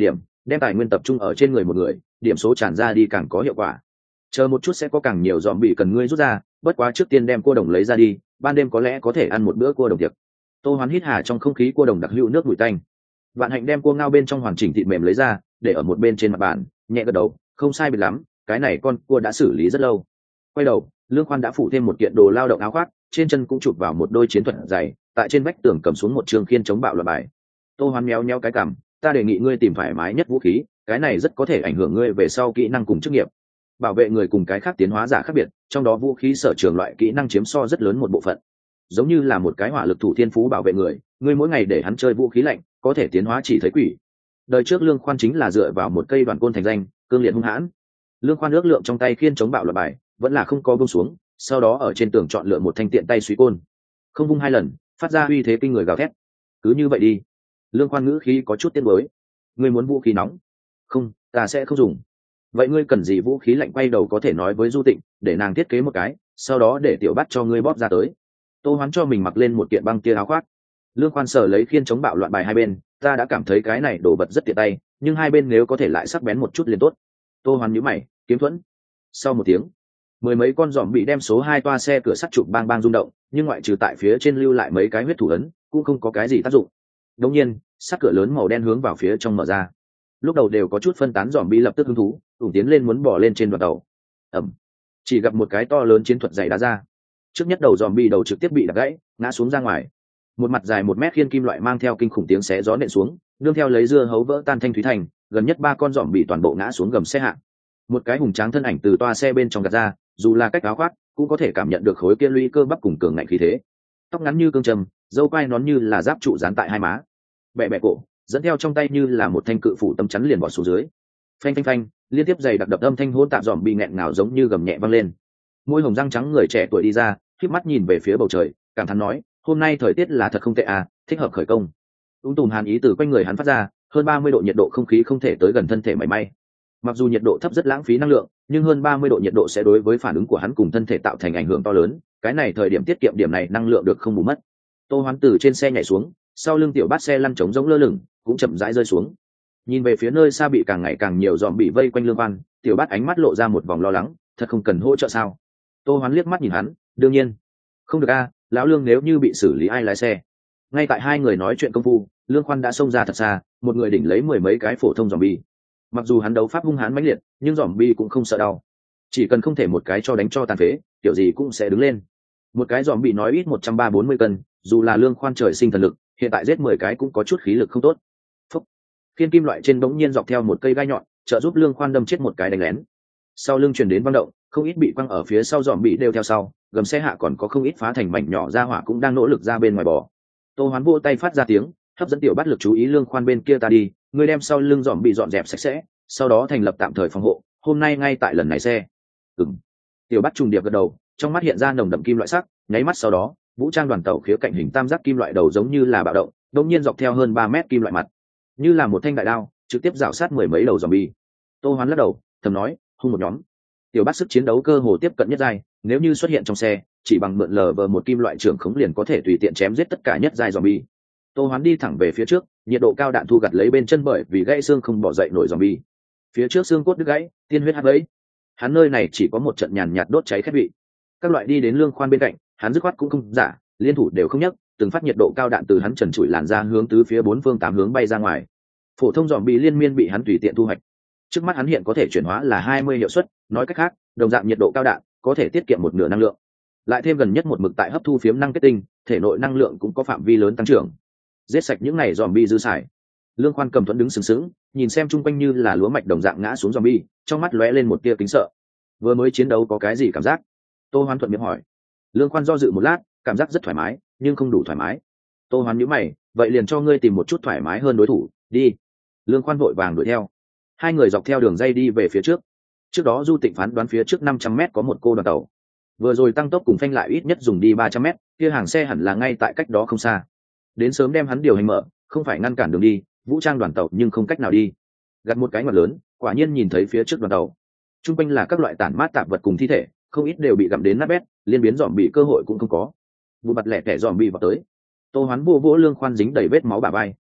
đem tài nguyên tập trung ở trên người một người, điểm số tràn ra đi càng có hiệu quả. Chờ một chút sẽ có càng nhiều dòm bị cần ngươi rút ra, bất quá trước tiên đem cua đồng lấy ra đi, ban đêm có lẽ có thể ăn một bữa cua đồng tiệc. Tô Hoán hít hà trong không khí cua đồng đặc hữu nước mùi tanh. Vạn Hạnh đem cua ngao bên trong hoàn chỉnh thịt mềm lấy ra, để ở một bên trên mặt bàn, nhẹ gật đầu, không sai biệt lắm, cái này con cua đã xử lý rất lâu. Quay đầu, Lương Khoan đã phủ thêm một kiện đồ lao động áo khoác, trên chân cũng chụp vào một đôi chiến thuật giày, tại trên vách tường cầm xuống một trường khiên chống bạo loạn bài. Tô Hoán méo méo cái cằm, ta đề nghị ngươi tìm thoải mái nhất vũ khí, cái này rất có thể ảnh hưởng ngươi về sau kỹ năng cùng chức nghiệp. Bảo vệ người cùng cái khác tiến hóa giả khác biệt, trong đó vũ khí sở trường loại kỹ năng chiếm so rất lớn một bộ phận. Giống như là một cái hỏa lực thủ thiên phú bảo vệ người, ngươi mỗi ngày để hắn chơi vũ khí lạnh, có thể tiến hóa chỉ thấy quỷ. Đời trước Lương Khoan chính là dựa vào một cây đoàn côn thành danh, cương liệt hung hãn. Lương Khoan ước lượng trong tay khiên chống bạo loạn bài, vẫn là không có buông xuống, sau đó ở trên tường chọn lựa một thanh tiện tay suy côn, không vung hai lần, phát ra uy thế kinh người gào thét. Cứ như vậy đi. Lương Khoan ngữ khí có chút tiếc nuối. Ngươi muốn vũ khí nóng? Không, ta sẽ không dùng. Vậy ngươi cần gì vũ khí lạnh? Quay đầu có thể nói với Du Tịnh, để nàng thiết kế một cái, sau đó để tiểu bắt cho ngươi bóp ra tới. Tô Hoán cho mình mặc lên một kiện băng tia áo khoác. Lương Khoan sở lấy khiên chống bạo loạn bài hai bên, ta đã cảm thấy cái này đồ vật rất tiện tay, nhưng hai bên nếu có thể lại sắc bén một chút liền tốt. Tô Hoán nhíu mày, kiếm thuẫn. Sau một tiếng, mười mấy con giòm bị đem số hai toa xe cửa sắt chụp bang bang rung động, nhưng ngoại trừ tại phía trên lưu lại mấy cái huyết thủ ấn, cũng không có cái gì tác dụng. Đống nhiên, sắt cửa lớn màu đen hướng vào phía trong mở ra. Lúc đầu đều có chút phân tán giòm bị lập tức hứng thú, ủng tiến lên muốn bỏ lên trên đoàn tàu. Ầm. Chỉ gặp một cái to lớn chiến thuật dày đá ra. Trước nhất đầu giòm bị đầu trực tiếp bị đập gãy, ngã xuống ra ngoài. Một mặt dài một mét khiên kim loại mang theo kinh khủng tiếng xé gió nện xuống, nương theo lấy dưa hấu vỡ tan thanh thúy thành, gần nhất ba con giòm bị toàn bộ ngã xuống gầm xe hạ. Một cái hùng tráng thân ảnh từ toa xe bên trong gạt ra, dù là cách áo khoác cũng có thể cảm nhận được khối kia lũy cơ bắp cùng cường ngạnh khí thế. Tóc ngắn như cương trầm, râu quai nón như là giáp trụ dán tại hai má, bẹ bẹ cổ dẫn theo trong tay như là một thanh cự phủ tấm chắn liền bỏ xuống dưới. Phanh phanh phanh, liên tiếp giày đặc đập âm thanh hỗn tạp giòm bị nghẹn ngào giống như gầm nhẹ vang lên. Môi hồng răng trắng người trẻ tuổi đi ra, khép mắt nhìn về phía bầu trời, cảm thán nói, hôm nay thời tiết là thật không tệ à, thích hợp khởi công. Ung tùm hàn ý từ quanh người hắn phát ra, hơn ba mươi độ nhiệt độ không khí không thể tới gần thân thể mảy may. Mặc dù nhiệt độ thấp rất lãng phí năng lượng, nhưng hơn ba mươi độ nhiệt độ sẽ đối với phản ứng của hắn cùng thân thể tạo thành ảnh hưởng to lớn, cái này thời điểm tiết kiệm điểm này năng lượng được không bù mất. Tô Hoán từ trên xe nhảy xuống, sau lưng tiểu bát xe lăn trống rỗng lơ lửng, cũng chậm rãi rơi xuống. Nhìn về phía nơi xa bị càng ngày càng nhiều giòm bị vây quanh Lương Văn, tiểu bát ánh mắt lộ ra một vòng lo lắng, thật không cần hỗ trợ sao? Tô Hoán liếc mắt nhìn hắn, đương nhiên. Không được a, lão Lương nếu như bị xử lý ai lái xe? Ngay tại hai người nói chuyện công phu, Lương Khoan đã xông ra thật xa, một người đỉnh lấy mười mấy cái phổ thông giòm bị. Mặc dù hắn đấu pháp hung hãn mãnh liệt, nhưng giòm bi cũng không sợ đau, chỉ cần không thể một cái cho đánh cho tàn phế, kiểu gì cũng sẽ đứng lên. Một cái giòm bị nói ít một trăm ba bốn mươi cân, dù là Lương Khoan trời sinh thần lực, hiện tại giết mười cái cũng có chút khí lực không tốt. Phúc. Khiên kim loại trên bỗng nhiên dọc theo một cây gai nhọn, trợ giúp Lương Khoan đâm chết một cái đánh lén. Sau lưng truyền đến vang động, không ít bị quăng ở phía sau giòm bị đều theo sau, gầm xe hạ còn có không ít phá thành mảnh nhỏ ra hỏa cũng đang nỗ lực ra bên ngoài bò. Tô Hoán vỗ tay phát ra tiếng, hấp dẫn tiểu bắt lực chú ý Lương Khoan bên kia ta đi, người đem sau lưng giòm bị dọn dẹp sạch sẽ, sau đó thành lập tạm thời phòng hộ, hôm nay ngay tại lần này xe. Ừm. Tiểu bắt trùng điệp gật đầu, trong mắt hiện ra nồng đậm kim loại sắc, nháy mắt sau đó, vũ trang đoàn tàu khía cạnh hình tam giác kim loại đầu giống như là bạo động, đột nhiên dọc theo hơn ba mét kim loại mặt, như là một thanh đại đao, trực tiếp rào sát mười mấy đầu zombie. Tô Hoán lắc đầu, thầm nói, hung một nhóm. Tiểu bắt sức chiến đấu cơ hồ tiếp cận nhất giai, nếu như xuất hiện trong xe, chỉ bằng mượn lờ vờ một kim loại trưởng khống liền có thể tùy tiện chém giết tất cả nhất giai zombie. Tô Hoán đi thẳng về phía trước, nhiệt độ cao đạn thu gặt lấy bên chân bởi vì gãy xương không bỏ dậy nổi zombie. Phía trước xương cốt đứt gãy, tiên huyết hắt ấy. Hắn nơi này chỉ có một trận nhàn nhạt đốt cháy khét vị. Các loại đi đến Lương Khoan bên cạnh, hắn dứt khoát cũng không giả, liên thủ đều không nhấc, từng phát nhiệt độ cao đạn từ hắn trần trụi làn ra hướng tứ phía bốn phương tám hướng bay ra ngoài. Phổ thông zombie liên miên bị hắn tùy tiện thu hoạch. Trước mắt hắn hiện có thể chuyển hóa là hai mươi hiệu suất, nói cách khác, đồng dạng nhiệt độ cao đạn có thể tiết kiệm một nửa năng lượng. Lại thêm gần nhất một mực tại hấp thu phiếm năng kết tinh, thể nội năng lượng cũng có phạm vi lớn tăng trưởng. Giết sạch những này zombie dư xài. Lương Khoan cầm thuẫn đứng sừng sững, nhìn xem chung quanh như là lúa mạch đồng dạng ngã xuống zombie, trong mắt lóe lên một tia kính sợ. Vừa mới chiến đấu có cái gì cảm giác? Tô Hoán thuận miệng hỏi. Lương Khoan do dự một lát, cảm giác rất thoải mái, nhưng không đủ thoải mái. Tô Hoán nhíu mày, vậy liền cho ngươi tìm một chút thoải mái hơn đối thủ, đi. Lương Khoan vội vàng đuổi theo. Hai người dọc theo đường dây đi về phía trước. Trước đó Du Tịnh phán đoán phía trước năm trăm mét có một cô đoàn tàu. Vừa rồi tăng tốc cùng phanh lại ít nhất dùng đi ba trăm mét, kia hàng xe hẳn là ngay tại cách đó không xa. Đến sớm đem hắn điều hành mở, không phải ngăn cản đường đi, vũ trang đoàn tàu nhưng không cách nào đi. Gặt một cái ngoặt lớn, quả nhiên nhìn thấy phía trước đoàn tàu. Trung quanh là các loại tản mát tạp vật cùng thi thể, không ít đều bị gặm đến nát bét, liên biến dòm bị cơ hội cũng không có. Vụ mặt lẻ tẻ dòm bị vào tới. Tô Hoán vô vỗ Lương Khoan dính đầy vết máu bả vai,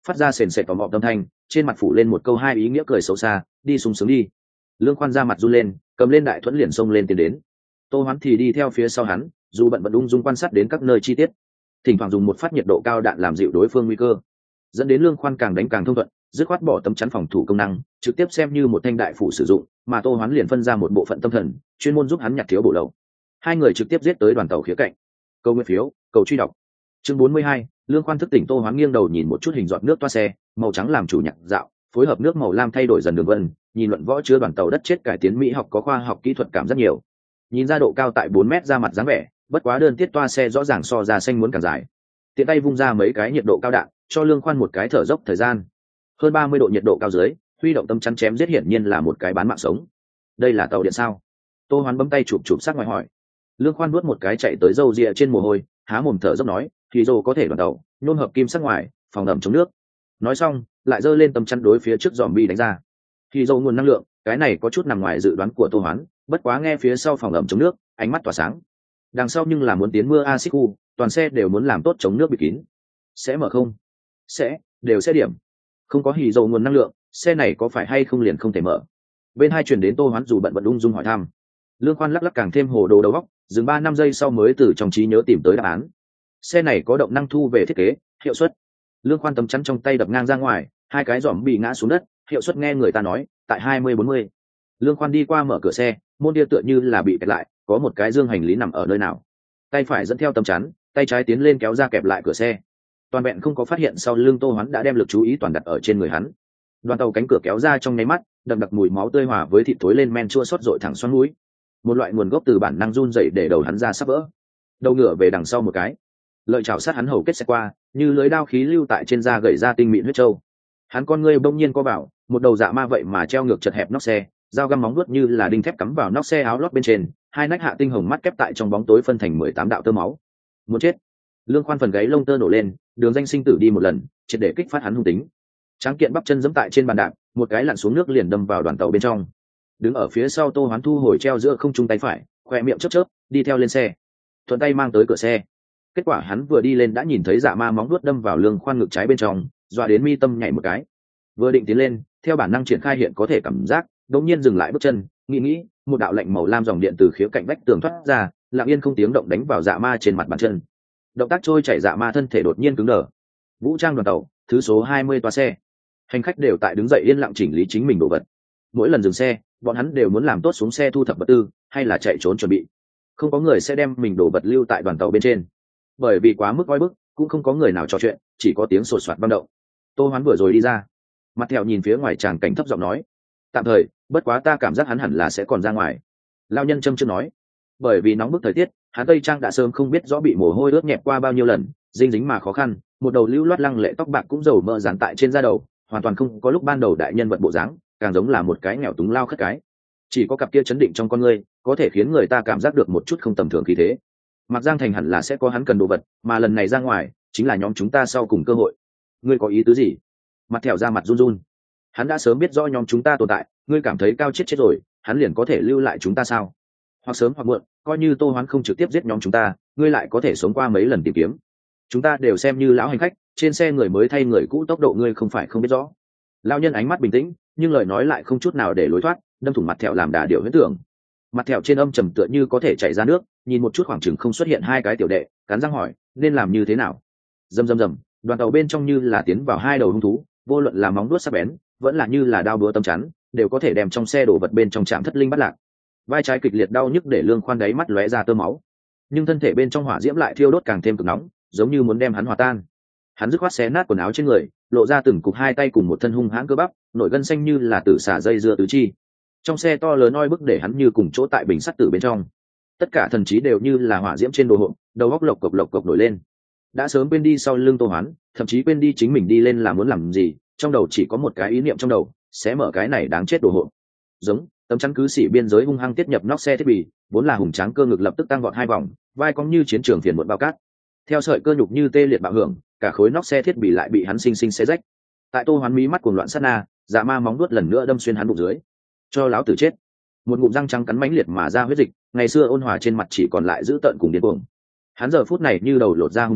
phát ra sền sệt tò mò âm thanh, trên mặt phủ lên một câu hai ý nghĩa cười xấu xa, đi sung sướng đi. Lương Khoan ra mặt run lên, cầm lên đại thuẫn liền xông lên tiến đến. Tô Hoán thì đi theo phía sau hắn, dù bận bận ung dung quan sát đến các nơi chi tiết, thỉnh thoảng dùng một phát nhiệt độ cao đạn làm dịu đối phương nguy cơ, dẫn đến Lương Khoan càng đánh càng thông thuận, dứt khoát bỏ tấm chắn phòng thủ công năng, trực tiếp xem như một thanh đại phủ sử dụng, mà Tô Hoán liền phân ra một bộ phận tâm thần, chuyên môn giúp hắn nhặt thiếu bổ lậu. Hai người trực tiếp giết tới đoàn tàu khía cạnh. Câu nguyên phiếu, cầu truy đọc. Chương bốn mươi hai, Lương Khoan thức tỉnh. Tô Hoán nghiêng đầu nhìn một chút hình giọt nước toa xe, màu trắng làm chủ nhạc dạo, phối hợp nước màu lam thay đổi dần đường vân, nhìn luận võ chứa đoàn tàu đất chết cải tiến mỹ học có khoa học kỹ thuật cảm rất nhiều. Nhìn ra độ cao tại bốn mét ra mặt dáng vẻ, bất quá đơn tiết toa xe rõ ràng so ra xanh muốn càng dài. Tiện tay vung ra mấy cái nhiệt độ cao đạn, cho Lương Khoan một cái thở dốc thời gian. Hơn ba mươi độ nhiệt độ cao dưới, huy động tâm chắn chém giết hiển nhiên là một cái bán mạng sống. Đây là tàu điện sao? Tô Hoán bấm tay chụp chụp sát ngoài hỏi. Lương Khoan nuốt một cái chạy tới râu ria trên mồ hôi, há mồm thở dốc nói, thì dồ có thể đoàn tàu, nhôm hợp kim sắc ngoài, phòng ẩm chống nước. Nói xong, lại giơ lên tấm chắn đối phía trước zombie đánh ra. Thì dầu nguồn năng lượng, cái này có chút nằm ngoài dự đoán của Tô Hoán, bất quá nghe phía sau phòng ẩm chống nước, ánh mắt tỏa sáng. Đằng sau nhưng là muốn tiến mưa axit khu, toàn xe đều muốn làm tốt chống nước bị kín. Sẽ mở không? Sẽ, đều sẽ điểm. Không có hì dầu nguồn năng lượng, xe này có phải hay không liền không thể mở. Bên hai truyền đến Tô Hoán dù bận bận ung dung hỏi thăm. Lương Khoan lắc lắc càng thêm hồ đồ đầu óc, dừng ba năm giây sau mới từ trong trí nhớ tìm tới đáp án. Xe này có động năng thu về thiết kế, hiệu suất. Lương Khoan tấm chắn trong tay đập ngang ra ngoài, hai cái giòm bị ngã xuống đất, hiệu suất nghe người ta nói, tại hai mươi bốn mươi. Lương Khoan đi qua mở cửa xe, môn kia tựa như là bị kẹt lại, có một cái dương hành lý nằm ở nơi nào. Tay phải dẫn theo tấm chắn, tay trái tiến lên kéo ra kẹp lại cửa xe. Toàn vẹn không có phát hiện sau lưng Tô Hoán đã đem lực chú ý toàn đặt ở trên người hắn. Đoàn tàu cánh cửa kéo ra trong nháy mắt, đậm đặc mùi máu tươi hòa với thịt thối lên men chua xót dội thẳng xoắn mũi. Một loại nguồn gốc từ bản năng run rẩy để đầu hắn ra sắp vỡ. Đầu ngựa về đằng sau một cái, lợi chảo sát hắn hầu kết xe qua, như lưới đao khí lưu tại trên da gầy ra tinh mịn huyết trâu. Hắn con ngươi bỗng nhiên co vào, một đầu dạ ma vậy mà treo ngược chật hẹp nóc xe, dao găm móng vuốt như là đinh thép cắm vào nóc xe áo lót bên trên, hai nách hạ tinh hồng mắt kép tại trong bóng tối phân thành mười tám đạo tơ máu. Muốn chết. Lương Khoan phần gáy lông tơ nổ lên, đường danh sinh tử đi một lần, triệt để kích phát hắn hung tính. Tráng kiện bắp chân giẫm tại trên bàn đạp, một cái lặn xuống nước liền đâm vào đoàn tàu bên trong. Đứng ở phía sau Tô Hoán thu hồi treo giữa không trung tay phải, khoe miệng chớp chớp, đi theo lên xe. Thuận tay mang tới cửa xe. Kết quả hắn vừa đi lên đã nhìn thấy dạ ma móng vuốt đâm vào Lương Khoan ngực trái bên trong, dọa đến mi tâm nhảy một cái. Vừa định tiến lên, theo bản năng triển khai hiện có thể cảm giác, đột nhiên dừng lại bước chân, nghĩ nghĩ, một đạo lạnh màu lam dòng điện từ khía cạnh vách tường thoát ra, lặng yên không tiếng động đánh vào dạ ma trên mặt bàn chân. Động tác trôi chảy dạ ma thân thể đột nhiên cứng đờ. Vũ trang đoàn tàu, thứ số hai mươi toa xe. Hành khách đều tại đứng dậy yên lặng chỉnh lý chính mình đồ vật. Mỗi lần dừng xe, bọn hắn đều muốn làm tốt xuống xe thu thập vật tư, hay là chạy trốn chuẩn bị. Không có người sẽ đem mình đồ vật lưu tại đoàn tàu bên trên. Bởi vì quá mức oi bức, cũng không có người nào trò chuyện, chỉ có tiếng sột soạt vang động. Tô Hoán vừa rồi đi ra, mặt thẹo nhìn phía ngoài tràng cảnh thấp giọng nói, tạm thời, bất quá ta cảm giác hắn hẳn là sẽ còn ra ngoài. Lão nhân châm chước nói, bởi vì nóng bức thời tiết, hắn tây trang đã sớm không biết rõ bị mồ hôi ướt nhẹp qua bao nhiêu lần, dinh dính mà khó khăn, một đầu lưu loát lăng lệ tóc bạc cũng dầu mỡ dán tại trên da đầu, hoàn toàn không có lúc ban đầu đại nhân vật bộ dáng, càng giống là một cái nghèo túng lao khất cái. Chỉ có cặp kia chấn định trong con ngươi, có thể khiến người ta cảm giác được một chút không tầm thường khí thế. Mạc Giang Thành hẳn là sẽ có hắn cần đồ vật, mà lần này ra ngoài, chính là nhóm chúng ta sau cùng cơ hội. Ngươi có ý tứ gì? Mặt thẹo ra mặt run run. Hắn đã sớm biết rõ nhóm chúng ta tồn tại, ngươi cảm thấy cao chết chết rồi, hắn liền có thể lưu lại chúng ta sao? Hoặc sớm hoặc muộn, coi như Tô Hoán không trực tiếp giết nhóm chúng ta, ngươi lại có thể sống qua mấy lần tìm kiếm. Chúng ta đều xem như lão hành khách, trên xe người mới thay người cũ tốc độ ngươi không phải không biết rõ. Lão nhân ánh mắt bình tĩnh, nhưng lời nói lại không chút nào để lối thoát, đâm thủng mặt thẹo làm đà điều huyễn tưởng. Mặt thẹo trên âm trầm tựa như có thể chảy ra nước, nhìn một chút khoảng chừng không xuất hiện hai cái tiểu đệ, cắn răng hỏi, nên làm như thế nào? Rầm rầm rầm, đoàn tàu bên trong như là tiến vào hai đầu hung thú, vô luận là móng đuốt sắc bén, vẫn là như là đao búa tấm chắn, đều có thể đem trong xe đổ vật bên trong chạm thất linh bắt lạc. Vai trái kịch liệt đau nhức để Lương Khoan đáy mắt lóe ra tơ máu, nhưng thân thể bên trong hỏa diễm lại thiêu đốt càng thêm cực nóng, giống như muốn đem hắn hòa tan. Hắn dứt khoát xé nát quần áo trên người, lộ ra từng cục hai tay cùng một thân hung hãn cơ bắp, nổi gân xanh như là tử xả dây dưa tứ chi. Trong xe to lớn oi bức để hắn như cùng chỗ tại bình sắt tử bên trong. Tất cả thần trí đều như là hỏa diễm trên đồ hộp, đầu góc lộc cộc lộc cộc nổi lên. Đã sớm quên đi sau lưng Tô Hoán, thậm chí quên đi chính mình đi lên là muốn làm gì, trong đầu chỉ có một cái ý niệm trong đầu, sẽ mở cái này đáng chết đồ hộp. Giống, tấm chắn cứ xỉ biên giới hung hăng tiết nhập nóc xe thiết bị, vốn là hùng tráng cơ ngực lập tức tăng vọt hai vòng, vai cong như chiến trường phiền muộn bao cát. Theo sợi cơ nhục như tê liệt bạo hưởng, cả khối nóc xe thiết bị lại bị hắn sinh sinh xé rách. Tại Tô Hoán mí mắt cuồng loạn sát na, dạ ma móng vuốt lần nữa đâm xuyên hắn bụng dưới. Cho lão tử chết. Một ngụm răng trắng cắn mãnh liệt mà ra huyết dịch, ngày xưa ôn hòa trên mặt chỉ còn lại dữ tợn cùng điên cuồng. Hắn giờ phút này như đầu lột ra hung thú,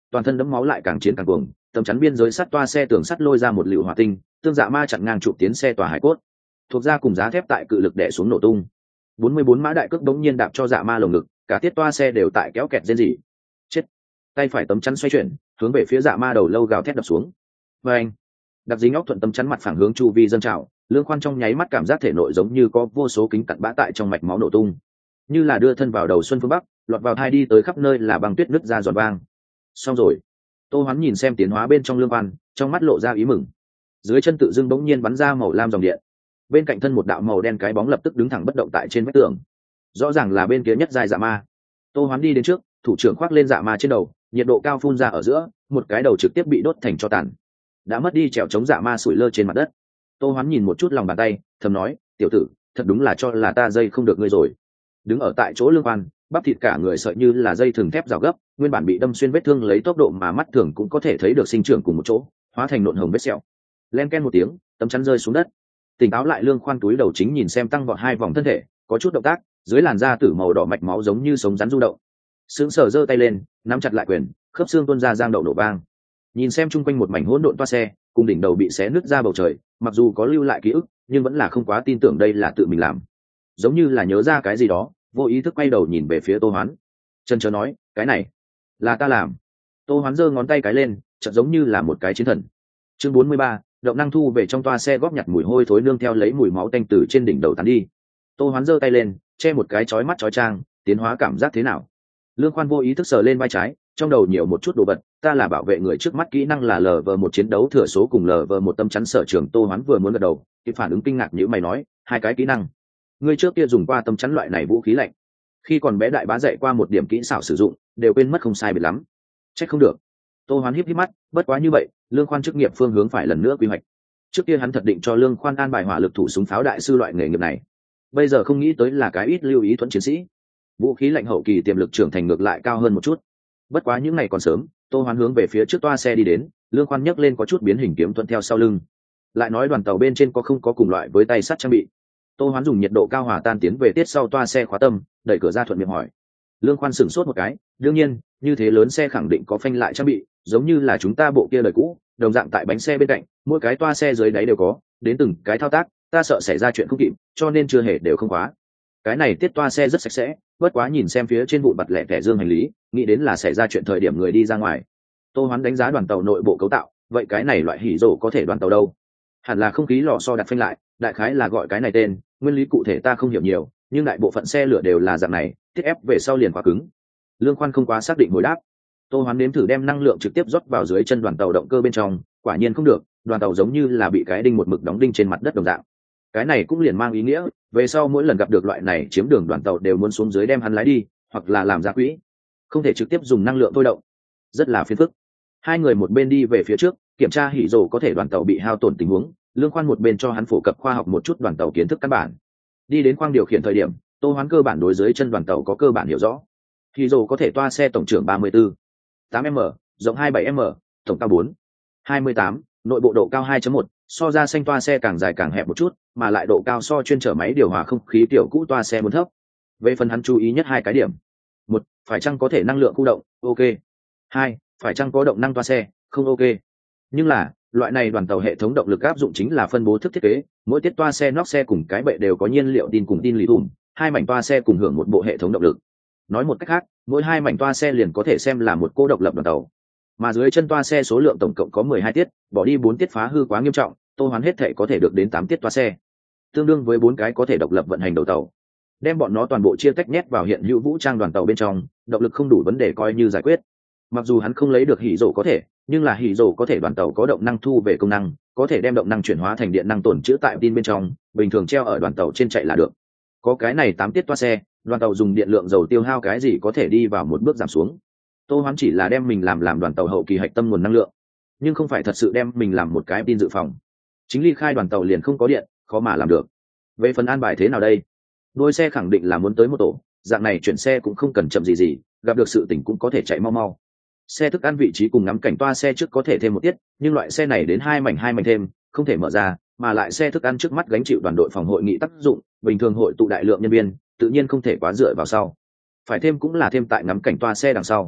toàn thân đẫm máu lại càng chiến càng cuồng, tấm chắn biên giới sắt toa xe tường sắt lôi ra một liệu hỏa tinh, tương dạ ma chặn ngang trụ tiến xe tòa hải cốt, thuộc ra cùng giá thép tại cự lực đè xuống nổ tung. bốn mươi bốn mã đại cước đống nhiên đạp cho dạ ma lồng ngực, cả tiết toa xe đều tại kéo kẹt rên rỉ. Chết! Tay phải tấm chắn xoay chuyển, hướng về phía dạ ma đầu lâu gào thét đập xuống. Và anh, đặc dính óc thuận tấm chắn mặt phẳng hướng chu vi dâng trào, Lương Khoan trong nháy mắt cảm giác thể nội giống như có vô số kính cặn bã tại trong mạch máu nổ tung, như là đưa thân vào đầu xuân phương bắc, lọt vào thai đi tới khắp nơi là băng tuyết nứt ra giòn vang. Xong rồi. Tô Hoán nhìn xem tiến hóa bên trong Lương Khoan, trong mắt lộ ra ý mừng. Dưới chân tự dưng bỗng nhiên bắn ra màu lam dòng điện, bên cạnh thân một đạo màu đen cái bóng lập tức đứng thẳng bất động tại trên vách tường, rõ ràng là bên kia nhất giai dạ ma. Tô Hoán đi đến trước, thủ trưởng khoác lên dạ ma trên đầu, nhiệt độ cao phun ra ở giữa, một cái đầu trực tiếp bị đốt thành tro tàn, đã mất đi trèo chống dạ ma sủi lơ trên mặt đất. Tô Hoán nhìn một chút lòng bàn tay, thầm nói, tiểu tử, thật đúng là cho là ta dây không được ngươi rồi. Đứng ở tại chỗ Lương Khoan, bắp thịt cả người sợi như là dây thừng thép rào gấp, nguyên bản bị đâm xuyên vết thương lấy tốc độ mà mắt thường cũng có thể thấy được sinh trưởng cùng một chỗ, hóa thành nộn hồng vết sẹo. Len ken một tiếng, tấm chắn rơi xuống đất. Tỉnh táo lại Lương Khoan túi đầu chính nhìn xem tăng vọt hai vòng thân thể, có chút động tác, dưới làn da tử màu đỏ mạch máu giống như sống rắn du động. Sướng sờ giơ tay lên, nắm chặt lại quyền, khớp xương tuôn ra giang đậu nổ vang. Nhìn xem chung quanh một mảnh hỗn độn toa xe, cùng đỉnh đầu bị xé nứt ra bầu trời, mặc dù có lưu lại ký ức, nhưng vẫn là không quá tin tưởng đây là tự mình làm. Giống như là nhớ ra cái gì đó, vô ý thức quay đầu nhìn về phía Tô Hoán. Chân chớ nói, cái này là ta làm. Tô Hoán giơ ngón tay cái lên, chợt giống như là một cái chiến thần. Chương bốn mươi ba, động năng thu về trong toa xe góp nhặt mùi hôi thối nương theo lấy mùi máu tanh từ trên đỉnh đầu tán đi. Tô Hoán giơ tay lên, che một cái chói mắt chói trang, tiến hóa cảm giác thế nào? Lương Khoan vô ý thức sờ lên vai trái, trong đầu nhiều một chút đồ vật, ta là bảo vệ người trước mắt, kỹ năng là lờ vờ một chiến đấu thừa số cùng lờ vờ một tâm chắn sở trường. Tô Hoán vừa muốn gật đầu, thì phản ứng kinh ngạc như mày nói, hai cái kỹ năng. Ngươi trước kia dùng qua tâm chắn loại này vũ khí lạnh, khi còn bé đại bá dạy qua một điểm kỹ xảo sử dụng, đều quên mất không sai biệt lắm. Trách không được. Tô Hoán híp híp mắt, bất quá như vậy, Lương Khoan chức nghiệp phương hướng phải lần nữa quy hoạch. Trước kia hắn thật định cho Lương Khoan an bài hỏa lực thủ súng pháo đại sư loại nghề nghiệp này, bây giờ không nghĩ tới là cái ít lưu ý thuẫn chiến sĩ. Vũ khí lạnh hậu kỳ tiềm lực trưởng thành ngược lại cao hơn một chút. Bất quá những ngày còn sớm, Tô Hoán hướng về phía trước toa xe đi đến, Lương Khoan nhấc lên có chút biến hình kiếm thuận theo sau lưng. Lại nói đoàn tàu bên trên có không có cùng loại với tay sắt trang bị. Tô Hoán dùng nhiệt độ cao hòa tan tiến về tiết sau toa xe khóa tâm, đẩy cửa ra thuận miệng hỏi. Lương Khoan sửng sốt một cái, đương nhiên, như thế lớn xe khẳng định có phanh lại trang bị, giống như là chúng ta bộ kia đời cũ, đồng dạng tại bánh xe bên cạnh, mỗi cái toa xe dưới đáy đều có, đến từng cái thao tác, ta sợ xảy ra chuyện không kịp, cho nên chưa hề đều không khóa. Cái này tiết toa xe rất sạch sẽ, bất quá nhìn xem phía trên vụn vặt lẻ tẻ dương hành lý, nghĩ đến là xảy ra chuyện thời điểm người đi ra ngoài. Tô Hoán đánh giá đoàn tàu nội bộ cấu tạo, vậy cái này loại hỉ rổ có thể đoàn tàu đâu? Hẳn là không khí lò xo đặt phanh lại, đại khái là gọi cái này tên, nguyên lý cụ thể ta không hiểu nhiều, nhưng đại bộ phận xe lửa đều là dạng này, tiết ép về sau liền quá cứng. Lương Khoan không quá xác định hồi đáp. Tô Hoán nếm thử đem năng lượng trực tiếp rót vào dưới chân đoàn tàu động cơ bên trong, quả nhiên không được, đoàn tàu giống như là bị cái đinh một mực đóng đinh trên mặt đất đồng dạng. Cái này cũng liền mang ý nghĩa, về sau mỗi lần gặp được loại này chiếm đường đoàn tàu đều muốn xuống dưới đem hắn lái đi, hoặc là làm ra quỹ, không thể trực tiếp dùng năng lượng thôi động, rất là phiền phức. Hai người một bên đi về phía trước, kiểm tra hỉ rồ có thể đoàn tàu bị hao tổn tình huống, Lương Khoan một bên cho hắn phổ cập khoa học một chút đoàn tàu kiến thức căn bản. Đi đến khoang điều khiển thời điểm, Tô Hoán cơ bản đối dưới chân đoàn tàu có cơ bản hiểu rõ. Hỉ rồ có thể toa xe tổng trưởng ba mươi tư, tám m, rộng hai mươi bảy m, tổng cao bốn, hai mươi tám, nội bộ độ cao hai chấm một, so ra xanh toa xe càng dài càng hẹp một chút, mà lại độ cao so chuyên chở máy điều hòa không khí tiểu cũ toa xe muốn thấp. Về phần hắn chú ý nhất hai cái điểm. Một, phải chăng có thể năng lượng khu động, ok. Hai, phải chăng có động năng toa xe, không ok. Nhưng là, loại này đoàn tàu hệ thống động lực áp dụng chính là phân bố thức thiết kế, mỗi tiết toa xe nóc xe cùng cái bệ đều có nhiên liệu tin cùng tin lì thùm, hai mảnh toa xe cùng hưởng một bộ hệ thống động lực. Nói một cách khác, mỗi hai mảnh toa xe liền có thể xem là một cô độc lập đoàn tàu. Mà dưới chân toa xe số lượng tổng cộng có mười hai tiết, bỏ đi bốn tiết phá hư quá nghiêm trọng, Tô Hoán hết thể có thể được đến tám tiết toa xe, tương đương với bốn cái có thể độc lập vận hành đầu tàu. Đem bọn nó toàn bộ chia tách nhét vào hiện hữu vũ trang đoàn tàu bên trong, động lực không đủ vấn đề coi như giải quyết. Mặc dù hắn không lấy được hỉ rổ có thể, nhưng là hỉ rổ có thể đoàn tàu có động năng thu về công năng, có thể đem động năng chuyển hóa thành điện năng tồn trữ tại tin bên trong, bình thường treo ở đoàn tàu trên chạy là được. Có cái này tám tiết toa xe, đoàn tàu dùng điện lượng dầu tiêu hao cái gì có thể đi vào một bước giảm xuống. Tô Hoán chỉ là đem mình làm làm đoàn tàu hậu kỳ hạch tâm nguồn năng lượng, nhưng không phải thật sự đem mình làm một cái tin dự phòng. Chính ly khai đoàn tàu liền không có điện, khó mà làm được. Về phần an bài thế nào đây? Đôi xe khẳng định là muốn tới một tổ, dạng này chuyển xe cũng không cần chậm gì gì, gặp được sự tỉnh cũng có thể chạy mau mau. Xe thức ăn vị trí cùng ngắm cảnh toa xe trước có thể thêm một tiết, nhưng loại xe này đến hai mảnh hai mảnh thêm, không thể mở ra, mà lại xe thức ăn trước mắt gánh chịu đoàn đội phòng hội nghị tác dụng, bình thường hội tụ đại lượng nhân viên, tự nhiên không thể quá dựa vào sau. Phải thêm cũng là thêm tại ngắm cảnh toa xe đằng sau.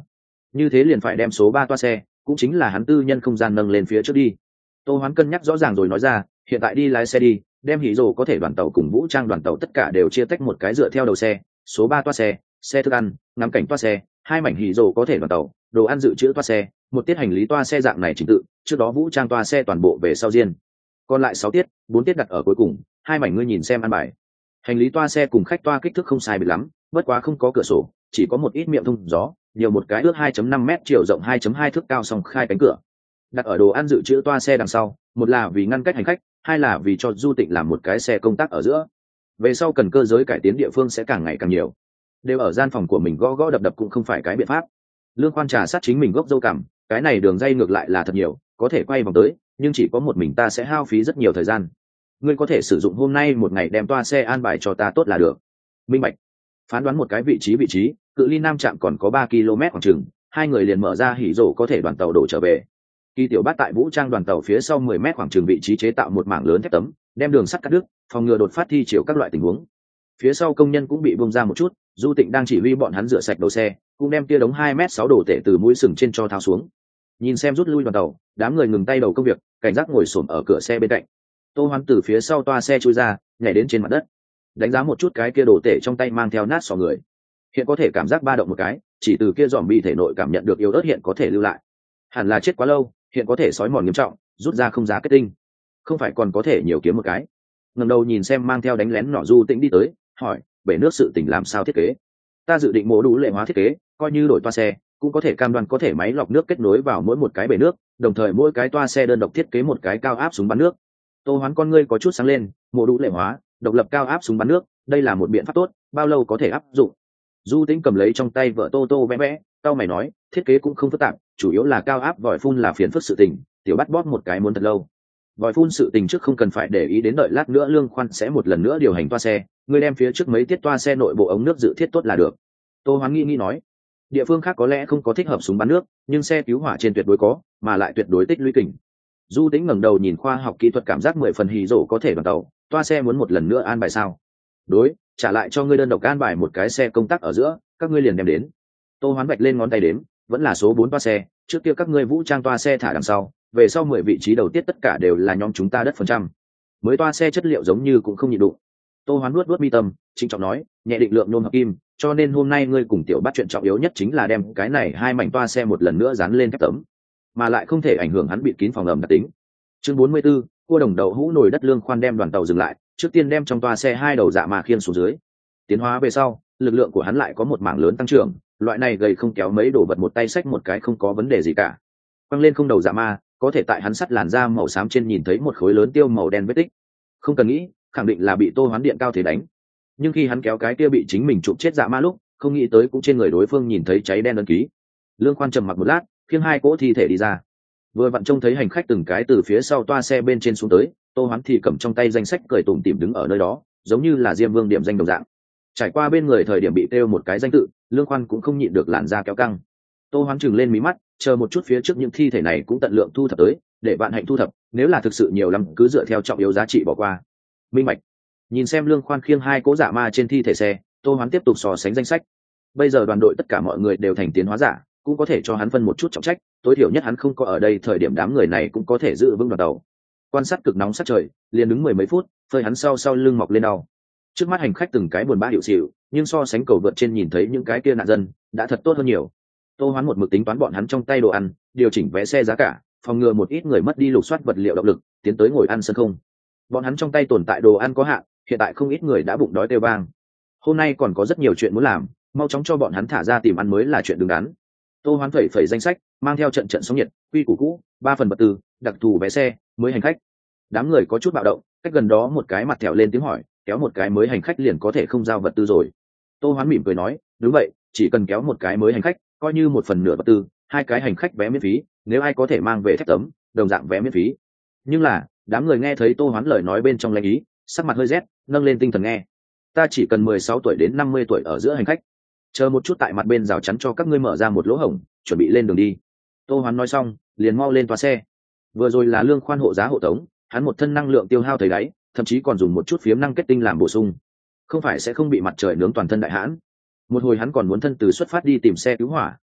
như thế liền phải đem số ba toa xe cũng chính là hắn tư nhân không gian nâng lên phía trước đi. Tô Hoán cân nhắc rõ ràng rồi nói ra, hiện tại đi lái xe đi, đem hỉ rồ có thể đoàn tàu cùng vũ trang đoàn tàu tất cả đều chia tách một cái dựa theo đầu xe, số ba toa xe, xe thức ăn, ngắm cảnh toa xe, hai mảnh hỉ rồ có thể đoàn tàu, đồ ăn dự trữ toa xe, một tiết hành lý toa xe dạng này trình tự, trước đó vũ trang toa xe toàn bộ về sau riêng. Còn lại sáu tiết, bốn tiết đặt ở cuối cùng, hai mảnh ngươi nhìn xem ăn bài. Hành lý toa xe cùng khách toa kích thước không sai biệt lắm, bất quá không có cửa sổ, chỉ có một ít miệng thông gió, nhiều một cái ước hai phẩy năm mét chiều rộng hai phẩy hai thước cao song khai cánh cửa. Đặt ở đồ ăn dự trữ toa xe đằng sau, một là vì ngăn cách hành khách, hai là vì cho du tịnh làm một cái xe công tác ở giữa. Về sau cần cơ giới cải tiến địa phương sẽ càng ngày càng nhiều. Đều ở gian phòng của mình gõ gõ đập đập cũng không phải cái biện pháp. Lương Khoan trà sát chính mình gốc dâu cảm, cái này đường dây ngược lại là thật nhiều, có thể quay vòng tới, nhưng chỉ có một mình ta sẽ hao phí rất nhiều thời gian. Ngươi có thể sử dụng hôm nay một ngày đem toa xe an bài cho ta tốt là được. Minh bạch. Phán đoán một cái vị trí vị trí, cự ly nam trạm còn có ba ki lô mét khoảng chừng, hai người liền mở ra hỉ rổ có thể đoàn tàu đổ trở về. Kỳ Tiểu Bát tại vũ trang đoàn tàu phía sau mười mét khoảng chừng vị trí chế tạo một mảng lớn thép tấm, đem đường sắt cắt đứt, phòng ngừa đột phát thi chiều các loại tình huống. Phía sau công nhân cũng bị bung ra một chút, Du Tịnh đang chỉ huy bọn hắn rửa sạch đầu xe, cũng đem kia đống hai mét sáu đồ tể từ mũi sừng trên cho tháo xuống. Nhìn xem rút lui đoàn tàu, đám người ngừng tay đầu công việc, cảnh giác ngồi xổm ở cửa xe bên cạnh. Tô Hoán từ phía sau toa xe chui ra, nhảy đến trên mặt đất, đánh giá một chút cái kia đồ tể trong tay mang theo nát sọ người. Hiện có thể cảm giác ba động một cái, chỉ từ kia dòm bị thể nội cảm nhận được yếu ớt hiện có thể lưu lại. Hẳn là chết quá lâu, hiện có thể sói mòn nghiêm trọng, rút ra không giá kết tinh. Không phải còn có thể nhiều kiếm một cái. Ngẩng đầu nhìn xem mang theo đánh lén nọ Du Tĩnh đi tới, hỏi, bể nước sự tình làm sao thiết kế? Ta dự định mổ đủ lệ hóa thiết kế, coi như đổi toa xe, cũng có thể cam đoan có thể máy lọc nước kết nối vào mỗi một cái bể nước, đồng thời mỗi cái toa xe đơn độc thiết kế một cái cao áp súng bắn nước. Tô Hoán con ngươi có chút sáng lên, mổ đủ lệ hóa, độc lập cao áp súng bắn nước, đây là một biện pháp tốt, bao lâu có thể áp dụng? Du Tĩnh cầm lấy trong tay vợ tô tô vẽ vẽ, tao mày nói, thiết kế cũng không phức tạp, chủ yếu là cao áp vòi phun là phiền phức sự tình, tiểu bắt bóp một cái muốn thật lâu. Vòi phun sự tình trước không cần phải để ý đến, đợi lát nữa Lương Khoan sẽ một lần nữa điều hành toa xe, ngươi đem phía trước mấy tiết toa xe nội bộ ống nước dự thiết tốt là được. Tô Hoán nghĩ nghĩ nói, địa phương khác có lẽ không có thích hợp súng bắn nước, nhưng xe cứu hỏa trên tuyệt đối có, mà lại tuyệt đối tích lũy kình. Du Tĩnh ngẩng đầu nhìn khoa học kỹ thuật cảm giác mười phần hì rổ có thể đoàn tàu, toa xe muốn một lần nữa an bài sao? Đối, trả lại cho ngươi đơn độc an bài một cái xe công tác ở giữa, các ngươi liền đem đến. Tô Hoán vạch lên ngón tay đếm, vẫn là số bốn toa xe, trước kia các ngươi vũ trang toa xe thả đằng sau, về sau mười vị trí đầu tiết tất cả đều là nhóm chúng ta đất phần trăm. Mới toa xe chất liệu giống như cũng không nhịn đụng. Tô Hoán nuốt nuốt mi tâm, trịnh trọng nói, nhẹ định lượng nhôm hợp kim, cho nên hôm nay ngươi cùng Tiểu Bát chuyện trọng yếu nhất chính là đem cái này hai mảnh toa xe một lần nữa dán lên thép tấm, mà lại không thể ảnh hưởng hắn bịt kín phòng ẩm đặc tính. Chương bốn mươi 44, cua đồng đậu hũ nồi đất. Lương Khoan đem đoàn tàu dừng lại, trước tiên đem trong toa xe hai đầu dạ mà khiên xuống dưới. Tiến hóa về sau, lực lượng của hắn lại có một mảng lớn tăng trưởng, loại này gầy không kéo mấy đồ vật một tay xách một cái không có vấn đề gì cả. Quăng lên không đầu dạ ma, có thể tại hắn sắt làn da màu xám trên nhìn thấy một khối lớn tiêu màu đen vết tích. Không cần nghĩ, khẳng định là bị Tô Hoán điện cao thế đánh. Nhưng khi hắn kéo cái kia bị chính mình chụp chết dạ ma lúc, không nghĩ tới cũng trên người đối phương nhìn thấy cháy đen ấn ký. Lương Khoan trầm mặc một lát, khiêng hai cỗ thi thể đi ra. Vừa vặn trông thấy hành khách từng cái từ phía sau toa xe bên trên xuống tới, Tô Hoán thì cầm trong tay danh sách cười tủm tỉm đứng ở nơi đó, giống như là Diêm Vương điểm danh đồng dạng. Trải qua bên người thời điểm bị tiêu một cái danh tự, Lương Khoan cũng không nhịn được làn da kéo căng. Tô Hoán trừng lên mí mắt, chờ một chút phía trước những thi thể này cũng tận lượng thu thập tới, để bạn hạnh thu thập, nếu là thực sự nhiều lắm cứ dựa theo trọng yếu giá trị bỏ qua. Minh bạch. Nhìn xem Lương Khoan khiêng hai cỗ giả ma trên thi thể xe, Tô Hoán tiếp tục so sánh danh sách. Bây giờ đoàn đội tất cả mọi người đều thành tiến hóa giả, cũng có thể cho hắn phân một chút trọng trách, tối thiểu nhất hắn không có ở đây thời điểm đám người này cũng có thể giữ vững đoàn tàu. Quan sát cực nóng sát trời, liền đứng mười mấy phút, phơi hắn sau sau lưng mọc lên đau. Trước mắt hành khách từng cái buồn bã hiệu xỉu, nhưng so sánh cầu vượt trên nhìn thấy những cái kia nạn dân, đã thật tốt hơn nhiều. Tô Hoán một mực tính toán bọn hắn trong tay đồ ăn, điều chỉnh vé xe giá cả, phòng ngừa một ít người mất đi lục soát vật liệu động lực, tiến tới ngồi ăn sân không. Bọn hắn trong tay tồn tại đồ ăn có hạn, hiện tại không ít người đã bụng đói kêu vang. Hôm nay còn có rất nhiều chuyện muốn làm, mau chóng cho bọn hắn thả ra tìm ăn mới là chuyện đứng đắn. Tô Hoán phẩy phẩy danh sách, mang theo trận trận sóng nhiệt, quy củ cũ, ba phần vật tư, đặc thù vé xe, mới hành khách. Đám người có chút bạo động, cách gần đó một cái mặt thẹo lên tiếng hỏi, kéo một cái mới hành khách liền có thể không giao vật tư rồi. Tô Hoán mỉm cười nói, đúng vậy, chỉ cần kéo một cái mới hành khách, coi như một phần nửa vật tư, hai cái hành khách vé miễn phí, nếu ai có thể mang về thép tấm, đồng dạng vé miễn phí. Nhưng là, đám người nghe thấy Tô Hoán lời nói bên trong lệnh ý, sắc mặt hơi rét, nâng lên tinh thần nghe. Ta chỉ cần mười sáu tuổi đến năm mươi tuổi ở giữa hành khách. Chờ một chút tại mặt bên rào chắn cho các ngươi mở ra một lỗ hổng, chuẩn bị lên đường đi. Tô Hoán nói xong, liền mau lên toa xe. Vừa rồi là Lương Khoan hộ giá hộ tống, hắn một thân năng lượng tiêu hao thấy đáy, thậm chí còn dùng một chút phiếm năng kết tinh làm bổ sung, không phải sẽ không bị mặt trời nướng toàn thân đại hãn. Một hồi hắn còn muốn thân từ xuất phát đi tìm xe cứu hỏa,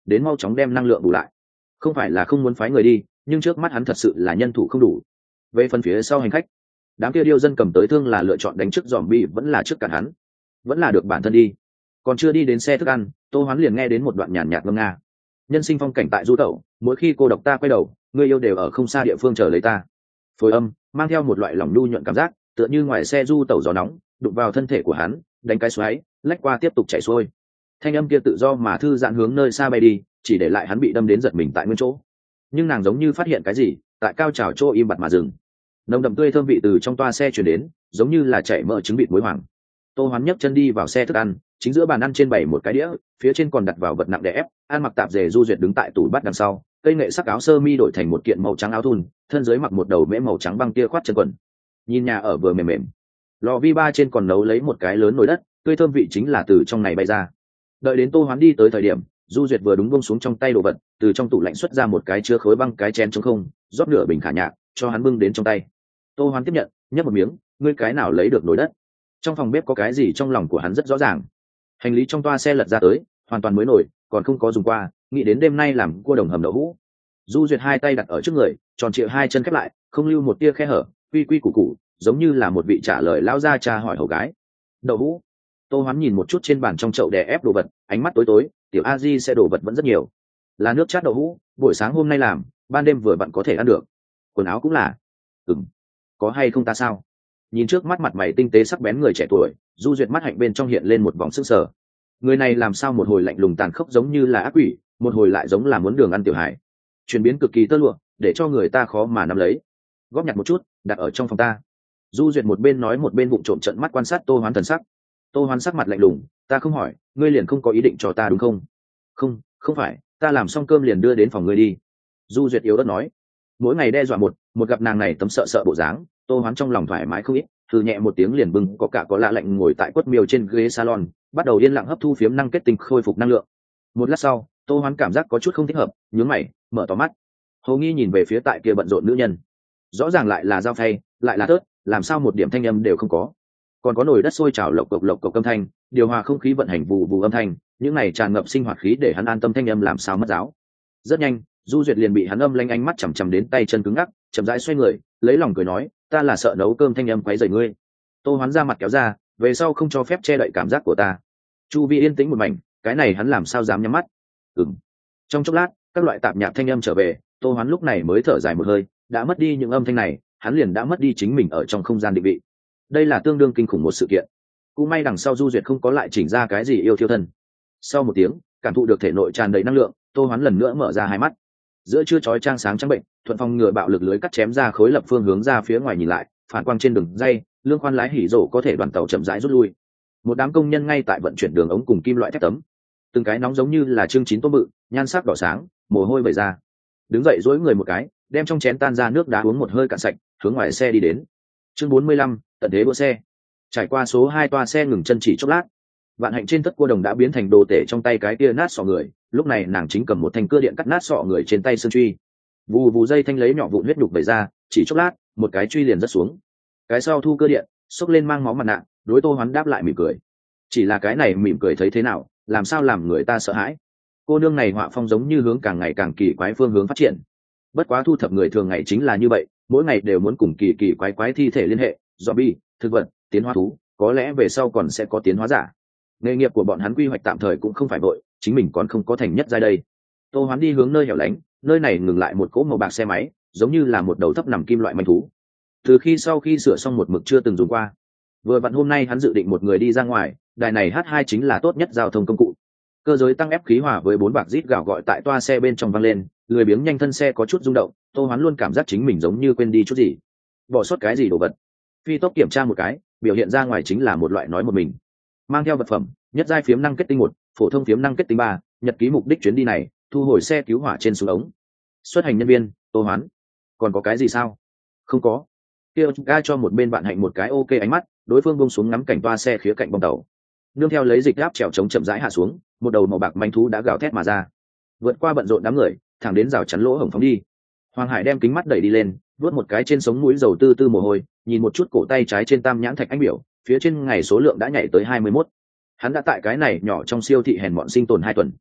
đến mau chóng đem năng lượng bù lại. Không phải là không muốn phái người đi, nhưng trước mắt hắn thật sự là nhân thủ không đủ. Về phần phía sau hành khách, đám kia điêu dân cầm tới thương là lựa chọn đánh trước zombie vẫn là trước cản hắn, vẫn là được bản thân đi. Còn chưa đi đến xe thức ăn, Tô Hoán liền nghe đến một đoạn nhàn nhạt ngâm nga. Nhân sinh phong cảnh tại du tẩu, mỗi khi cô độc ta quay đầu, người yêu đều ở không xa địa phương chờ lấy ta. Phối âm mang theo một loại lòng nhu nhuận cảm giác, tựa như ngoài xe du tẩu gió nóng đụng vào thân thể của hắn, đánh cái xoáy lách qua tiếp tục chạy xuôi. Thanh âm kia tự do mà thư giãn hướng nơi xa bay đi, chỉ để lại hắn bị đâm đến giật mình tại nguyên chỗ. Nhưng nàng giống như phát hiện cái gì, tại cao trào chỗ im bặt mà dừng. Nồng đậm tươi thơm vị từ trong toa xe truyền đến, giống như là chảy mỡ trứng vịt muối hoàng. Tô Hoán nhấc chân đi vào xe thức ăn, chính giữa bàn ăn trên bày một cái đĩa, phía trên còn đặt vào vật nặng đè ép. An mặc tạp dề Du Duyệt đứng tại tủ bát đằng sau, cây nghệ sắc áo sơ mi đổi thành một kiện màu trắng áo thun, thân dưới mặc một đầu mễ màu trắng băng tia khoát chân quần. Nhìn nhà ở vừa mềm mềm, lò vi ba trên còn nấu lấy một cái lớn nồi đất, tươi thơm vị chính là từ trong này bay ra. Đợi đến Tô Hoán đi tới thời điểm, Du Duyệt vừa đúng buông xuống trong tay đồ vật, từ trong tủ lạnh xuất ra một cái chứa khối băng cái chén trống không, rót nửa bình khả nhạc cho hắn bưng đến trong tay. Tô Hoán tiếp nhận, nhấp một miếng, ngươi cái nào lấy được nồi đất? Trong phòng bếp có cái gì trong lòng của hắn rất rõ ràng. Hành lý trong toa xe lật ra tới, hoàn toàn mới nổi, còn không có dùng qua, nghĩ đến đêm nay làm cua đồng hầm đậu hũ. Du Duyệt hai tay đặt ở trước người, tròn trịa hai chân khép lại, không lưu một tia khe hở, quy quy củ củ, giống như là một vị trả lời lão gia cha hỏi hầu gái. Đậu hũ. Tô Hoán nhìn một chút trên bàn trong chậu đè ép đồ vật, ánh mắt tối tối, tiểu a di sẽ đồ vật vẫn rất nhiều. Là nước chát đậu hũ, buổi sáng hôm nay làm, ban đêm vừa vặn có thể ăn được. Quần áo cũng là. Ừm. Có hay không ta sao? Nhìn trước mắt mặt mày tinh tế sắc bén người trẻ tuổi, Du Duyệt mắt hạnh bên trong hiện lên một vòng sức sở. Người này làm sao một hồi lạnh lùng tàn khốc giống như là ác quỷ, một hồi lại giống là muốn đường ăn tiểu hải. Chuyển biến cực kỳ tơ lụa, để cho người ta khó mà nắm lấy. Góp nhặt một chút, đặt ở trong phòng ta. Du Duyệt một bên nói một bên vụng trộm trận mắt quan sát Tô Hoán thần sắc. Tô Hoán sắc mặt lạnh lùng, ta không hỏi, ngươi liền không có ý định cho ta đúng không? Không, không phải, ta làm xong cơm liền đưa đến phòng ngươi đi. Du Duyệt yếu ớt nói. Mỗi ngày đe dọa một, một gặp nàng này tấm sợ sợ bộ dáng, Tô Hoán trong lòng thoải mái không ít, thư nhẹ một tiếng liền bưng có cả có lạ lạnh ngồi tại quất miêu trên ghế salon, bắt đầu yên lặng hấp thu phiếm năng kết tinh khôi phục năng lượng. Một lát sau, Tô Hoán cảm giác có chút không thích hợp, nhướng mày, mở to mắt. Hồ Nghi nhìn về phía tại kia bận rộn nữ nhân, rõ ràng lại là dao phay, lại là tớt, làm sao một điểm thanh âm đều không có. Còn có nồi đất sôi trào lộc cộc lộc cộc âm thanh, điều hòa không khí vận hành vù vù âm thanh, những này tràn ngập sinh hoạt khí để hắn an tâm thanh âm làm sao mất giáo. Rất nhanh, Du Duyệt liền bị hắn âm lanh ánh mắt chằm chằm đến tay chân cứng ngắc, chậm rãi xoay người, lấy lòng cười nói, ta là sợ nấu cơm thanh âm quấy rầy ngươi. Tô Hoán ra mặt kéo ra, về sau không cho phép che đậy cảm giác của ta. Chu vi yên tĩnh một mảnh, cái này hắn làm sao dám nhắm mắt. Ừm. Trong chốc lát, các loại tạp nhạc thanh âm trở về, Tô Hoán lúc này mới thở dài một hơi, đã mất đi những âm thanh này, hắn liền đã mất đi chính mình ở trong không gian định vị. Đây là tương đương kinh khủng một sự kiện. Cũng may đằng sau Du Duyệt không có lại chỉnh ra cái gì yêu thiêu thân. Sau một tiếng, cảm thụ được thể nội tràn đầy năng lượng, Tô Hoán lần nữa mở ra hai mắt. Giữa trưa chói chang sáng trắng bệnh, thuận phong ngừa bạo lực lưới cắt chém ra khối lập phương hướng ra phía ngoài nhìn lại, phản quang trên đường dây, lương khoan lái hỉ rổ có thể đoàn tàu chậm rãi rút lui. Một đám công nhân ngay tại vận chuyển đường ống cùng kim loại thép tấm, từng cái nóng giống như là chương chín tôm bự, nhan sắc đỏ sáng, mồ hôi vẩy ra. Đứng dậy duỗi người một cái, đem trong chén tan ra nước đá uống một hơi cạn sạch, hướng ngoài xe đi đến. Chương bốn mươi lăm, tận thế đua xe. Trải qua số hai toa xe ngừng chân chỉ chốc lát, Vạn Hạnh trên tất cua đồng đã biến thành đồ tể trong tay cái kia nát sọ người, lúc này nàng chính cầm một thanh cưa điện cắt nát sọ người trên tay sơn truy. Vù vù dây thanh lấy nhỏ vụn huyết nhục vẩy ra, chỉ chốc lát, một cái truy liền rớt xuống. Cái sau thu cưa điện, xốc lên mang máu mặt nạ, đối Tô Hoán đáp lại mỉm cười. Chỉ là cái này mỉm cười thấy thế nào, làm sao làm người ta sợ hãi. Cô nương này họa phong giống như hướng càng ngày càng kỳ quái phương hướng phát triển. Bất quá thu thập người thường ngày chính là như vậy, mỗi ngày đều muốn cùng kỳ kỳ quái quái thi thể liên hệ, zombie, thực vật, tiến hóa thú, có lẽ về sau còn sẽ có tiến hóa giả. Nghề nghiệp của bọn hắn quy hoạch tạm thời cũng không phải vội, chính mình còn không có thành nhất giai đây. Tô Hoán đi hướng nơi hẻo lánh, nơi này ngừng lại một cỗ màu bạc xe máy, giống như là một đầu thấp nằm kim loại manh thú. Từ khi sau khi sửa xong một mực chưa từng dùng qua, vừa vặn hôm nay hắn dự định một người đi ra ngoài, đài này H hai chính là tốt nhất giao thông công cụ. Cơ giới tăng ép khí hòa với bốn bạc rít gào gọi tại toa xe bên trong vang lên, lười biếng nhanh thân xe có chút rung động, Tô Hoán luôn cảm giác chính mình giống như quên đi chút gì, bỏ sót cái gì đồ vật. Phi tốc kiểm tra một cái, biểu hiện ra ngoài chính là một loại nói một mình. Mang theo vật phẩm, nhất giai phiếm năng kết tinh một, phổ thông phiếm năng kết tinh ba, nhật ký mục đích chuyến đi này, thu hồi xe cứu hỏa trên xuống ống. Xuất hành nhân viên, Tô Hoán. Còn có cái gì sao? Không có. Kia ga cho một bên bạn Hạnh một cái ok ánh mắt, đối phương buông xuống ngắm cảnh toa xe khía cạnh bong tàu. Nương theo lấy dịch áp trèo chống chậm rãi hạ xuống, một đầu màu bạc manh thú đã gào thét mà ra, vượt qua bận rộn đám người, thẳng đến rào chắn lỗ hổng phóng đi. Hoàng Hải đem kính mắt đẩy đi lên, vuốt một cái trên sống mũi dầu tư tư mồ hôi, nhìn một chút cổ tay trái trên tam nhãn thạch anh biểu, phía trên ngày số lượng đã nhảy tới hai mươi mốt. Hắn đã tại cái này nhỏ trong siêu thị hèn mọn sinh tồn hai tuần.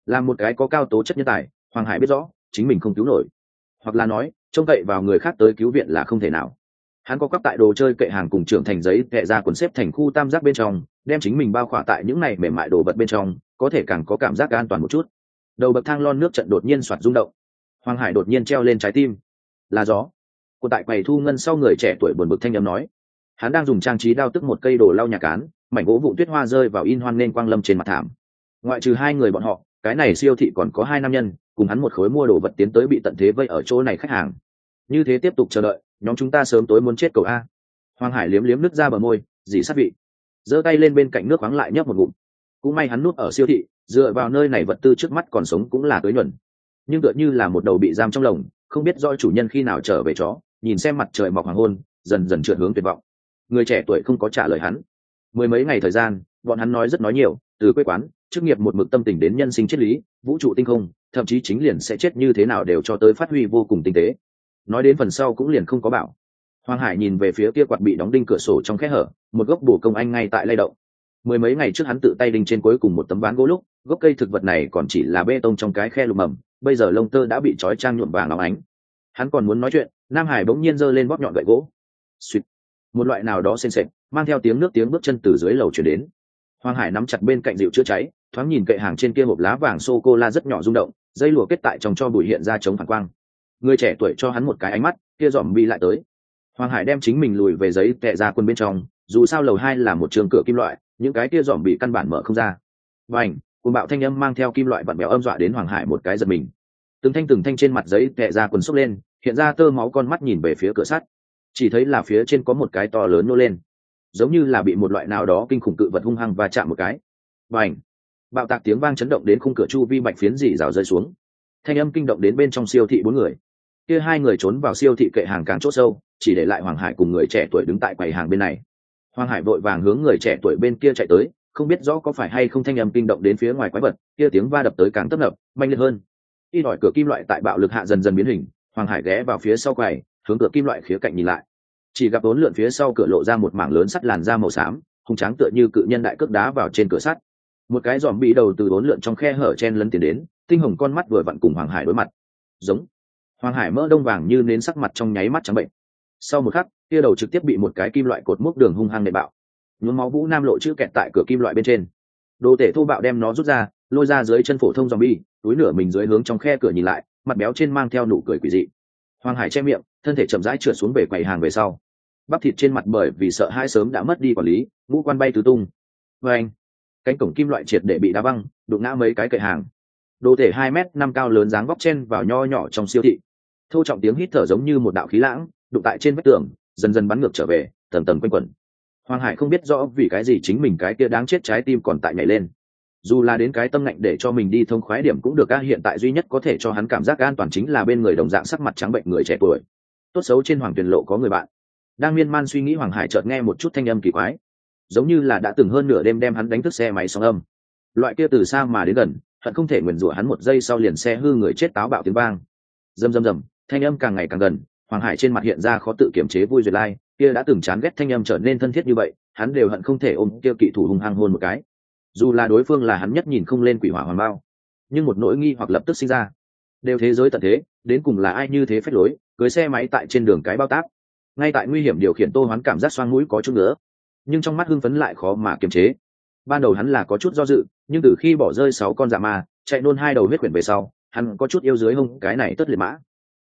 Làm một cái có cao tố chất nhân tài, Hoàng Hải biết rõ chính mình không cứu nổi, hoặc là nói trông cậy vào người khác tới cứu viện là không thể nào. Hắn có cắp tại đồ chơi kệ hàng cùng trưởng thành giấy kệ ra quần xếp thành khu tam giác bên trong, đem chính mình bao khỏa tại những này mềm mại đồ vật bên trong, có thể càng có cảm giác an toàn một chút. Đầu bậc thang lon nước trận đột nhiên soạt rung động, Hoàng Hải đột nhiên treo lên trái tim. Là gió. Cô tại quầy thu ngân sau người trẻ tuổi buồn bực thanh âm nói, hắn đang dùng trang trí đao tức một cây đồ lau nhà cán, mảnh gỗ vụn tuyết hoa rơi vào in hoan nên quang lâm trên mặt thảm. Ngoại trừ hai người bọn họ, cái này siêu thị còn có hai nam nhân cùng hắn một khối mua đồ vật tiến tới bị tận thế vây ở chỗ này khách hàng. Như thế tiếp tục chờ đợi, nhóm chúng ta sớm tối muốn chết cầu a. Hoàng Hải liếm liếm nước ra bờ môi, dì sát vị, giơ tay lên bên cạnh nước khoáng lại nhấp một ngụm. Cũng may hắn núp ở siêu thị, dựa vào nơi này vật tư trước mắt còn sống cũng là tới nhuần, nhưng tựa như là một đầu bị giam trong lồng, không biết do chủ nhân khi nào trở về chó, nhìn xem mặt trời mọc hoàng hôn, dần dần trượt hướng tuyệt vọng. Người trẻ tuổi không có trả lời hắn. Mười mấy ngày thời gian, bọn hắn nói rất nói nhiều, từ quê quán, chức nghiệp một mực tâm tình đến nhân sinh triết lý, vũ trụ tinh không, thậm chí chính liền sẽ chết như thế nào đều cho tới phát huy vô cùng tinh tế. Nói đến phần sau cũng liền không có bảo. Hoàng Hải nhìn về phía kia quạt bị đóng đinh cửa sổ trong khe hở, một gốc bổ công anh ngay tại lay động. Mười mấy ngày trước hắn tự tay đinh trên cuối cùng một tấm ván gỗ lúc, gốc cây thực vật này còn chỉ là bê tông trong cái khe lùm mầm, bây giờ lông tơ đã bị trói trang nhuộm vàng óng ánh. Hắn còn muốn nói chuyện, Nam Hải bỗng nhiên giơ lên bóp nhọn gậy gỗ. Xuyệt. Một loại nào đó sền sệt, mang theo tiếng nước tiếng bước chân từ dưới lầu truyền đến. Hoàng Hải nắm chặt bên cạnh dịu chữa cháy, thoáng nhìn kệ hàng trên kia hộp lá vàng sô cô la rất nhỏ rung động, dây lụa kết tại trong cho bụi hiện ra chống phản quang. Người trẻ tuổi cho hắn một cái ánh mắt, kia dòm bị lại tới. Hoàng Hải đem chính mình lùi về giấy tệ ra quân bên trong, dù sao lầu hai là một trường cửa kim loại, những cái kia dòm bị căn bản mở không ra. Vành, cuồng bạo thanh âm mang theo kim loại vặn bèo âm dọa đến Hoàng Hải một cái giật mình. Từng thanh từng thanh trên mặt giấy tệ ra quần xốc lên, hiện ra tơ máu con mắt nhìn về phía cửa sắt, chỉ thấy là phía trên có một cái to lớn nô lên, giống như là bị một loại nào đó kinh khủng cự vật hung hăng va chạm một cái. Bành, bạo tạc tiếng vang chấn động đến khung cửa chu vi bạch phiến dì rào rơi xuống, thanh âm kinh động đến bên trong siêu thị bốn người. Kia hai người trốn vào siêu thị kệ hàng càng chỗ sâu, chỉ để lại Hoàng Hải cùng người trẻ tuổi đứng tại quầy hàng bên này. Hoàng Hải vội vàng hướng người trẻ tuổi bên kia chạy tới, không biết rõ có phải hay không thanh âm kinh động đến phía ngoài quái vật, kia tiếng va đập tới càng tấp nập, mạnh liệt hơn. Y đòi cửa kim loại tại bạo lực hạ dần dần biến hình, Hoàng Hải ghé vào phía sau quầy, hướng cửa kim loại khía cạnh nhìn lại, chỉ gặp bốn lượn phía sau cửa lộ ra một mảng lớn sắt làn da màu xám, hung tráng tựa như cự nhân đại cước đá vào trên cửa sắt. Một cái giòm bị đầu từ bốn lượn trong khe hở chen lấn tiến đến, tinh hồng con mắt vừa vặn cùng Hoàng Hải đối mặt. Giống. Hoàng Hải mỡ đông vàng như nến sắc mặt trong nháy mắt trắng bệnh. Sau một khắc, kia đầu trực tiếp bị một cái kim loại cột mốc đường hung hăng nện bạo. Nhuốm máu Vũ Nam lộ chữ kẹt tại cửa kim loại bên trên. Đồ tể thô bạo đem nó rút ra, lôi ra dưới chân phổ thông zombie, túi nửa mình dưới hướng trong khe cửa nhìn lại, mặt béo trên mang theo nụ cười quỷ dị. Hoàng Hải che miệng, thân thể chậm rãi trượt xuống về quầy hàng về sau. Bắp thịt trên mặt bởi vì sợ hãi sớm đã mất đi quản lý, ngũ quan bay tứ tung. Và anh, cánh cổng kim loại triệt để bị đá văng, đụng ngã mấy cái kệ hàng. Đồ thể hai mét năm cao lớn dáng vóc chen vào nho nhỏ trong siêu thị. Thô trọng tiếng hít thở giống như một đạo khí lãng, đụng tại trên vách tường, dần dần bắn ngược trở về, tầng tầng quanh quẩn. Hoàng Hải không biết rõ vì cái gì chính mình cái kia đáng chết trái tim còn tại nhảy lên. Dù là đến cái tâm ngạnh để cho mình đi thông khoái điểm cũng được, a hiện tại duy nhất có thể cho hắn cảm giác an toàn chính là bên người đồng dạng sắc mặt trắng bệnh người trẻ tuổi. Tốt xấu trên Hoàng Tuyền lộ có người bạn. Đang miên man suy nghĩ, Hoàng Hải chợt nghe một chút thanh âm kỳ quái, giống như là đã từng hơn nửa đêm đem hắn đánh thức xe máy sóng âm. Loại kia từ xa mà đến gần, hận không thể nguyền rủa hắn một giây sau liền xe hư người chết táo bạo tiếng vang. Rầm rầm rầm, thanh âm càng ngày càng gần, Hoàng Hải trên mặt hiện ra khó tự kiềm chế vui duyệt lai, kia đã từng chán ghét thanh âm trở nên thân thiết như vậy, hắn đều hận không thể ôm kia kỵ thủ hung hăng hôn một cái. Dù là đối phương là hắn nhất nhìn không lên quỷ hỏa hoàn bao, nhưng một nỗi nghi hoặc lập tức sinh ra. Đều thế giới tận thế, đến cùng là ai như thế phách lối, cưới xe máy tại trên đường cái bao tác. Ngay tại nguy hiểm điều khiển Tô Hoán cảm giác xoang mũi có chút nữa, nhưng trong mắt hưng phấn lại khó mà kiềm chế. Ban đầu hắn là có chút do dự, nhưng từ khi bỏ rơi sáu con dạ ma, chạy nôn hai đầu huyết quyển về sau, hắn có chút yêu dưới hông cái này tất liệt mã.